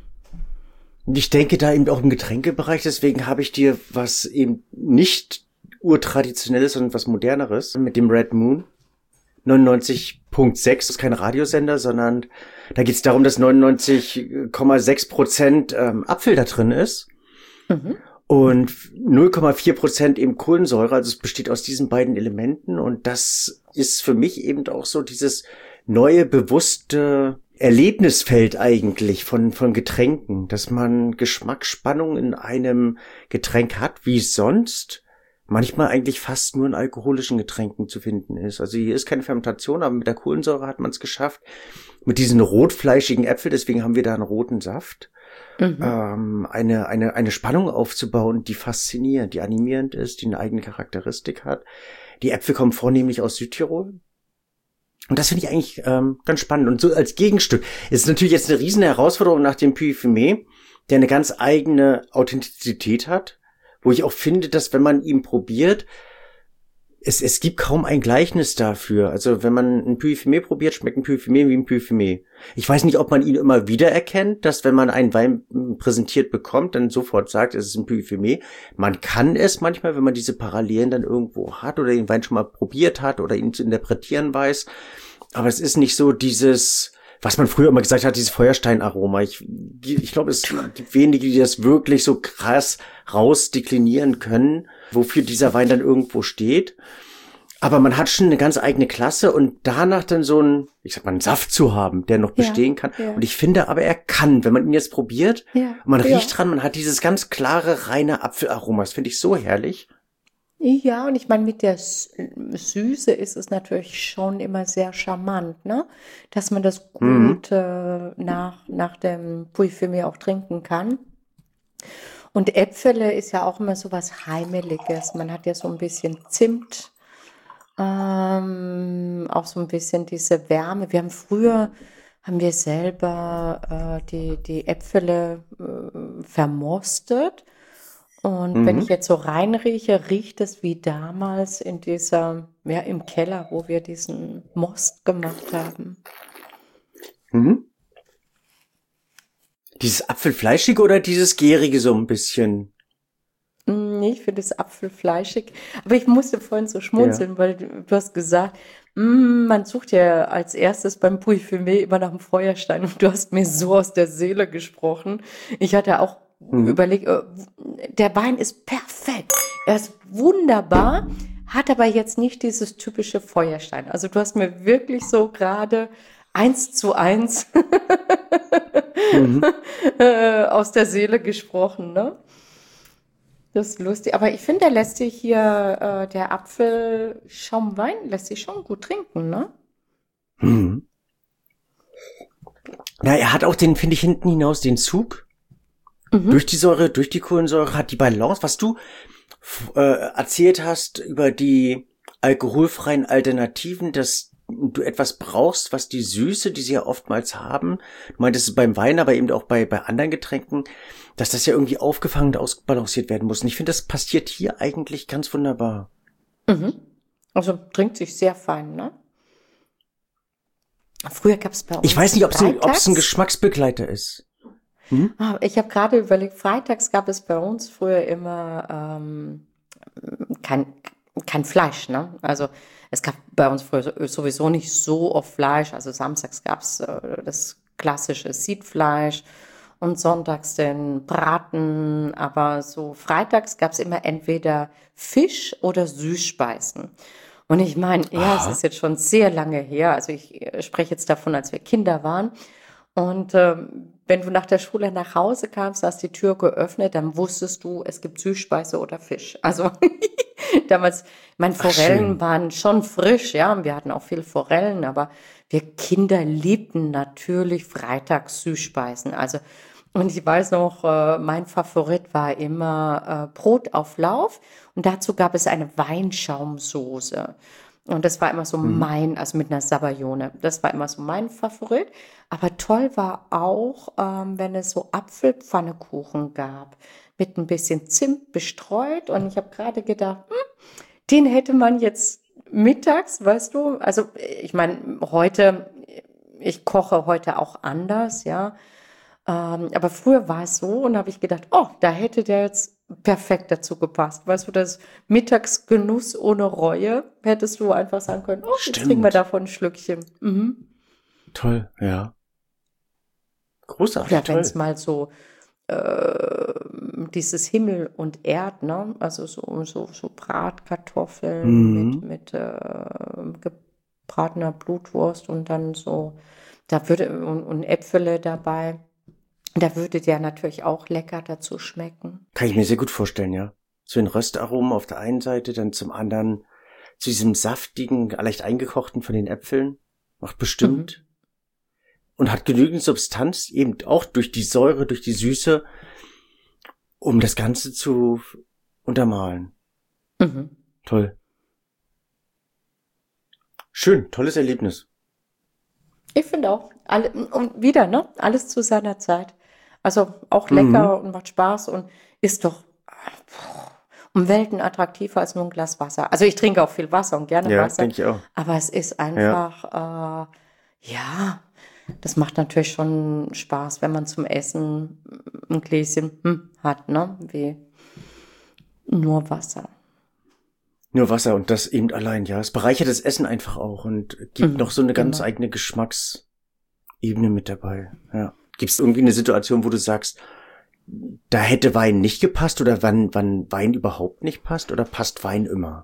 Und ich denke da eben auch im Getränkebereich, deswegen habe ich dir was eben nicht urtraditionelles, sondern was moderneres mit dem Red Moon. neunundneunzig Komma sechs ist kein Radiosender, sondern da geht es darum, dass neunundneunzig Komma sechs Prozent ähm, Apfel da drin ist Mhm. und null Komma vier Prozent eben Kohlensäure. Also es besteht aus diesen beiden Elementen und das ist für mich eben auch so dieses neue, bewusste Erlebnisfeld eigentlich von, von Getränken, dass man Geschmacksspannung in einem Getränk hat, wie es sonst manchmal eigentlich fast nur in alkoholischen Getränken zu finden ist. Also hier ist keine Fermentation, aber mit der Kohlensäure hat man es geschafft. Mit diesen rotfleischigen Äpfeln, deswegen haben wir da einen roten Saft, Mhm. ähm, eine, eine, eine Spannung aufzubauen, die faszinierend, die animierend ist, die eine eigene Charakteristik hat. Die Äpfel kommen vornehmlich aus Südtirol. Und das finde ich eigentlich ähm, ganz spannend. Und so als Gegenstück ist natürlich jetzt eine riesen Herausforderung nach dem Puy Fumé, der eine ganz eigene Authentizität hat, wo ich auch finde, dass wenn man ihn probiert, es, es gibt kaum ein Gleichnis dafür. Also wenn man ein Puy Fumé probiert, schmeckt ein Puy Fumé wie ein Puy Fumé. Ich weiß nicht, ob man ihn immer wieder erkennt, dass wenn man einen Wein präsentiert bekommt, dann sofort sagt, es ist ein Puy Fumé. Man kann es manchmal, wenn man diese Parallelen dann irgendwo hat oder den Wein schon mal probiert hat oder ihn zu interpretieren weiß. Aber es ist nicht so dieses, was man früher immer gesagt hat, dieses Feuersteinaroma. Ich, ich glaube, es gibt wenige, die das wirklich so krass rausdeklinieren können, wofür dieser Wein dann irgendwo steht. Aber man hat schon eine ganz eigene Klasse und danach dann so einen, ich sag mal, einen Saft zu haben, der noch Ja, bestehen kann. ja, Und ich finde aber, er kann, wenn man ihn jetzt probiert, ja, und man ja. riecht dran, man hat dieses ganz klare, reine Apfelaroma. Das finde ich so herrlich. Ja, und ich meine, mit der Sü Süße ist es natürlich schon immer sehr charmant, ne? Dass man das Mhm. gut, äh, nach nach dem Puy-Fumé auch trinken kann. Und Äpfele ist ja auch immer so was Heimeliges. Man hat ja so ein bisschen Zimt, ähm, auch so ein bisschen diese Wärme. Wir haben früher haben wir selber, äh, die die Äpfele, äh, vermostet. Und wenn ich Mhm. jetzt so reinrieche, riecht es wie damals in dieser, ja, im Keller, wo wir diesen Most gemacht haben. Mhm. Dieses Apfelfleischige oder dieses Gärige so ein bisschen? Mm, nee, ich finde das Apfel fleischig. Aber ich musste vorhin so Ja. schmunzeln, weil du, du hast gesagt, mm, man sucht ja als erstes beim Puy Fumé immer nach dem Feuerstein. Und du hast mir so aus der Seele gesprochen. Ich hatte auch Mhm. überlegt, äh, der Wein ist perfekt. Er ist wunderbar, hat aber jetzt nicht dieses typische Feuerstein. Also du hast mir wirklich so gerade eins zu eins Mhm. äh, aus der Seele gesprochen, ne? Das ist lustig. Aber ich finde, der lässt sich hier, äh, der Apfelschaumwein lässt sich schon gut trinken, ne? Mhm. Na, er hat auch den, finde ich, hinten hinaus den Zug. Durch Mhm. die Säure, durch die Kohlensäure hat die Balance, was du f- äh, erzählt hast über die alkoholfreien Alternativen, dass du etwas brauchst, was die Süße, die sie ja oftmals haben, du meintest es beim Wein, aber eben auch bei, bei anderen Getränken, dass das ja irgendwie aufgefangen und ausbalanciert werden muss. Und ich finde, das passiert hier eigentlich ganz wunderbar. Mhm. Also trinkt sich sehr fein, ne? Früher gab es bei Ich uns weiß nicht, ob es ein, ob es ein freitags. Geschmacksbegleiter ist. Hm? Ah, ich habe gerade überlegt, freitags gab es bei uns früher immer ähm, kein, kein Fleisch, ne? Also es gab bei uns früher sowieso nicht so oft Fleisch. Also samstags gab es äh, das klassische Siedfleisch und sonntags den Braten. Aber so freitags gab es immer entweder Fisch oder Süßspeisen. Und ich meine, ja, es ist Aha. jetzt schon sehr lange her. Also ich äh, spreche jetzt davon, als wir Kinder waren. Und ähm, wenn du nach der Schule nach Hause kamst, hast die Tür geöffnet, dann wusstest du, es gibt Süßspeise oder Fisch. Also damals, meine Ach, Forellen schön. waren schon frisch, ja, und wir hatten auch viel Forellen, aber wir Kinder liebten natürlich freitags Süßspeisen. Also, und ich weiß noch, äh, mein Favorit war immer äh, Brotauflauf und dazu gab es eine Weinschaumsoße. Und das war immer so Mhm. mein, also mit einer Sabayone. Das war immer so mein Favorit. Aber toll war auch, ähm, wenn es so Apfelpfannekuchen gab, mit ein bisschen Zimt bestreut. Und ich habe gerade gedacht, hm, den hätte man jetzt mittags, weißt du? Also ich meine, heute, ich koche heute auch anders, ja. Ähm, aber früher war es so und habe ich gedacht, oh, da hätte der jetzt perfekt dazu gepasst. Weißt du, das Mittagsgenuss ohne Reue, hättest du einfach sagen können, oh, jetzt trinken wir Stimmt. davon ein Schlückchen. Mhm. Toll, ja. Großartig, Oder wenn es toll. mal so äh, dieses Himmel und Erd, ne? Also so, so, so Bratkartoffeln mit, Mhm. mit äh, gebratener Blutwurst und dann so, da würde, und, und Äpfele dabei. Da würde der natürlich auch lecker dazu schmecken. Kann ich mir sehr gut vorstellen, ja. So ein Röstaromen auf der einen Seite, dann zum anderen zu diesem saftigen, leicht eingekochten von den Äpfeln. Macht Mhm. bestimmt. Und hat genügend Substanz, eben auch durch die Säure, durch die Süße, um das Ganze zu untermalen. Mhm. Toll. Schön, tolles Erlebnis. Ich finde auch, alle, und wieder, ne? Alles zu seiner Zeit. Also auch Mhm. lecker und macht Spaß und ist doch um Welten attraktiver als nur ein Glas Wasser. Also ich trinke auch viel Wasser und gerne Ja, Wasser, denke ich auch. aber es ist Ja. einfach, äh, ja, das macht natürlich schon Spaß, wenn man zum Essen ein Gläschen hm, hat, ne? Wie nur Wasser. Nur Wasser und das eben allein, ja. Es bereichert das Essen einfach auch und gibt noch Mhm, so eine ganz immer. eigene Geschmacksebene mit dabei. Ja. Gibt es irgendwie eine Situation, wo du sagst, da hätte Wein nicht gepasst oder wann, wann Wein überhaupt nicht passt oder passt Wein immer?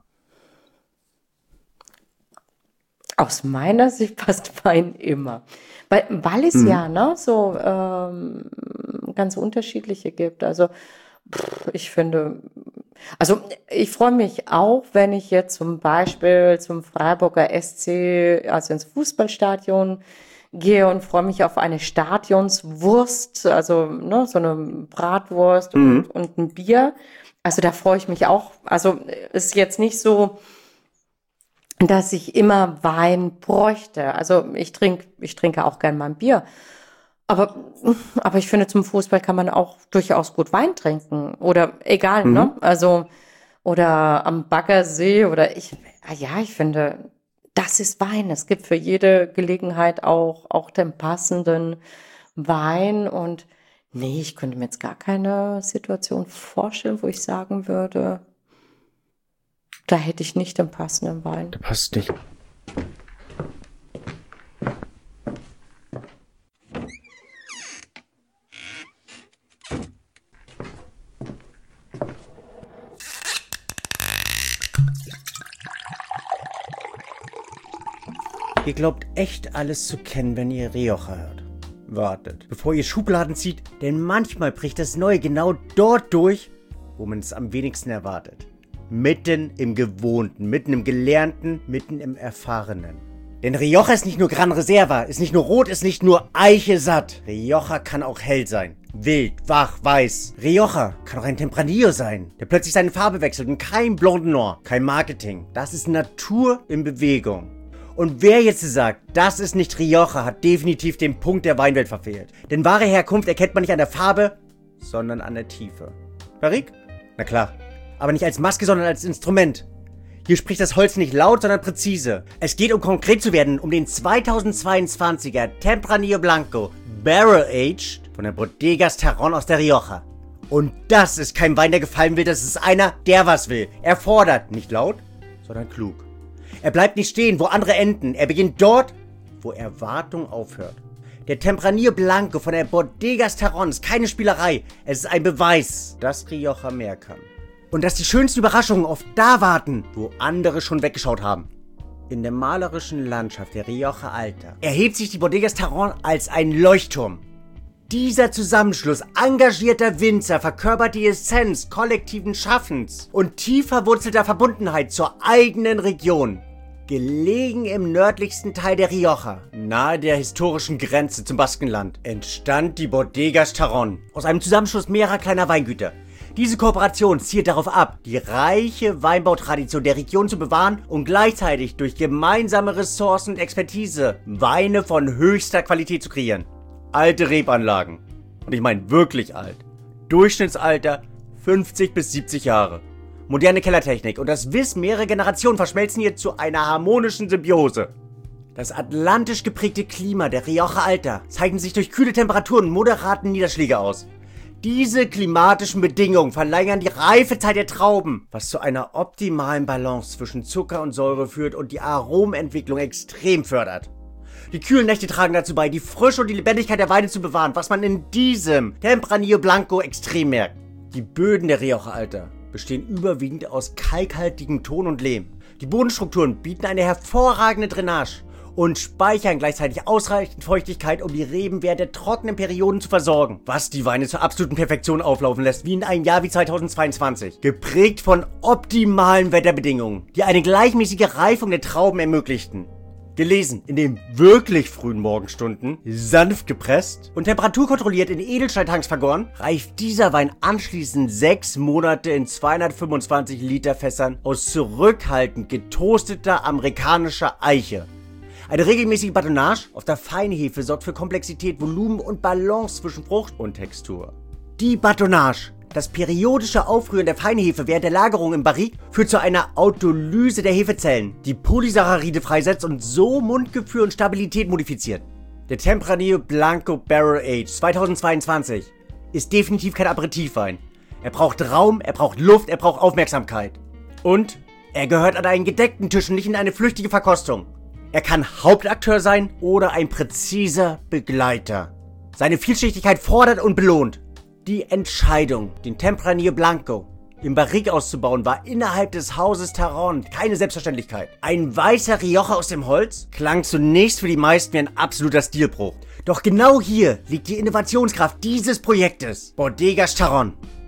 Aus meiner Sicht passt Wein immer. Weil, weil es Mhm. ja ne, so ähm, ganz unterschiedliche gibt. Also pff, ich finde, Also ich freue mich auch, wenn ich jetzt zum Beispiel zum Freiburger S C, also ins Fußballstadion gehe und freue mich auf eine Stadionswurst, also ne, so eine Bratwurst Mhm. und, und ein Bier. Also da freue ich mich auch. Also ist jetzt nicht so, dass ich immer Wein bräuchte. Also ich trinke, ich trinke auch gern mal ein Bier. Aber, aber ich finde, zum Fußball kann man auch durchaus gut Wein trinken. Oder egal, Mhm. ne? Also, oder am Baggersee oder ich, ah ja, ich finde, das ist Wein. Es gibt für jede Gelegenheit auch, auch den passenden Wein. Und nee, ich könnte mir jetzt gar keine Situation vorstellen, wo ich sagen würde, da hätte ich nicht den passenden Wein. Der passt nicht. Ihr glaubt echt alles zu kennen, wenn ihr Rioja hört. Wartet, bevor ihr Schubladen zieht, denn manchmal bricht das Neue genau dort durch, wo man es am wenigsten erwartet. Mitten im Gewohnten, mitten im Gelernten, mitten im Erfahrenen. Denn Rioja ist nicht nur Gran Reserva, ist nicht nur rot, ist nicht nur Eiche satt. Rioja kann auch hell sein. Wild, wach, weiß. Rioja kann auch ein Tempranillo sein, der plötzlich seine Farbe wechselt und kein Blanc de Noir, kein Marketing. Das ist Natur in Bewegung. Und wer jetzt sagt, das ist nicht Rioja, hat definitiv den Punkt der Weinwelt verfehlt. Denn wahre Herkunft erkennt man nicht an der Farbe, sondern an der Tiefe. Barrique? Na klar. Aber nicht als Maske, sondern als Instrument. Hier spricht das Holz nicht laut, sondern präzise. Es geht, um konkret zu werden, um den zweitausendzweiundzwanziger Tempranillo Blanco Barrel Aged von der Bodegas Terron aus der Rioja. Und das ist kein Wein, der gefallen will, das ist einer, der was will. Er fordert, nicht laut, sondern klug. Er bleibt nicht stehen, wo andere enden. Er beginnt dort, wo Erwartung aufhört. Der Tempranillo Blanco von der Bodegas Terron ist keine Spielerei. Es ist ein Beweis, dass Rioja mehr kann. Und dass die schönsten Überraschungen oft da warten, wo andere schon weggeschaut haben. In der malerischen Landschaft der Rioja Alta erhebt sich die Bodegas Terron als ein Leuchtturm. Dieser Zusammenschluss engagierter Winzer verkörpert die Essenz kollektiven Schaffens und tief verwurzelter Verbundenheit zur eigenen Region. Gelegen im nördlichsten Teil der Rioja, nahe der historischen Grenze zum Baskenland, entstand die Bodegas Terron aus einem Zusammenschluss mehrerer kleiner Weingüter. Diese Kooperation zielt darauf ab, die reiche Weinbautradition der Region zu bewahren und gleichzeitig durch gemeinsame Ressourcen und Expertise Weine von höchster Qualität zu kreieren. Alte Rebanlagen. Und ich meine wirklich alt. Durchschnittsalter fünfzig bis siebzig Jahre. Moderne Kellertechnik und das Wissen mehrerer Generationen verschmelzen hier zu einer harmonischen Symbiose. Das atlantisch geprägte Klima der Rioja Alta zeichnet sich durch kühle Temperaturen und moderaten Niederschläge aus. Diese klimatischen Bedingungen verlängern die Reifezeit der Trauben, was zu einer optimalen Balance zwischen Zucker und Säure führt und die Aromentwicklung extrem fördert. Die kühlen Nächte tragen dazu bei, die Frische und die Lebendigkeit der Weine zu bewahren, was man in diesem Tempranillo Blanco extrem merkt. Die Böden der Rioja Alta bestehen überwiegend aus kalkhaltigem Ton und Lehm. Die Bodenstrukturen bieten eine hervorragende Drainage und speichern gleichzeitig ausreichend Feuchtigkeit, um die Reben während der trockenen Perioden zu versorgen, was die Weine zur absoluten Perfektion auflaufen lässt, wie in einem Jahr wie zweitausendzweiundzwanzig. Geprägt von optimalen Wetterbedingungen, die eine gleichmäßige Reifung der Trauben ermöglichten. Gelesen in den wirklich frühen Morgenstunden, sanft gepresst und temperaturkontrolliert in Edelstahltanks vergoren, reift dieser Wein anschließend sechs Monate in zweihundertfünfundzwanzig Liter Fässern aus zurückhaltend getoasteter amerikanischer Eiche. Eine regelmäßige Batonnage auf der Feinhefe sorgt für Komplexität, Volumen und Balance zwischen Frucht und Textur. Die Batonnage, das periodische Aufrühren der Feinhefe während der Lagerung im Barrique, führt zu einer Autolyse der Hefezellen, die Polysaccharide freisetzt und so Mundgefühl und Stabilität modifiziert. Der Tempranillo Blanco Barrel Aged zweitausendzweiundzwanzig ist definitiv kein Aperitivwein. Er braucht Raum, er braucht Luft, er braucht Aufmerksamkeit. Und er gehört an einen gedeckten Tisch und nicht in eine flüchtige Verkostung. Er kann Hauptakteur sein oder ein präziser Begleiter. Seine Vielschichtigkeit fordert und belohnt. Die Entscheidung, den Tempranillo Blanco im Barrique auszubauen, war innerhalb des Hauses Terron keine Selbstverständlichkeit. Ein weißer Rioja aus dem Holz klang zunächst für die meisten wie ein absoluter Stilbruch. Doch genau hier liegt die Innovationskraft dieses Projektes, Bodegas Terron.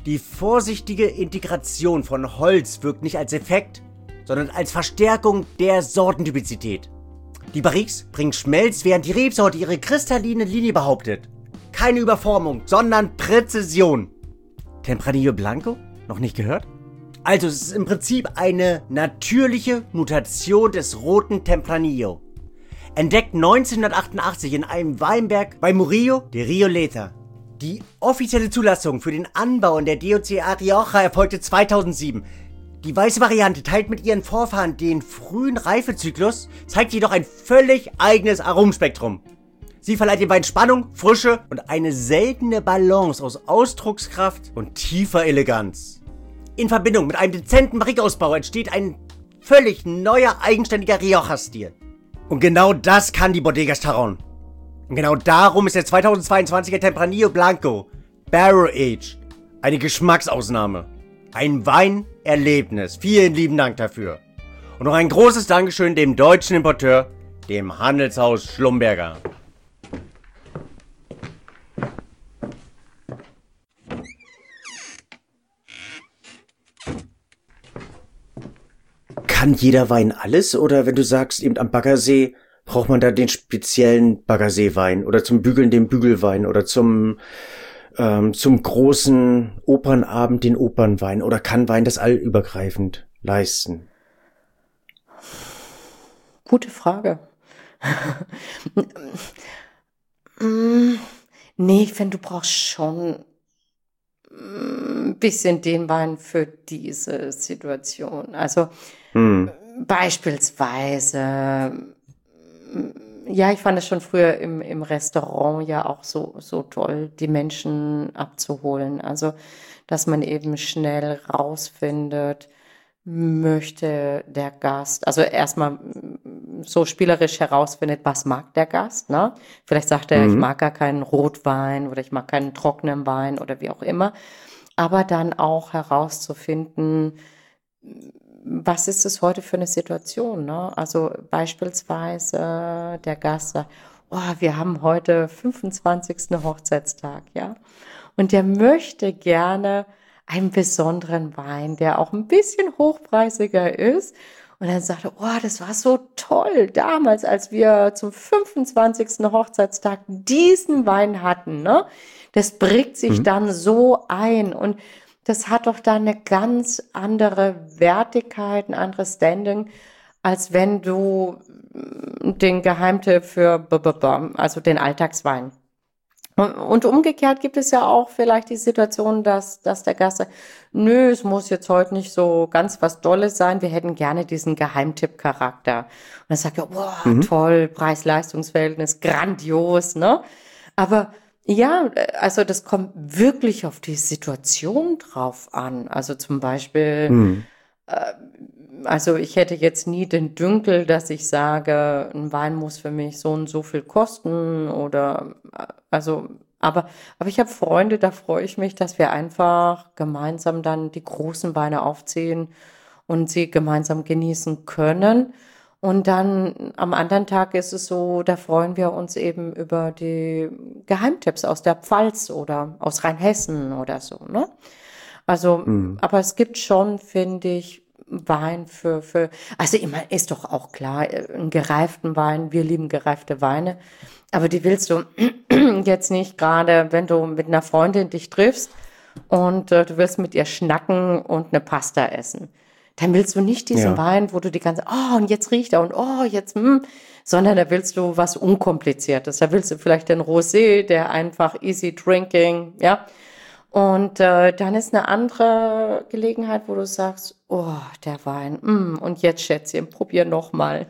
Die vorsichtige Integration von Holz wirkt nicht als Effekt, sondern als Verstärkung der Sortentypizität. Die Barriques bringen Schmelz, während die Rebsorte ihre kristalline Linie behauptet. Keine Überformung, sondern Präzision. Tempranillo Blanco? Noch nicht gehört? Also es ist im Prinzip eine natürliche Mutation des roten Tempranillo. Entdeckt neunzehnhundertachtundachtzig in einem Weinberg bei Murillo de Rioleta. Die offizielle Zulassung für den Anbau in der D O C A Rioja erfolgte zweitausendsieben. Die weiße Variante teilt mit ihren Vorfahren den frühen Reifezyklus, zeigt jedoch ein völlig eigenes Aromenspektrum. Sie verleiht dem Wein Spannung, Frische und eine seltene Balance aus Ausdruckskraft und tiefer Eleganz. In Verbindung mit einem dezenten Barrique-Ausbau entsteht ein völlig neuer, eigenständiger Rioja-Stil. Und genau das kann die Bodegas Tarrón. Und genau darum ist der zweitausendzweiundzwanziger Tempranillo Blanco Barrel Aged eine Geschmacksausnahme. Ein Weinerlebnis. Vielen lieben Dank dafür. Und noch ein großes Dankeschön dem deutschen Importeur, dem Handelshaus Schlumberger. Kann jeder Wein alles? Oder wenn du sagst, eben am Baggersee, braucht man da den speziellen Baggerseewein oder zum Bügeln den Bügelwein oder zum, ähm, zum großen Opernabend den Opernwein? Oder kann Wein das allübergreifend leisten? Gute Frage. Nee, ich finde, du brauchst schon ein bisschen den Wein für diese Situation. Also hm. beispielsweise, ja, ich fand es schon früher im, im Restaurant ja auch so, so toll, die Menschen abzuholen. Also, dass man eben schnell rausfindet, möchte der Gast, also erstmal so spielerisch herausfindet, was mag der Gast, ne? Vielleicht sagt er, mhm. ich mag gar keinen Rotwein oder ich mag keinen trockenen Wein oder wie auch immer. Aber dann auch herauszufinden, was ist es heute für eine Situation, ne? Also beispielsweise der Gast sagt, oh, wir haben heute fünfundzwanzigsten Hochzeitstag, ja? Und der möchte gerne einen besonderen Wein, der auch ein bisschen hochpreisiger ist. Und dann sagt er, oh, das war so toll damals, als wir zum fünfundzwanzigsten Hochzeitstag diesen Wein hatten, ne? Das prägt sich mhm. dann so ein und das hat doch dann eine ganz andere Wertigkeit, ein anderes Standing, als wenn du den Geheimtipp für, also den Alltagswein. Und umgekehrt gibt es ja auch vielleicht die Situation, dass, dass der Gast sagt, nö, es muss jetzt heute nicht so ganz was Dolles sein, wir hätten gerne diesen Geheimtipp-Charakter. Und dann sagt er, boah, mhm. toll, Preis-Leistungs-Verhältnis, grandios, ne? Aber ja, also das kommt wirklich auf die Situation drauf an. Also zum Beispiel, mhm. äh, also ich hätte jetzt nie den Dünkel, dass ich sage, ein Wein muss für mich so und so viel kosten oder also, aber aber ich habe Freunde, da freue ich mich, dass wir einfach gemeinsam dann die großen Weine aufziehen und sie gemeinsam genießen können. Und dann am anderen Tag ist es so, da freuen wir uns eben über die Geheimtipps aus der Pfalz oder aus Rheinhessen oder so, ne? Also, mhm. aber es gibt schon, finde ich, Wein für, für, also immer ist doch auch klar, einen gereiften Wein, wir lieben gereifte Weine, aber die willst du jetzt nicht gerade, wenn du mit einer Freundin dich triffst und äh, du willst mit ihr schnacken und eine Pasta essen. Dann willst du nicht diesen ja. Wein, wo du die ganze, oh, und jetzt riecht er und oh, jetzt, hm, sondern da willst du was Unkompliziertes. Da willst du vielleicht den Rosé, der einfach easy drinking, ja. Und äh, dann ist eine andere Gelegenheit, wo du sagst, oh, der Wein, mm, und jetzt, Schätzchen, probier noch mal.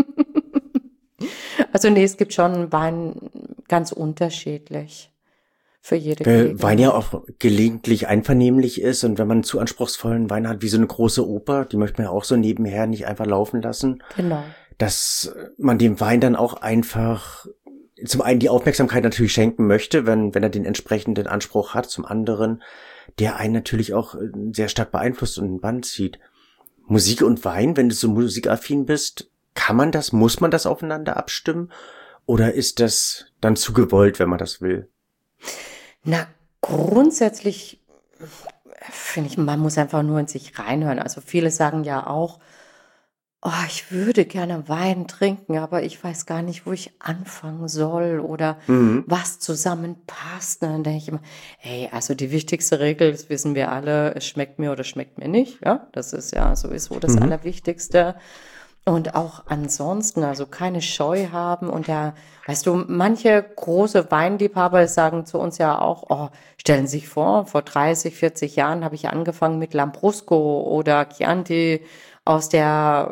Also nee, es gibt schon Wein ganz unterschiedlich für jede Gelegenheit. Weil Wein ja auch gelegentlich einvernehmlich ist und wenn man einen zu anspruchsvollen Wein hat, wie so eine große Oper, die möchte man ja auch so nebenher nicht einfach laufen lassen. Genau. Dass man dem Wein dann auch einfach zum einen die Aufmerksamkeit natürlich schenken möchte, wenn wenn er den entsprechenden Anspruch hat, zum anderen, der einen natürlich auch sehr stark beeinflusst und in den Bann zieht. Musik und Wein, wenn du so musikaffin bist, kann man das, muss man das aufeinander abstimmen? Oder ist das dann zu gewollt, wenn man das will? Na, grundsätzlich finde ich, man muss einfach nur in sich reinhören. Also viele sagen ja auch, oh, ich würde gerne Wein trinken, aber ich weiß gar nicht, wo ich anfangen soll oder Mhm. was zusammenpasst. Und dann denke ich immer, ey, also die wichtigste Regel, das wissen wir alle, es schmeckt mir oder schmeckt mir nicht. Ja, das ist ja sowieso das Mhm. Allerwichtigste. Und auch ansonsten, also keine Scheu haben. Und ja, weißt du, manche große Weinliebhaber sagen zu uns ja auch, oh, stellen Sie sich vor, vor dreißig, vierzig Jahren habe ich angefangen mit Lambrusco oder Chianti aus der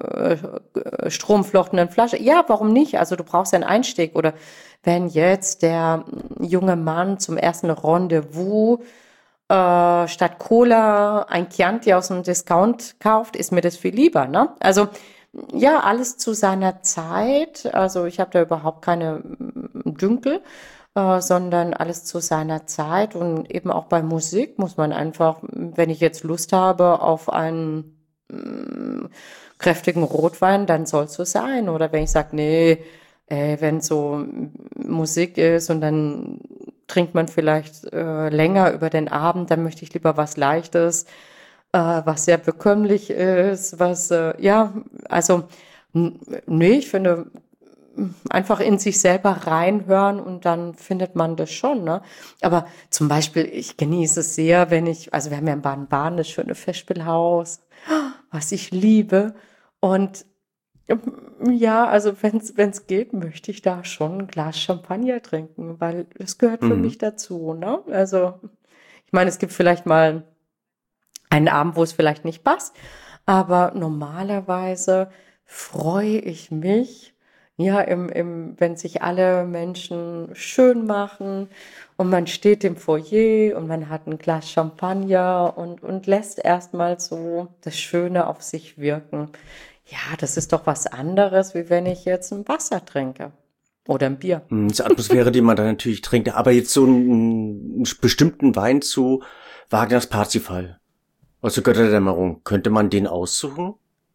äh, stromflochtenden Flasche. Ja, warum nicht? Also du brauchst einen Einstieg. Oder wenn jetzt der junge Mann zum ersten Rendezvous äh, statt Cola ein Chianti aus dem Discount kauft, ist mir das viel lieber, ne? Also ja, alles zu seiner Zeit. Also ich habe da überhaupt keine mm, Dünkel, äh, sondern alles zu seiner Zeit. Und eben auch bei Musik muss man einfach, wenn ich jetzt Lust habe auf einen mm, kräftigen Rotwein, dann soll es so sein. Oder wenn ich sage, nee, äh, wenn so Musik ist und dann trinkt man vielleicht äh, länger über den Abend, dann möchte ich lieber was Leichtes, äh, was sehr bekömmlich ist, was, äh, ja, also, n- nee, ich finde, einfach in sich selber reinhören und dann findet man das schon, ne? Aber zum Beispiel, ich genieße es sehr, wenn ich, also wir haben ja in Baden-Baden das schöne Festspielhaus, was ich liebe. Und ja, also wenn es wenn es geht, möchte ich da schon ein Glas Champagner trinken, weil es gehört für Mhm. mich dazu, ne? Also, ich meine, es gibt vielleicht mal einen Abend, wo es vielleicht nicht passt, aber normalerweise freue ich mich, ja, im im wenn sich alle Menschen schön machen und man steht im Foyer und man hat ein Glas Champagner und und lässt erst mal so das Schöne auf sich wirken. Ja, das ist doch was anderes, wie wenn ich jetzt ein Wasser trinke oder ein Bier. Mhm, diese Atmosphäre, die man da natürlich trinkt. Aber jetzt so einen, einen bestimmten Wein zu Wagners Parsifal aus der Götterdämmerung, könnte man den aussuchen?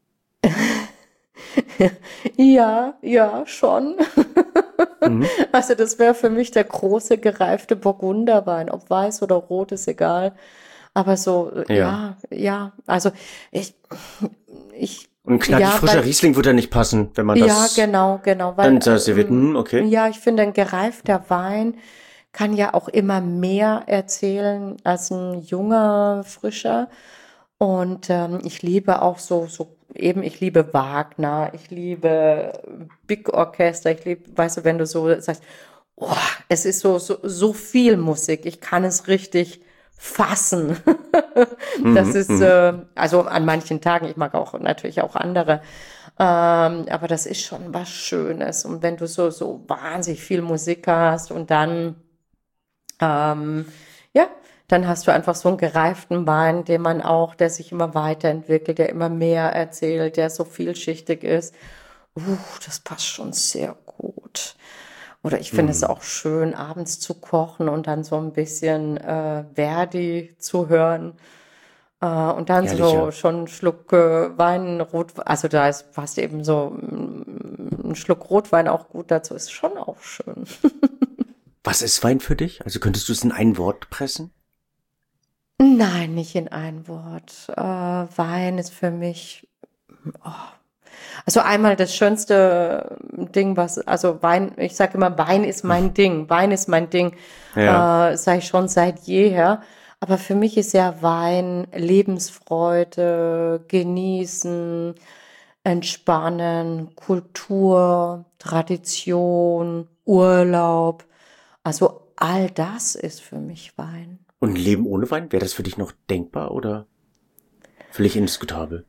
Ja, ja, schon. Mhm. Also das wäre für mich der große gereifte Burgunderwein, ob weiß oder rot, ist egal. Aber so, äh, Ja. ja, ja, also ich, ich, Und ein knackig ja, frischer weil, Riesling würde ja nicht passen, wenn man ja, das genau, genau, weil, dann serviert. ähm, Hm, okay. ja, ich finde, ein gereifter Wein kann ja auch immer mehr erzählen als ein junger, frischer. Und ähm, ich liebe auch so, so eben, ich liebe Wagner, ich liebe Big Orchester, ich liebe, weißt du, wenn du so sagst, oh, es ist so, so, so viel Musik, ich kann es richtig fassen. Das Mhm, ist, mhm. äh, also an manchen Tagen, ich mag auch natürlich auch andere, ähm, aber das ist schon was Schönes. Und wenn du so, so wahnsinnig viel Musik hast und dann, ähm, ja, dann hast du einfach so einen gereiften Wein, den man auch, der sich immer weiterentwickelt, der immer mehr erzählt, der so vielschichtig ist. Uh, das passt schon sehr gut. Oder ich finde es Mhm. auch schön, abends zu kochen und dann so ein bisschen äh, Verdi zu hören. Äh, und dann so Herrlicher. schon einen Schluck äh, Wein, Rot, also da ist passt eben so mm, ein Schluck Rotwein auch gut dazu, ist schon auch schön. Was ist Wein für dich? Also könntest du es in ein Wort pressen? Nein, nicht in ein Wort. Äh, Wein ist für mich, oh, also einmal das schönste Ding, was, also Wein, ich sage immer, Wein ist mein Ding, Wein ist mein Ding, Ja. äh, sage ich schon seit jeher. Aber für mich ist ja Wein Lebensfreude, genießen, entspannen, Kultur, Tradition, Urlaub. Also all das ist für mich Wein. Und ein Leben ohne Wein? Wäre das für dich noch denkbar oder völlig indiskutabel?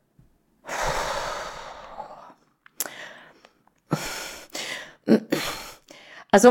Also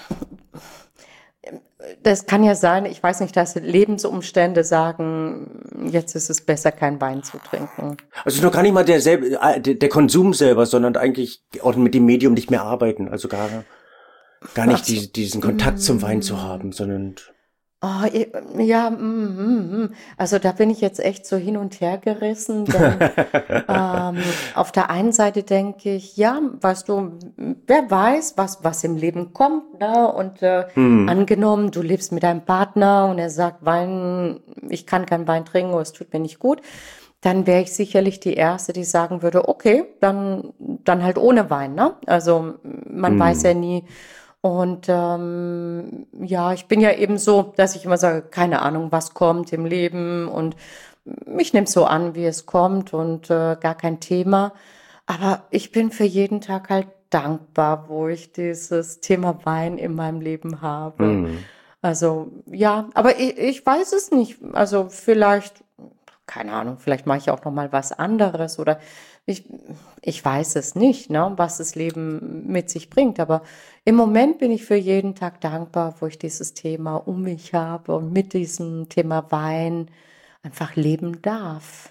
das kann ja sein, ich weiß nicht, dass Lebensumstände sagen, jetzt ist es besser, keinen Wein zu trinken. Also noch gar nicht mal der, selbe, äh, der, der Konsum selber, sondern eigentlich auch mit dem Medium nicht mehr arbeiten. Also gar, gar Ach nicht so. die, diesen Kontakt zum Wein zu haben, sondern Oh, i- ja, mm, mm, mm. Also da bin ich jetzt echt so hin und her gerissen, denn ähm, auf der einen Seite denke ich, ja, weißt du, wer weiß, was, was im Leben kommt, ne? Und äh, Hm. angenommen, du lebst mit deinem Partner und er sagt, Wein, ich kann keinen Wein trinken oder es tut mir nicht gut, dann wäre ich sicherlich die Erste, die sagen würde, okay, dann, dann halt ohne Wein, ne? Also man weiß ja Hm. nie. Und ähm, ja, ich bin ja eben so, dass ich immer sage, keine Ahnung, was kommt im Leben und ich nehme es so an, wie es kommt und äh, gar kein Thema. Aber ich bin für jeden Tag halt dankbar, wo ich dieses Thema Wein in meinem Leben habe. Hm. Also ja, aber ich, ich weiß es nicht. Also vielleicht, keine Ahnung, vielleicht mache ich auch noch mal was anderes oder ich, ich weiß es nicht, ne, was das Leben mit sich bringt. Aber im Moment bin ich für jeden Tag dankbar, wo ich dieses Thema um mich habe und mit diesem Thema Wein einfach leben darf.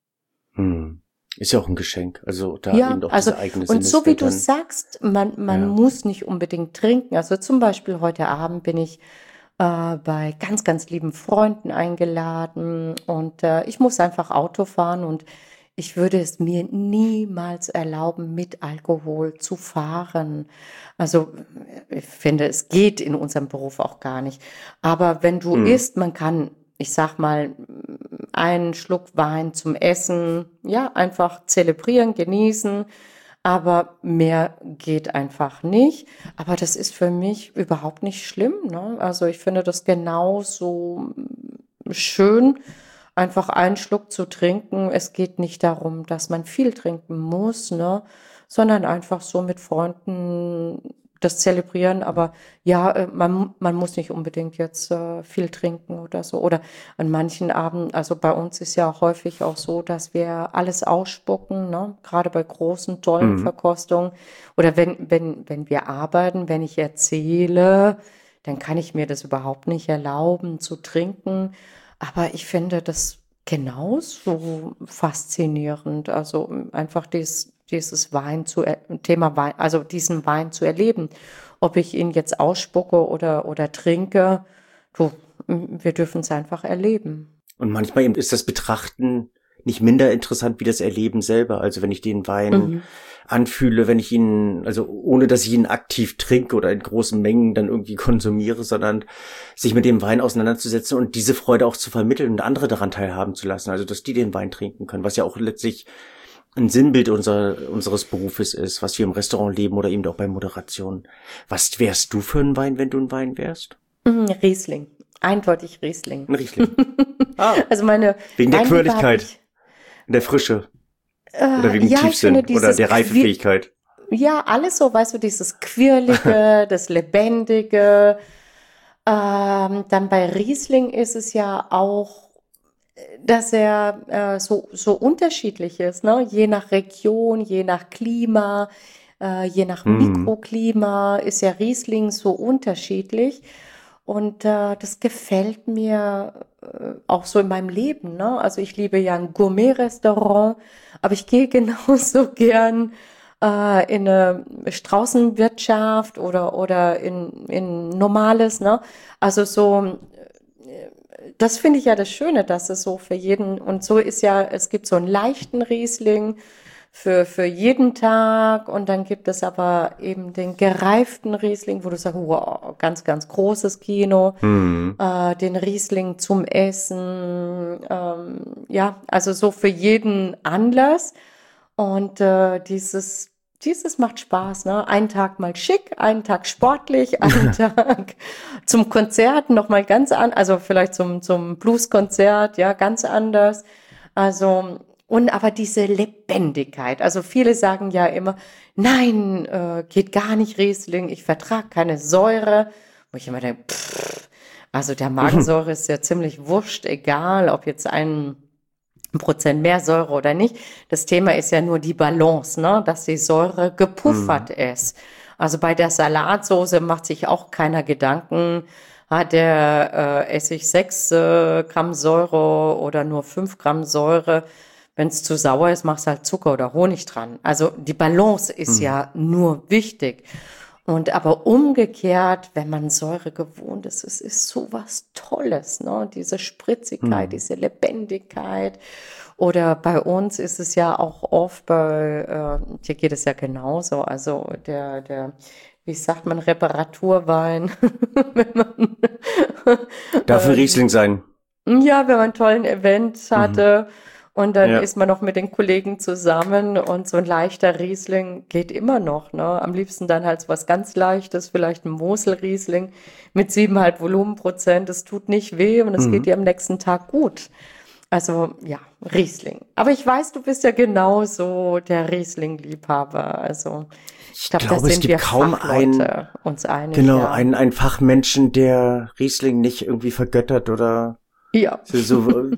Hm. Ist ja auch ein Geschenk. Also da Ja, eben doch also diese eigene und so wie Sinneswelt du dann. sagst, man, man Ja. muss nicht unbedingt trinken. Also zum Beispiel heute Abend bin ich äh, bei ganz, ganz lieben Freunden eingeladen und äh, ich muss einfach Auto fahren und ich würde es mir niemals erlauben, mit Alkohol zu fahren. Also ich finde, es geht in unserem Beruf auch gar nicht. Aber wenn du Hm. isst, man kann, ich sag mal, einen Schluck Wein zum Essen, ja, einfach zelebrieren, genießen, aber mehr geht einfach nicht. Aber das ist für mich überhaupt nicht schlimm, ne? Also ich finde das genauso schön, einfach einen Schluck zu trinken. Es geht nicht darum, dass man viel trinken muss, ne? Sondern einfach so mit Freunden das zelebrieren. Aber ja, äh, man, man muss nicht unbedingt jetzt äh, viel trinken oder so. Oder an manchen Abenden, also bei uns ist ja häufig auch so, dass wir alles ausspucken, ne? Gerade bei großen, tollen Hm. Verkostungen. Oder wenn, wenn, wenn wir arbeiten, wenn ich erzähle, dann kann ich mir das überhaupt nicht erlauben zu trinken. Aber ich finde das genauso faszinierend. Also ähm, einfach dies, dieses Wein zu, er- Thema Wein, also diesen Wein zu erleben. Ob ich ihn jetzt ausspucke oder, oder trinke, du, m, wir dürfen es einfach erleben. Und manchmal eben ist das Betrachten nicht minder interessant wie das Erleben selber. Also wenn ich den Wein Mhm. anfühle, wenn ich ihn, also ohne dass ich ihn aktiv trinke oder in großen Mengen dann irgendwie konsumiere, sondern sich mit dem Wein auseinanderzusetzen und diese Freude auch zu vermitteln und andere daran teilhaben zu lassen. Also dass die den Wein trinken können, was ja auch letztlich ein Sinnbild unser, unseres Berufes ist, was wir im Restaurant leben oder eben auch bei Moderation. Was wärst du für ein Wein, wenn du ein Wein wärst? Mm, Riesling. Eindeutig Riesling. Ein Riesling. Ah, Also meine wegen der Weinliebe hat Quirligkeit, mich, der Frische oder äh, wegen ja, ich finde Tiefsinn oder dieses der Quir Reifefähigkeit. ja, alles so, weißt du, dieses Quirlige, das Lebendige. Ähm, dann bei Riesling ist es ja auch, dass er äh, so, so unterschiedlich ist, ne? Je nach Region, je nach Klima, äh, je nach Hm. Mikroklima ist ja Riesling so unterschiedlich. Und äh, das gefällt mir äh, auch so in meinem Leben, ne? Also ich liebe ja ein Gourmet-Restaurant, aber ich gehe genauso gern äh, in eine Straußenwirtschaft oder, oder in, in normales, ne? Also so, das finde ich ja das Schöne, dass es so für jeden, und so ist ja, es gibt so einen leichten Riesling für, für jeden Tag und dann gibt es aber eben den gereiften Riesling, wo du sagst, wow, ganz, ganz großes Kino, Hm. äh, den Riesling zum Essen, ähm, ja, also so für jeden Anlass und äh, dieses dieses macht Spaß, ne? Einen Tag mal schick, einen Tag sportlich, einen Tag zum Konzert noch mal ganz an, also vielleicht zum zum Blueskonzert, ja, ganz anders. Also und aber diese Lebendigkeit. Also viele sagen ja immer, nein, äh, geht gar nicht Riesling, ich vertrage keine Säure. Wo ich immer denke, pff, also der Magensäure ist ja ziemlich wurscht, egal, ob jetzt ein Prozent mehr Säure oder nicht. Das Thema ist ja nur die Balance, ne? Dass die Säure gepuffert Hm. ist. Also bei der Salatsoße macht sich auch keiner Gedanken, hat der äh, Essig sechs äh, Gramm Säure oder nur fünf Gramm Säure. Wenn es zu sauer ist, machst halt Zucker oder Honig dran. Also die Balance ist Hm. ja nur wichtig. Und aber umgekehrt, wenn man Säure gewohnt ist, es ist so was Tolles, ne? Diese Spritzigkeit, Hm. diese Lebendigkeit. Oder bei uns ist es ja auch oft bei, äh, hier geht es ja genauso, also der, der, wie sagt man, Reparaturwein, wenn man, Darf ein ähm, Riesling sein. ja, wenn man einen tollen Event Mhm. hatte und dann Ja. ist man noch mit den Kollegen zusammen und so ein leichter Riesling geht immer noch, ne? Am liebsten dann halt so was ganz Leichtes, vielleicht ein Mosel-Riesling mit sieben Komma fünf Volumenprozent. Es tut nicht weh und es geht Mhm. dir am nächsten Tag gut. Also ja, Riesling. Aber ich weiß, du bist ja genauso der Riesling-Liebhaber. Also ich Ich glaube, da glaube, es sind gibt wir kaum einen, Fachleute uns einig, genau, ja. einen, einen Fachmenschen, der Riesling nicht irgendwie vergöttert oder Ja. so, so äh,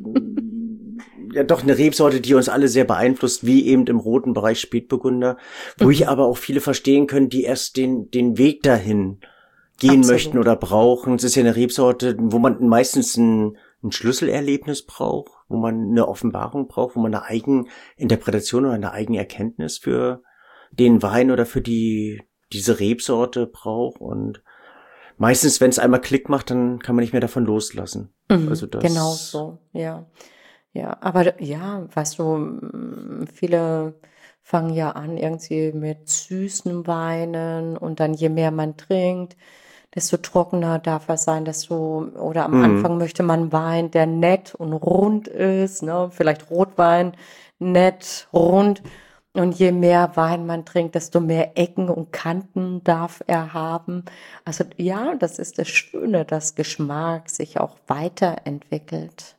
ja doch eine Rebsorte, die uns alle sehr beeinflusst, wie eben im roten Bereich Spätburgunder, wo ich Mhm. aber auch viele verstehen können, die erst den, den Weg dahin gehen möchten Absolut. oder brauchen. Es ist ja eine Rebsorte, wo man meistens ein, ein Schlüsselerlebnis braucht, wo man eine Offenbarung braucht, wo man eine Eigeninterpretation oder eine Eigenerkenntnis für den Wein oder für die diese Rebsorte braucht. Und meistens, wenn es einmal Klick macht, dann kann man nicht mehr davon loslassen. Also Mhm. Genau das, so, ja. Ja, aber ja, weißt du, mm, viele fangen ja an irgendwie mit süßen Weinen und dann je mehr man trinkt, desto trockener darf er sein, desto, oder am mhm. Anfang möchte man Wein, der nett und rund ist, ne? Vielleicht Rotwein, nett, rund. Und je mehr Wein man trinkt, desto mehr Ecken und Kanten darf er haben. Also ja, das ist das Schöne, dass Geschmack sich auch weiterentwickelt.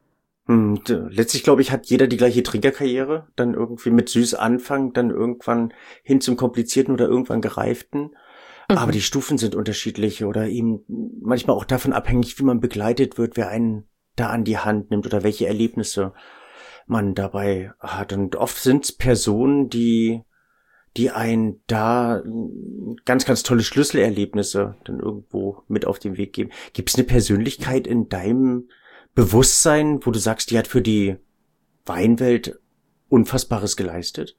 Hm, d- letztlich, glaube ich, hat jeder die gleiche Trinkerkarriere. Dann irgendwie mit süß anfangen, dann irgendwann hin zum komplizierten oder irgendwann gereiften. Aber die Mhm. Stufen sind unterschiedlich oder eben manchmal auch davon abhängig, wie man begleitet wird, wer einen da an die Hand nimmt oder welche Erlebnisse man dabei hat. Und oft sind es Personen, die, die einen da mm, ganz, ganz tolle Schlüsselerlebnisse dann irgendwo mit auf den Weg geben. Gibt es eine Persönlichkeit in deinem Bewusstsein, wo du sagst, die hat für die Weinwelt Unfassbares geleistet?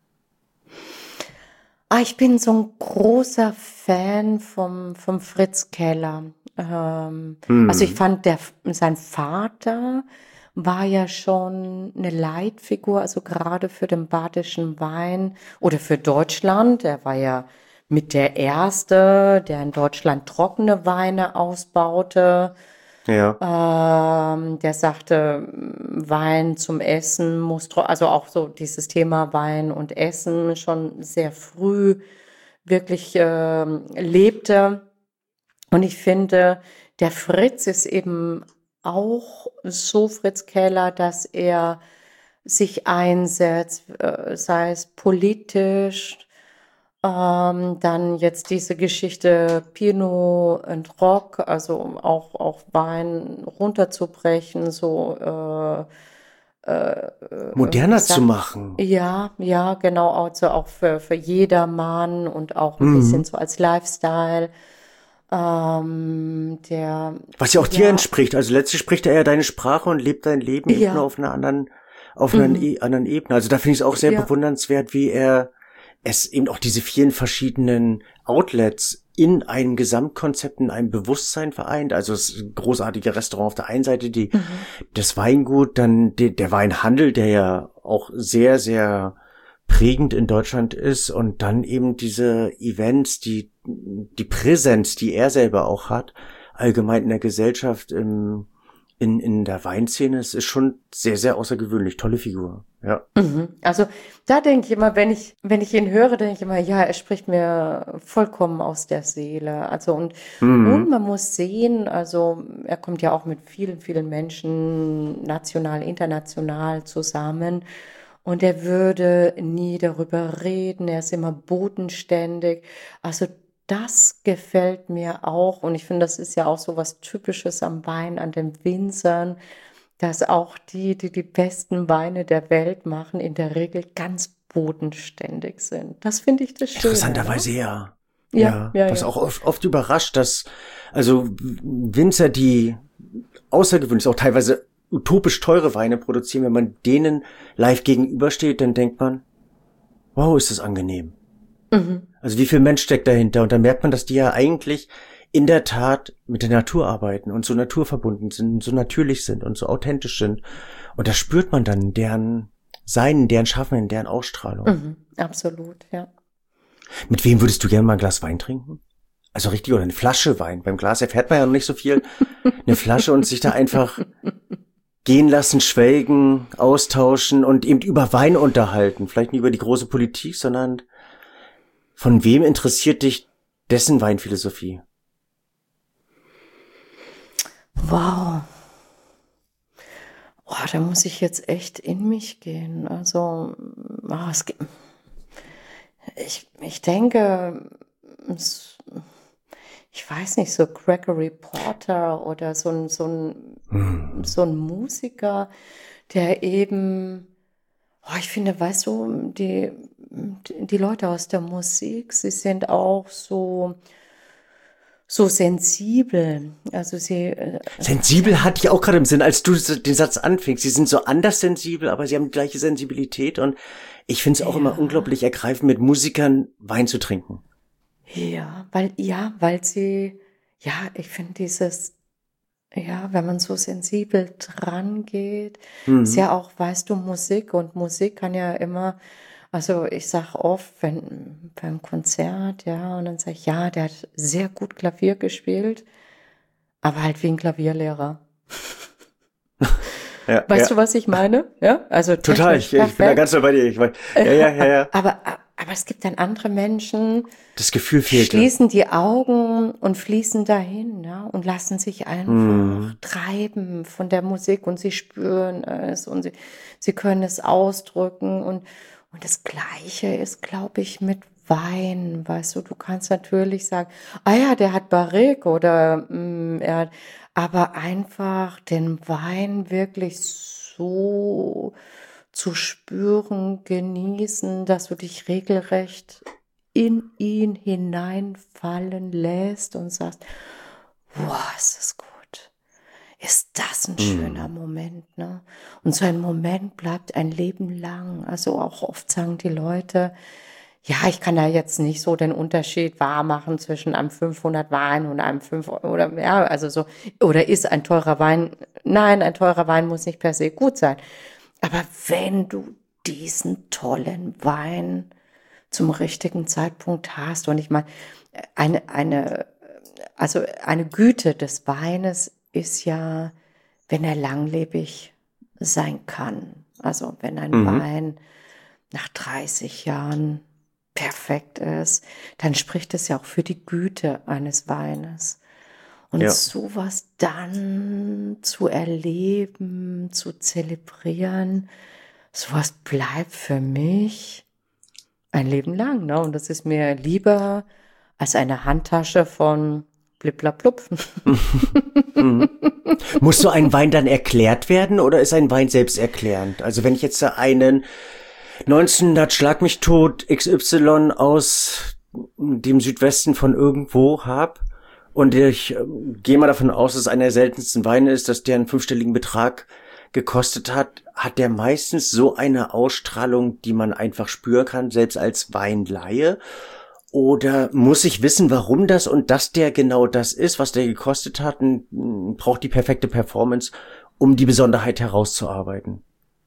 Ah, ich bin so ein großer Fan vom, vom Fritz Keller. Ähm, also ich Hm. fand, der, sein Vater war ja schon eine Leitfigur, also gerade für den badischen Wein oder für Deutschland. Er war ja mit der Erste, der in Deutschland trockene Weine ausbaute. Ja. Ähm, der sagte, Wein zum Essen muss, tro- also auch so dieses Thema Wein und Essen schon sehr früh wirklich ähm, lebte. Und ich finde, der Fritz ist eben auch so Fritz Keller, dass er sich einsetzt, äh, sei es politisch, ähm, dann jetzt diese Geschichte Pinot und Rock, also um auch, auch Wein runterzubrechen, so, äh, äh, äh, wie Moderner zu sagt, machen. ja, ja, genau, also auch für, für jedermann und auch ein bisschen Mhm. so als Lifestyle, ähm, der, Was ja auch dir ja, entspricht. Also letztlich spricht er ja deine Sprache und lebt dein Leben eben nur ja, auf einer anderen, auf einer mhm, e anderen Ebene. Also da finde ich es auch sehr ja, bewundernswert, wie er es eben auch diese vielen verschiedenen Outlets in einem Gesamtkonzept, in einem Bewusstsein vereint. Also das großartige Restaurant auf der einen Seite, die, mhm, das Weingut, dann die, der Weinhandel, der ja auch sehr, sehr prägend in Deutschland ist und dann eben diese Events, die, die Präsenz, die er selber auch hat, allgemein in der Gesellschaft, im, in, in der Weinszene, es ist schon sehr, sehr außergewöhnlich. Tolle Figur. Ja. mhm. Also da denke ich immer, wenn ich, wenn ich ihn höre, denke ich immer, ja, er spricht mir vollkommen aus der Seele. Also und, und Mhm. man muss sehen, also er kommt ja auch mit vielen, vielen Menschen, national, international zusammen. Und er würde nie darüber reden, er ist immer bodenständig. Also das gefällt mir auch. Und ich finde, das ist ja auch so was Typisches am Wein, an den Winzern, dass auch die, die die besten Weine der Welt machen, in der Regel ganz bodenständig sind. Das finde ich das Schöne, ne? Interessanterweise ja. Ja, Ja. ja, Was ja. auch oft, oft überrascht, dass, also Winzer, die außergewöhnlich, auch teilweise utopisch teure Weine produzieren, wenn man denen live gegenübersteht, dann denkt man, wow, ist das angenehm. Mhm. Also wie viel Mensch steckt dahinter? Und dann merkt man, dass die ja eigentlich in der Tat mit der Natur arbeiten und so naturverbunden sind, so natürlich sind und so authentisch sind. Und da spürt man dann deren Sein, deren Schaffen, deren Ausstrahlung. Mhm. Absolut, ja. Mit wem würdest du gerne mal ein Glas Wein trinken? Also richtig, oder eine Flasche Wein. Beim Glas erfährt man ja noch nicht so viel. Eine Flasche und sich da einfach gehen lassen, schwelgen, austauschen und eben über Wein unterhalten. Vielleicht nicht über die große Politik, sondern von wem interessiert dich dessen Weinphilosophie? Wow. Oh, da muss ich jetzt echt in mich gehen. Also, ah, es gibt, ich, ich denke, es, ich weiß nicht, so Gregory Porter oder so ein, so ein, Hm. so ein Musiker, der eben, oh, ich finde, weißt du, die, die Leute aus der Musik, sie sind auch so, so sensibel. Also sie, äh, Sensibel hatte ich auch gerade im Sinn, als du den Satz anfingst. Sie sind so anders sensibel, aber sie haben die gleiche Sensibilität und ich finde es auch immer ja, unglaublich ergreifend, mit Musikern Wein zu trinken. ja, weil, ja, weil sie, ja, ich finde dieses, ja, wenn man so sensibel dran geht, ist Mhm. ja auch, weißt du, Musik und Musik kann ja immer, also ich sag oft, wenn beim Konzert, ja, und dann sage ich, ja, der hat sehr gut Klavier gespielt, aber halt wie ein Klavierlehrer. Ja, Weißt ja, du, was ich meine? Ja, also total. technisch Ich, ich bin da perfekt. ganz so bei dir. Ich weiß, ja, Äh, ja, ja, ja. aber, aber es gibt dann andere Menschen, Das Gefühl die fehlte. schließen die Augen und fließen dahin, ja, und lassen sich einfach Mhm. treiben von der Musik und sie spüren es und sie, sie können es ausdrücken und, und das Gleiche ist, glaube ich, mit Wein, weißt du, du kannst natürlich sagen, ah ja, der hat Barrique oder mm, er hat, aber einfach den Wein wirklich so zu spüren, genießen, dass du dich regelrecht in ihn hineinfallen lässt und sagst, wow, ist das gut. Ist das ein schöner Mhm. Moment, ne? Und so ein Moment bleibt ein Leben lang. Also auch oft sagen die Leute, ja, ich kann da jetzt nicht so den Unterschied wahr machen zwischen einem fünfhundert Wein und einem fünf oder ja, also so, oder ist ein teurer Wein, nein, ein teurer Wein muss nicht per se gut sein. Aber wenn du diesen tollen Wein zum richtigen Zeitpunkt hast. Und ich meine, eine, eine, also eine Güte des Weines ist ja, wenn er langlebig sein kann. Also wenn ein Mhm. Wein nach dreißig Jahren perfekt ist, dann spricht es ja auch für die Güte eines Weines. Und Ja. sowas dann zu erleben, zu zelebrieren, sowas bleibt für mich ein Leben lang, ne? Und das ist mir lieber als eine Handtasche von Bliblabblub. Mhm. Muss so ein Wein dann erklärt werden oder ist ein Wein selbsterklärend? Also wenn ich jetzt da einen neunzehnhundert Schlag mich tot X Y aus dem Südwesten von irgendwo hab und ich äh, gehe mal davon aus, dass es einer der seltensten Weine ist, dass der einen fünfstelligen Betrag gekostet hat, hat der meistens so eine Ausstrahlung, die man einfach spüren kann, selbst als Weinlaie? Oder muss ich wissen, warum das und dass der genau das ist, was der gekostet hat, und mm, braucht die perfekte Performance, um die Besonderheit herauszuarbeiten?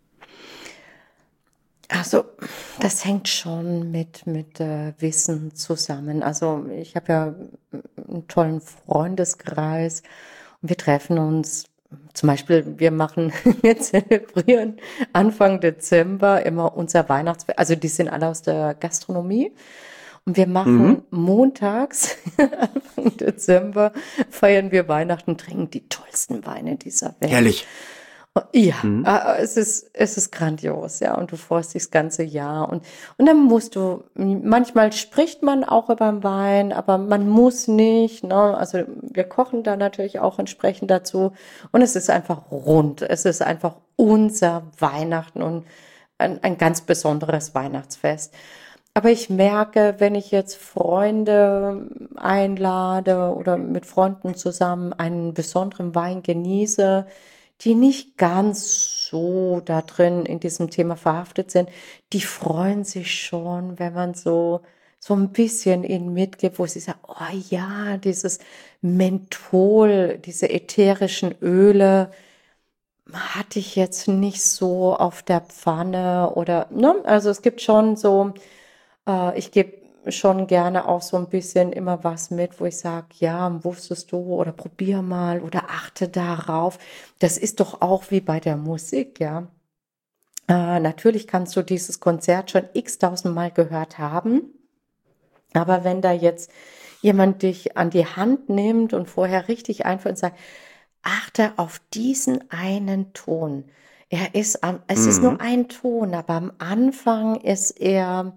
Also, das hängt schon mit, mit äh, Wissen zusammen. Also, ich habe ja einen tollen Freundeskreis und wir treffen uns. Zum Beispiel, wir machen, wir zelebrieren Anfang Dezember immer unser Weihnachtsfest. Also, die sind alle aus der Gastronomie. Und wir machen Mhm. montags, Anfang Dezember, feiern wir Weihnachten, trinken die tollsten Weine dieser Welt. Herrlich. Ja, Mhm. äh, es ist, es ist grandios, ja, und du freust dich das ganze Jahr und, und dann musst du, manchmal spricht man auch über den Wein, aber man muss nicht, ne, also wir kochen da natürlich auch entsprechend dazu und es ist einfach rund, es ist einfach unser Weihnachten und ein, ein ganz besonderes Weihnachtsfest. Aber ich merke, wenn ich jetzt Freunde einlade oder mit Freunden zusammen einen besonderen Wein genieße, die nicht ganz so da drin in diesem Thema verhaftet sind, die freuen sich schon, wenn man so so ein bisschen ihnen mitgebe, wo sie sagen, oh ja, dieses Menthol, diese ätherischen Öle hatte ich jetzt nicht so auf der Pfanne oder, ne? Also es gibt schon so, äh, ich gebe schon gerne auch so ein bisschen immer was mit, wo ich sage, ja, wusstest du oder probier mal oder achte darauf. Das ist doch auch wie bei der Musik, ja. Äh, natürlich kannst du dieses Konzert schon x-tausend Mal gehört haben, aber wenn da jetzt jemand dich an die Hand nimmt und vorher richtig einführt und sagt, achte auf diesen einen Ton. Er ist am, es ist nur Mhm. ein Ton, aber am Anfang ist er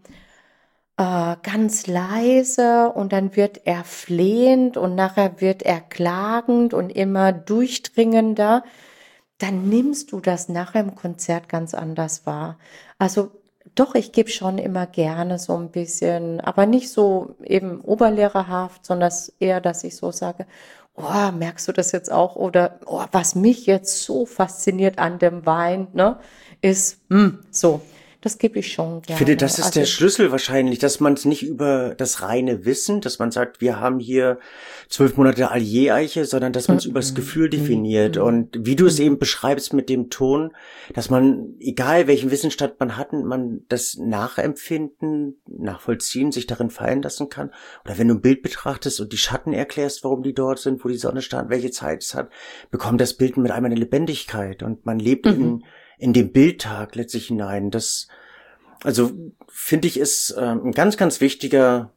äh, ganz leise und dann wird er flehend und nachher wird er klagend und immer durchdringender. Dann nimmst du das nachher im Konzert ganz anders wahr. Also doch, ich gebe schon immer gerne so ein bisschen, aber nicht so eben oberlehrerhaft, sondern eher, dass ich so sage, oh, merkst du das jetzt auch? Oder oh, was mich jetzt so fasziniert an dem Wein, ne, ist hm, so. Das gebe ich schon Ich finde, gerne. das ist der Also, Schlüssel wahrscheinlich, dass man es nicht über das reine Wissen, dass man sagt, wir haben hier zwölf Monate Allier-Eiche, sondern dass man es über das mm, Gefühl mm, definiert. mm, Und wie du es eben mm, beschreibst mit dem Ton, dass man, egal welchen Wissensstand man hat, man das nachempfinden, nachvollziehen, sich darin fallen lassen kann. Oder wenn du ein Bild betrachtest und die Schatten erklärst, warum die dort sind, wo die Sonne stand, welche Zeit es hat, bekommt das Bild mit einmal eine Lebendigkeit und man lebt mhm. in, in den Bildtag letztlich hinein. Das Also finde ich, ist ähm, ein ganz, ganz wichtiger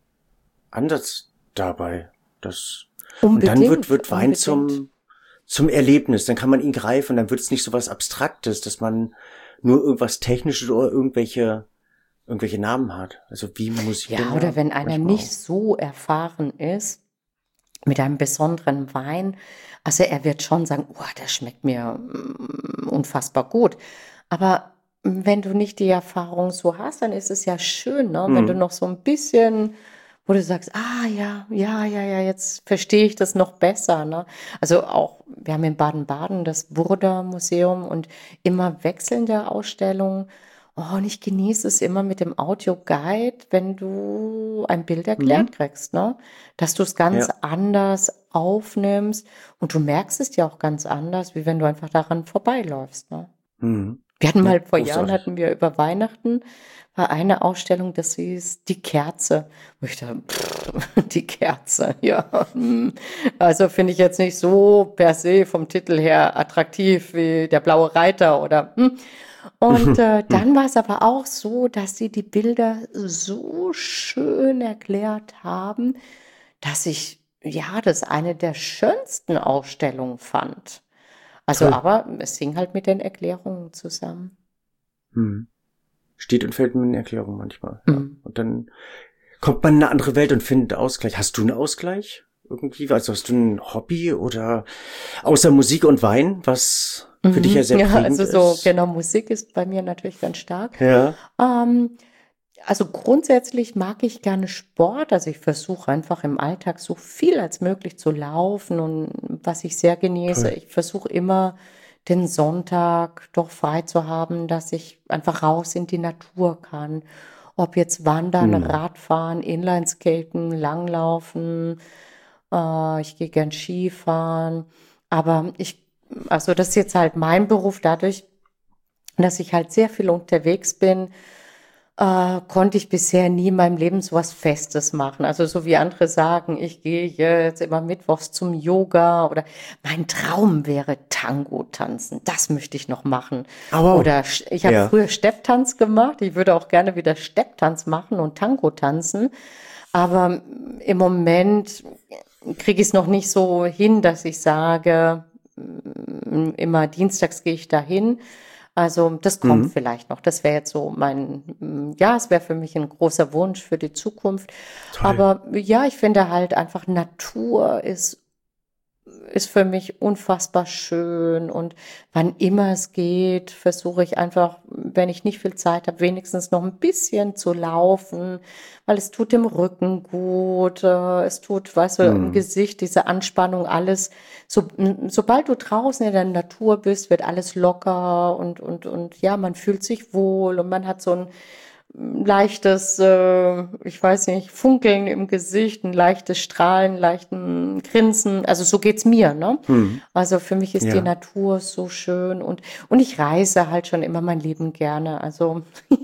Ansatz dabei. Das und dann wird Unbedingt, wird Wein unbedingt. zum zum Erlebnis. Dann kann man ihn greifen. Dann wird es nicht so was Abstraktes, dass man nur irgendwas Technisches oder irgendwelche irgendwelche Namen hat. Also wie Musik Ja, oder ja wenn einer manchmal nicht auch. so erfahren ist mit einem besonderen Wein, also er wird schon sagen, oh, das schmeckt mir mm, unfassbar gut. Aber mm, wenn du nicht die Erfahrung so hast, dann ist es ja schön, ne? Wenn du Mhm. noch so ein bisschen, wo du sagst, ah ja, ja, ja, ja, jetzt verstehe ich das noch besser, ne? Also auch, wir haben in Baden-Baden das Burda-Museum und immer wechselnde Ausstellungen. Oh, und ich genieße es immer mit dem Audioguide, wenn du ein Bild erklärt Mhm. kriegst, ne? Dass du es ganz Ja. anders aufnimmst und du merkst es ja auch ganz anders, wie wenn du einfach daran vorbeiläufst, ne? Mhm. Wir hatten Ja, mal vor Jahren großartig. hatten wir über Weihnachten war eine Ausstellung, das hieß Die Kerze. Wo ich dachte, pff, die Kerze, ja. hm. Also finde ich jetzt nicht so per se vom Titel her attraktiv wie der blaue Reiter oder hm. Und äh, dann war es aber auch so, dass sie die Bilder so schön erklärt haben, dass ich ja das eine der schönsten Ausstellungen fand. Also, Toll. aber es hing halt mit den Erklärungen zusammen. Mhm. Steht und fällt mit einer Erklärung manchmal, ja. Mhm. Und dann kommt man in eine andere Welt und findet Ausgleich. Hast du einen Ausgleich irgendwie? Also hast du ein Hobby oder außer Musik und Wein, was für dich ja Mhm. sehr Ja, prägend also so, ist? genau, Musik ist bei mir natürlich ganz stark. Ja. Ähm, also grundsätzlich mag ich gerne Sport. Also ich versuche einfach im Alltag so viel als möglich zu laufen und was ich sehr genieße, Toll. ich versuche immer den Sonntag doch frei zu haben, dass ich einfach raus in die Natur kann. Ob jetzt Wandern, Hm. Radfahren, Inlineskaten, Langlaufen, äh, ich gehe gern Skifahren. Aber ich, also das ist jetzt halt mein Beruf dadurch, dass ich halt sehr viel unterwegs bin, äh, konnte ich bisher nie in meinem Leben so was Festes machen. Also so wie andere sagen, ich gehe jetzt immer mittwochs zum Yoga oder mein Traum wäre Tango tanzen. Das möchte ich noch machen. Oh, wow. Oder sch- ich habe Ja. früher Stepptanz gemacht. Ich würde auch gerne wieder Stepptanz machen und Tango tanzen. Aber im Moment kriege ich es noch nicht so hin, dass ich sage, mm, immer dienstags gehe ich dahin. Also das kommt Mhm. vielleicht noch. Das wäre jetzt so mein, mm, ja, es wäre für mich ein großer Wunsch für die Zukunft. Toll. Aber ja, ich finde halt einfach Natur ist ist für mich unfassbar schön und wann immer es geht, versuche ich einfach, wenn ich nicht viel Zeit habe, wenigstens noch ein bisschen zu laufen, weil es tut dem Rücken gut, äh, es tut, weißt du, im Hm. Gesicht, diese Anspannung, alles. So, m- sobald du draußen in der Natur bist, wird alles locker und, und, und ja, man fühlt sich wohl und man hat so ein leichtes, äh, ich weiß nicht, Funkeln im Gesicht, ein leichtes Strahlen, leichten Grinsen. Also so geht's mir, ne? Hm. Also für mich ist die Ja. Natur so schön und und ich reise halt schon immer mein Leben gerne. Also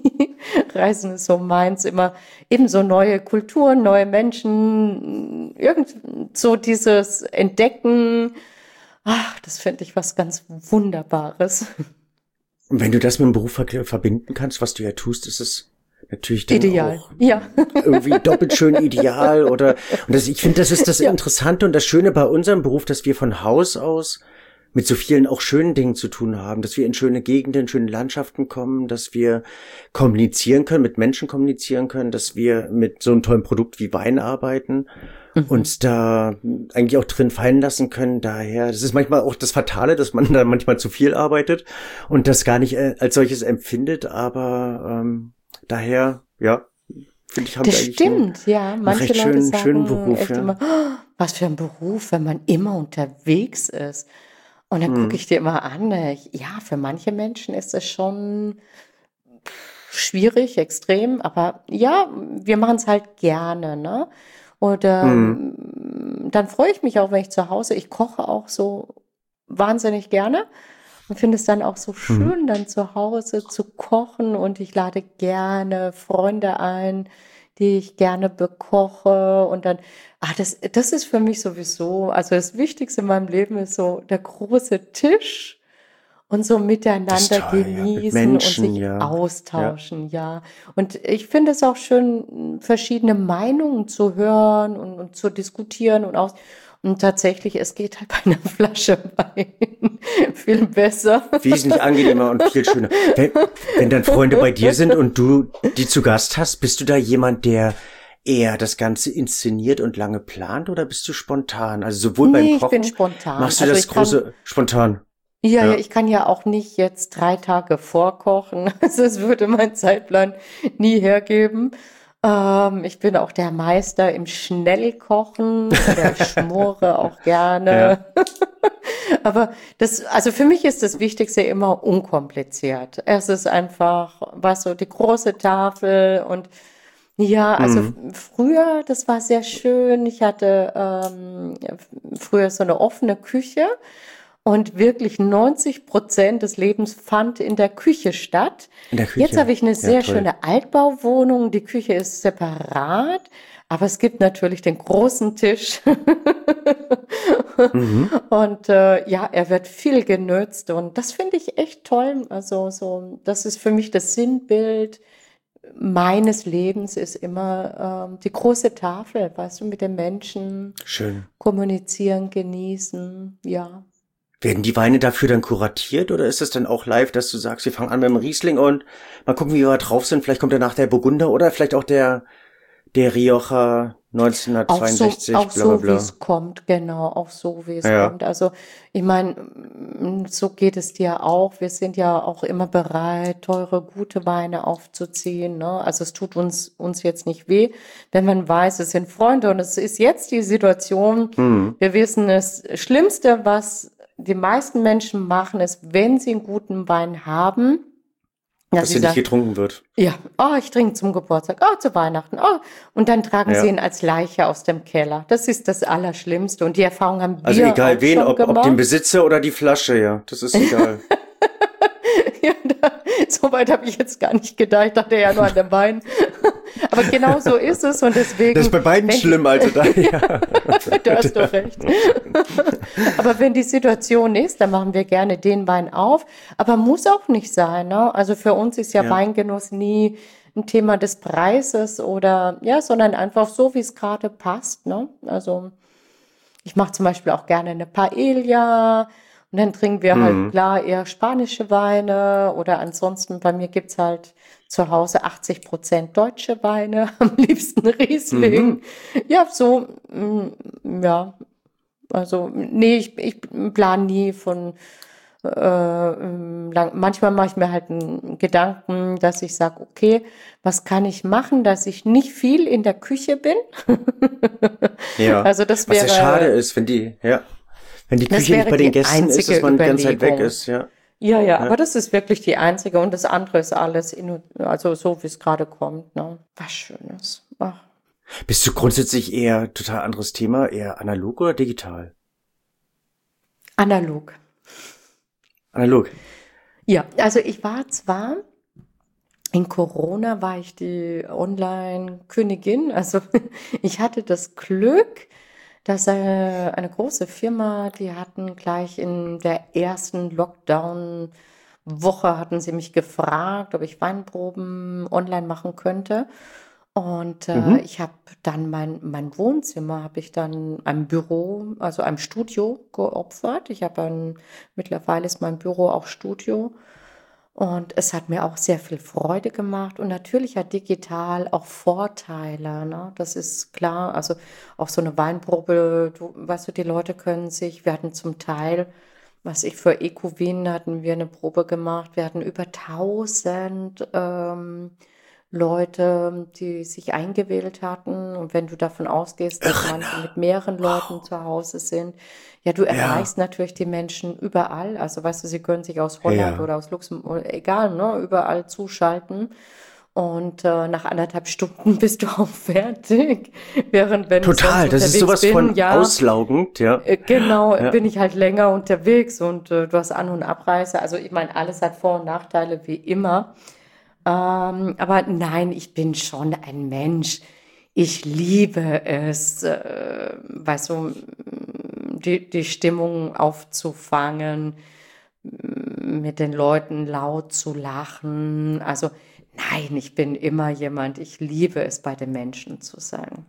Reisen ist so meins, immer eben so neue Kulturen, neue Menschen, irgend so dieses Entdecken. Ach, das finde ich was ganz Wunderbares. Und wenn du das mit dem Beruf ver- verbinden kannst, was du ja tust, ist es natürlich dann Ideal, auch ja. irgendwie doppelt schön ideal oder und das, ich finde, das ist das Ja. Interessante und das Schöne bei unserem Beruf, dass wir von Haus aus mit so vielen auch schönen Dingen zu tun haben, dass wir in schöne Gegenden, schöne Landschaften kommen, dass wir kommunizieren können, mit Menschen kommunizieren können, dass wir mit so einem tollen Produkt wie Wein arbeiten, Mhm. uns da eigentlich auch drin fallen lassen können. Daher, das ist manchmal auch das Fatale, dass man da manchmal zu viel arbeitet und das gar nicht äh, als solches empfindet, aber ähm, daher, ja, finde ich, haben wir Das eigentlich einen, stimmt, ja. einen Manche recht Leute schönen, sagen schönen Beruf, echt ja. immer, "Oh, was für ein Beruf, wenn man immer unterwegs ist." Und dann gucke Hm. ich dir immer an, äh, ich- ja, für manche Menschen ist es schon schwierig, extrem, aber ja, wir machen es halt gerne, ne? Oder Hm. ähm, dann freue ich mich auch, wenn ich zu Hause, ich koche auch so wahnsinnig gerne und finde es dann auch so Mhm. schön, dann zu Hause zu kochen und ich lade gerne Freunde ein, die ich gerne bekoche und dann, ah, das, das ist für mich sowieso, also das Wichtigste in meinem Leben ist so der große Tisch und so Das ist miteinander toll, ja. Mit genießen und Menschen, sich ja. Ja. austauschen, ja. Und ich finde es auch schön, verschiedene Meinungen zu hören und, und zu diskutieren und aus. Und tatsächlich, es geht halt bei einer Flasche Wein viel besser. Wesentlich angenehmer und viel schöner. Wenn, wenn dann Freunde bei dir sind und du die zu Gast hast, bist du da jemand, der eher das Ganze inszeniert und lange plant oder bist du spontan? Also sowohl beim Nee, ich bin Kochen spontan. machst du Also das ich kann, große spontan. ja, ja, Ja. ich kann ja auch nicht jetzt drei Tage vorkochen. Also es würde mein Zeitplan nie hergeben. Ähm, ich bin auch der Meister im Schnellkochen oder ich schmore auch Ja. gerne. Aber das, also für mich ist das Wichtigste immer unkompliziert. Es ist einfach, was so die große Tafel und ja, also f- Mhm. früher, das war sehr schön. Ich hatte ähm, früher so eine offene Küche und wirklich neunzig Prozent des Lebens fand in der Küche statt. In der Jetzt habe Küche. ich eine Ja, sehr toll. schöne Altbauwohnung. Die Küche ist separat, aber es gibt natürlich den großen Tisch. Mhm. Und äh, ja, er wird viel genutzt und das finde ich echt toll. Also so, das ist für mich das Sinnbild meines Lebens ist immer ähm, die große Tafel, weißt du, mit den Menschen Schön. kommunizieren, genießen, ja. Werden die Weine dafür dann kuratiert oder ist es dann auch live, dass du sagst, wir fangen an mit dem Riesling und mal gucken, wie wir drauf sind. Vielleicht kommt danach der Burgunder oder vielleicht auch der, der Rioja Auch so, neunzehnhundertzweiundsechzig, auch bla bla so, wie bla. es kommt, genau, auch so, wie es Ja. kommt. Also, ich meine, mm, so geht es dir auch. Wir sind ja auch immer bereit, teure, gute Weine aufzuziehen, ne? Also, es tut uns, uns jetzt nicht weh, wenn man weiß, es sind Freunde und es ist jetzt die Situation, Mhm. wir wissen, das Schlimmste, was die meisten Menschen machen, ist, wenn sie einen guten Wein haben, dass Dass sie hier nicht sagen, getrunken wird. ja, oh, ich trinke zum Geburtstag, oh, zu Weihnachten, oh. Und dann tragen sie Ja. ihn als Leiche aus dem Keller. Das ist das Allerschlimmste. Und die Erfahrung haben Also wir egal auch wen, schon ob, ob den gemacht. Besitzer oder die Flasche, ja. Das ist egal. Ja, da, so weit habe ich jetzt gar nicht gedacht. Ich dachte ja nur an den Wein. Aber genau so ist es. Und Das ist deswegen, bei beiden wenn die, schlimm, also da, ja. du hast doch recht. Aber wenn die Situation ist, dann machen wir gerne den Wein auf. Aber muss auch nicht sein, ne? Also für uns ist ja Ja. Weingenuss nie ein Thema des Preises oder, ja, sondern einfach so, wie es gerade passt, ne? Also ich mache zum Beispiel auch gerne eine Paella und dann trinken wir halt Mhm. klar eher spanische Weine oder ansonsten bei mir gibt's halt zu Hause achtzig Prozent deutsche Weine, am liebsten Riesling. Mhm. Ja, so, mm, ja, also nee, ich, ich plane nie von, äh, ähm, lang. Manchmal mache ich mir halt einen Gedanken, dass ich sage, okay, was kann ich machen, dass ich nicht viel in der Küche bin? Ja. Also das Was ja schade wäre, ist, wenn die, ja, wenn die das Küche nicht wäre bei den die Gästen ist, einzige dass man die ganze Zeit weg Überlegung. ist, ja. Ja, ja, aber das ist wirklich die einzige und das andere ist alles, in, also so wie es gerade kommt, ne? Was Schönes. Ach. Bist du grundsätzlich eher total anderes Thema, eher analog oder digital? Analog. Analog. Ja, also ich war zwar, in Corona war ich die Online-Königin, also ich hatte das Glück, dass eine, eine große Firma, die hatten gleich in der ersten Lockdown-Woche, hatten sie mich gefragt, ob ich Weinproben online machen könnte. Und äh, Mhm. ich habe dann mein, mein Wohnzimmer, habe ich dann einem Büro, also einem Studio geopfert. Ich habe ein, mittlerweile ist mein Büro auch Studio. Und es hat mir auch sehr viel Freude gemacht. Und natürlich hat digital auch Vorteile, ne? Das ist klar. Also auch so eine Weinprobe, du, weißt du, die Leute können sich, wir hatten zum Teil, was ich für Ecowin hatten wir eine Probe gemacht. Wir hatten über tausend ähm, Leute, die sich eingewählt hatten. Und wenn du davon ausgehst, dass Irre, manche ne? mit mehreren Leuten Wow. zu Hause sind, ja, du Ja. erreichst natürlich die Menschen überall. Also, weißt du, sie können sich aus Holland Ja. oder aus Luxemburg, egal, ne, überall zuschalten. Und äh, nach anderthalb Stunden bist du auch fertig. Während wenn ich Total, sonst das ist unterwegs sowas von bin, ja, auslaugend, ja. äh, genau, Ja. bin ich halt länger unterwegs und äh, du hast An- und Abreise. Also ich meine, alles hat Vor- und Nachteile wie immer. Ähm, aber nein, ich bin schon ein Mensch. Ich liebe es, äh, weißt du, die, die Stimmung aufzufangen, mit den Leuten laut zu lachen. Also nein, ich bin immer jemand, ich liebe es, bei den Menschen zu sein.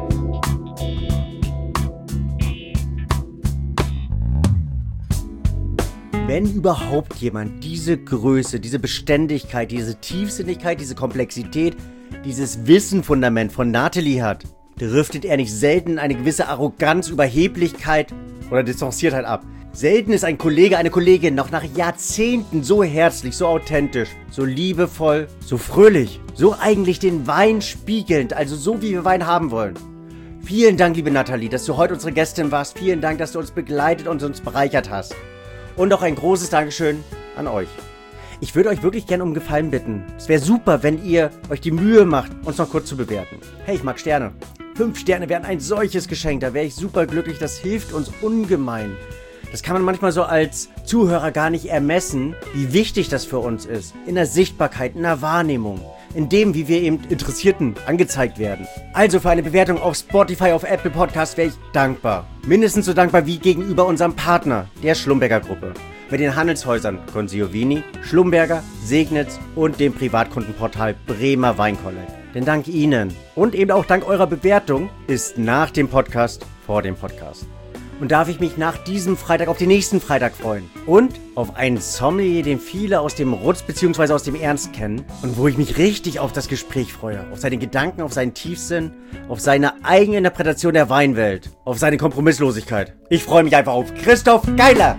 Wenn überhaupt jemand diese Größe, diese Beständigkeit, diese Tiefsinnigkeit, diese Komplexität, dieses Wissenfundament von Nathalie hat, driftet er nicht selten eine gewisse Arroganz, Überheblichkeit oder Distanziertheit ab. Selten ist ein Kollege, eine Kollegin noch nach Jahrzehnten so herzlich, so authentisch, so liebevoll, so fröhlich, so eigentlich den Wein spiegelnd, also so wie wir Wein haben wollen. Vielen Dank, liebe Nathalie, dass du heute unsere Gästin warst. Vielen Dank, dass du uns begleitet und uns bereichert hast. Und auch ein großes Dankeschön an euch. Ich würde euch wirklich gerne um Gefallen bitten. Es wäre super, wenn ihr euch die Mühe macht, uns noch kurz zu bewerten. Hey, ich mag Sterne. Fünf Sterne wären ein solches Geschenk. Da wäre ich super glücklich. Das hilft uns ungemein. Das kann man manchmal so als Zuhörer gar nicht ermessen, wie wichtig das für uns ist. In der Sichtbarkeit, in der Wahrnehmung. In dem, wie wir eben Interessierten angezeigt werden. Also für eine Bewertung auf Spotify, auf Apple Podcast wäre ich dankbar. Mindestens so dankbar wie gegenüber unserem Partner, der Schlumberger Gruppe. Mit den Handelshäusern Consigliovini, Schlumberger, Segnitz und dem Privatkundenportal Bremer Weinkollekt. Denn dank Ihnen und eben auch dank eurer Bewertung ist nach dem Podcast vor dem Podcast. Und darf ich mich nach diesem Freitag auf den nächsten Freitag freuen. Und auf einen Sommelier, den viele aus dem Rutz bzw. aus dem Ernst kennen. Und wo ich mich richtig auf das Gespräch freue. Auf seine Gedanken, auf seinen Tiefsinn, auf seine eigene Interpretation der Weinwelt. Auf seine Kompromisslosigkeit. Ich freue mich einfach auf Christoph Geiler.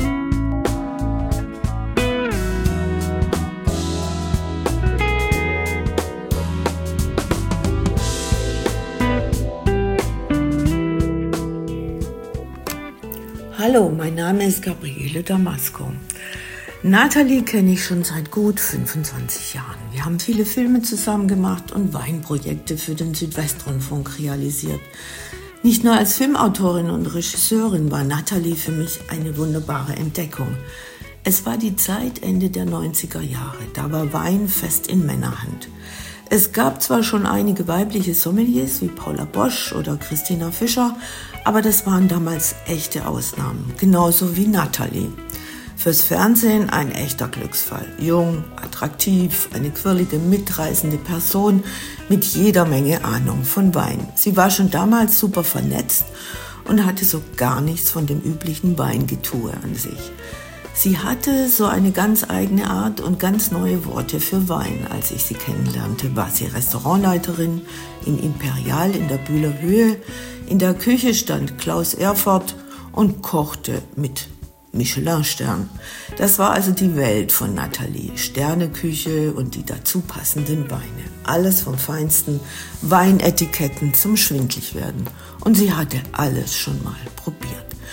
Hallo, mein Name ist Gabriele Damasco. Nathalie kenne ich schon seit gut fünfundzwanzig Jahren. Wir haben viele Filme zusammen gemacht und Weinprojekte für den Südwestrundfunk realisiert. Nicht nur als Filmautorin und Regisseurin war Nathalie für mich eine wunderbare Entdeckung. Es war die Zeit Ende der neunziger Jahre, da war Wein fest in Männerhand. Es gab zwar schon einige weibliche Sommeliers wie Paula Bosch oder Christina Fischer, aber das waren damals echte Ausnahmen, genauso wie Nathalie. Fürs Fernsehen ein echter Glücksfall. Jung, attraktiv, eine quirlige, mitreißende Person mit jeder Menge Ahnung von Wein. Sie war schon damals super vernetzt und hatte so gar nichts von dem üblichen Weingetue an sich. Sie hatte so eine ganz eigene Art und ganz neue Worte für Wein. Als ich sie kennenlernte, war sie Restaurantleiterin in Imperial in der Bühler Höhe. In der Küche stand Klaus Erfurt und kochte mit Michelin-Stern. Das war also die Welt von Nathalie. Sterneküche und die dazu passenden Weine. Alles vom feinsten Weinetiketten zum Schwindligwerden. Und sie hatte alles schon mal probiert.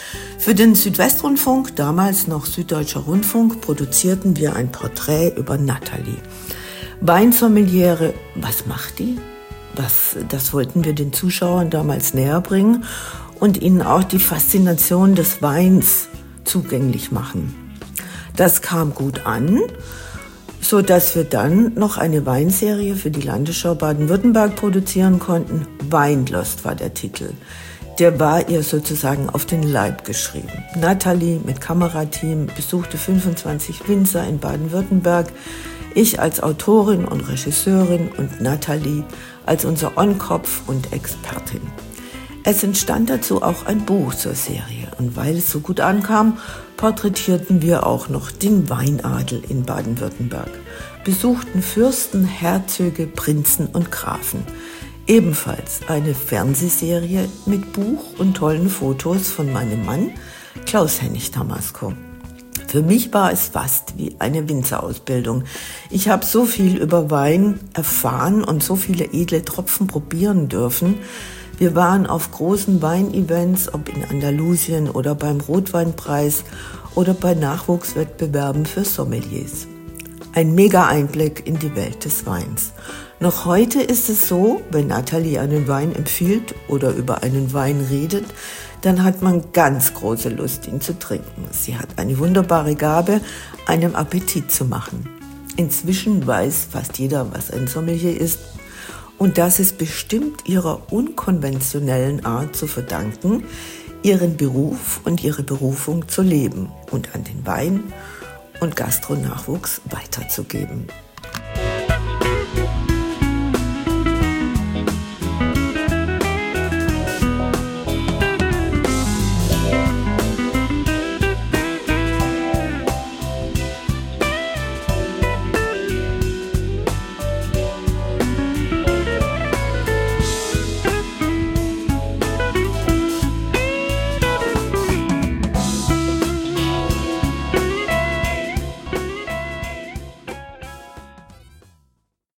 Für den Südwestrundfunk, damals noch Süddeutscher Rundfunk, produzierten wir ein Porträt über Nathalie. Weinsommeliere, was macht die? Was, das wollten wir den Zuschauern damals näher bringen und ihnen auch die Faszination des Weins zugänglich machen. Das kam gut an, so dass wir dann noch eine Weinserie für die Landesschau Baden-Württemberg produzieren konnten. Weinlost war der Titel. Der war ihr sozusagen auf den Leib geschrieben. Nathalie mit Kamerateam besuchte fünfundzwanzig Winzer in Baden-Württemberg. Ich als Autorin und Regisseurin und Nathalie als unser On-Kopf und Expertin. Es entstand dazu auch ein Buch zur Serie. Und weil es so gut ankam, porträtierten wir auch noch den Weinadel in Baden-Württemberg, besuchten Fürsten, Herzöge, Prinzen und Grafen. Ebenfalls eine Fernsehserie mit Buch und tollen Fotos von meinem Mann Klaus-Hennig Damasko. Für mich war es fast wie eine Winzerausbildung. Ich habe so viel über Wein erfahren und so viele edle Tropfen probieren dürfen. Wir waren auf großen Weinevents, ob in Andalusien oder beim Rotweinpreis oder bei Nachwuchswettbewerben für Sommeliers. Ein Mega-Einblick in die Welt des Weins. Noch heute ist es so, wenn Nathalie einen Wein empfiehlt oder über einen Wein redet, dann hat man ganz große Lust, ihn zu trinken. Sie hat eine wunderbare Gabe, einem Appetit zu machen. Inzwischen weiß fast jeder, was ein Sommelier ist. Und das ist bestimmt ihrer unkonventionellen Art zu verdanken, ihren Beruf und ihre Berufung zu leben und an den Wein und Gastronachwuchs weiterzugeben.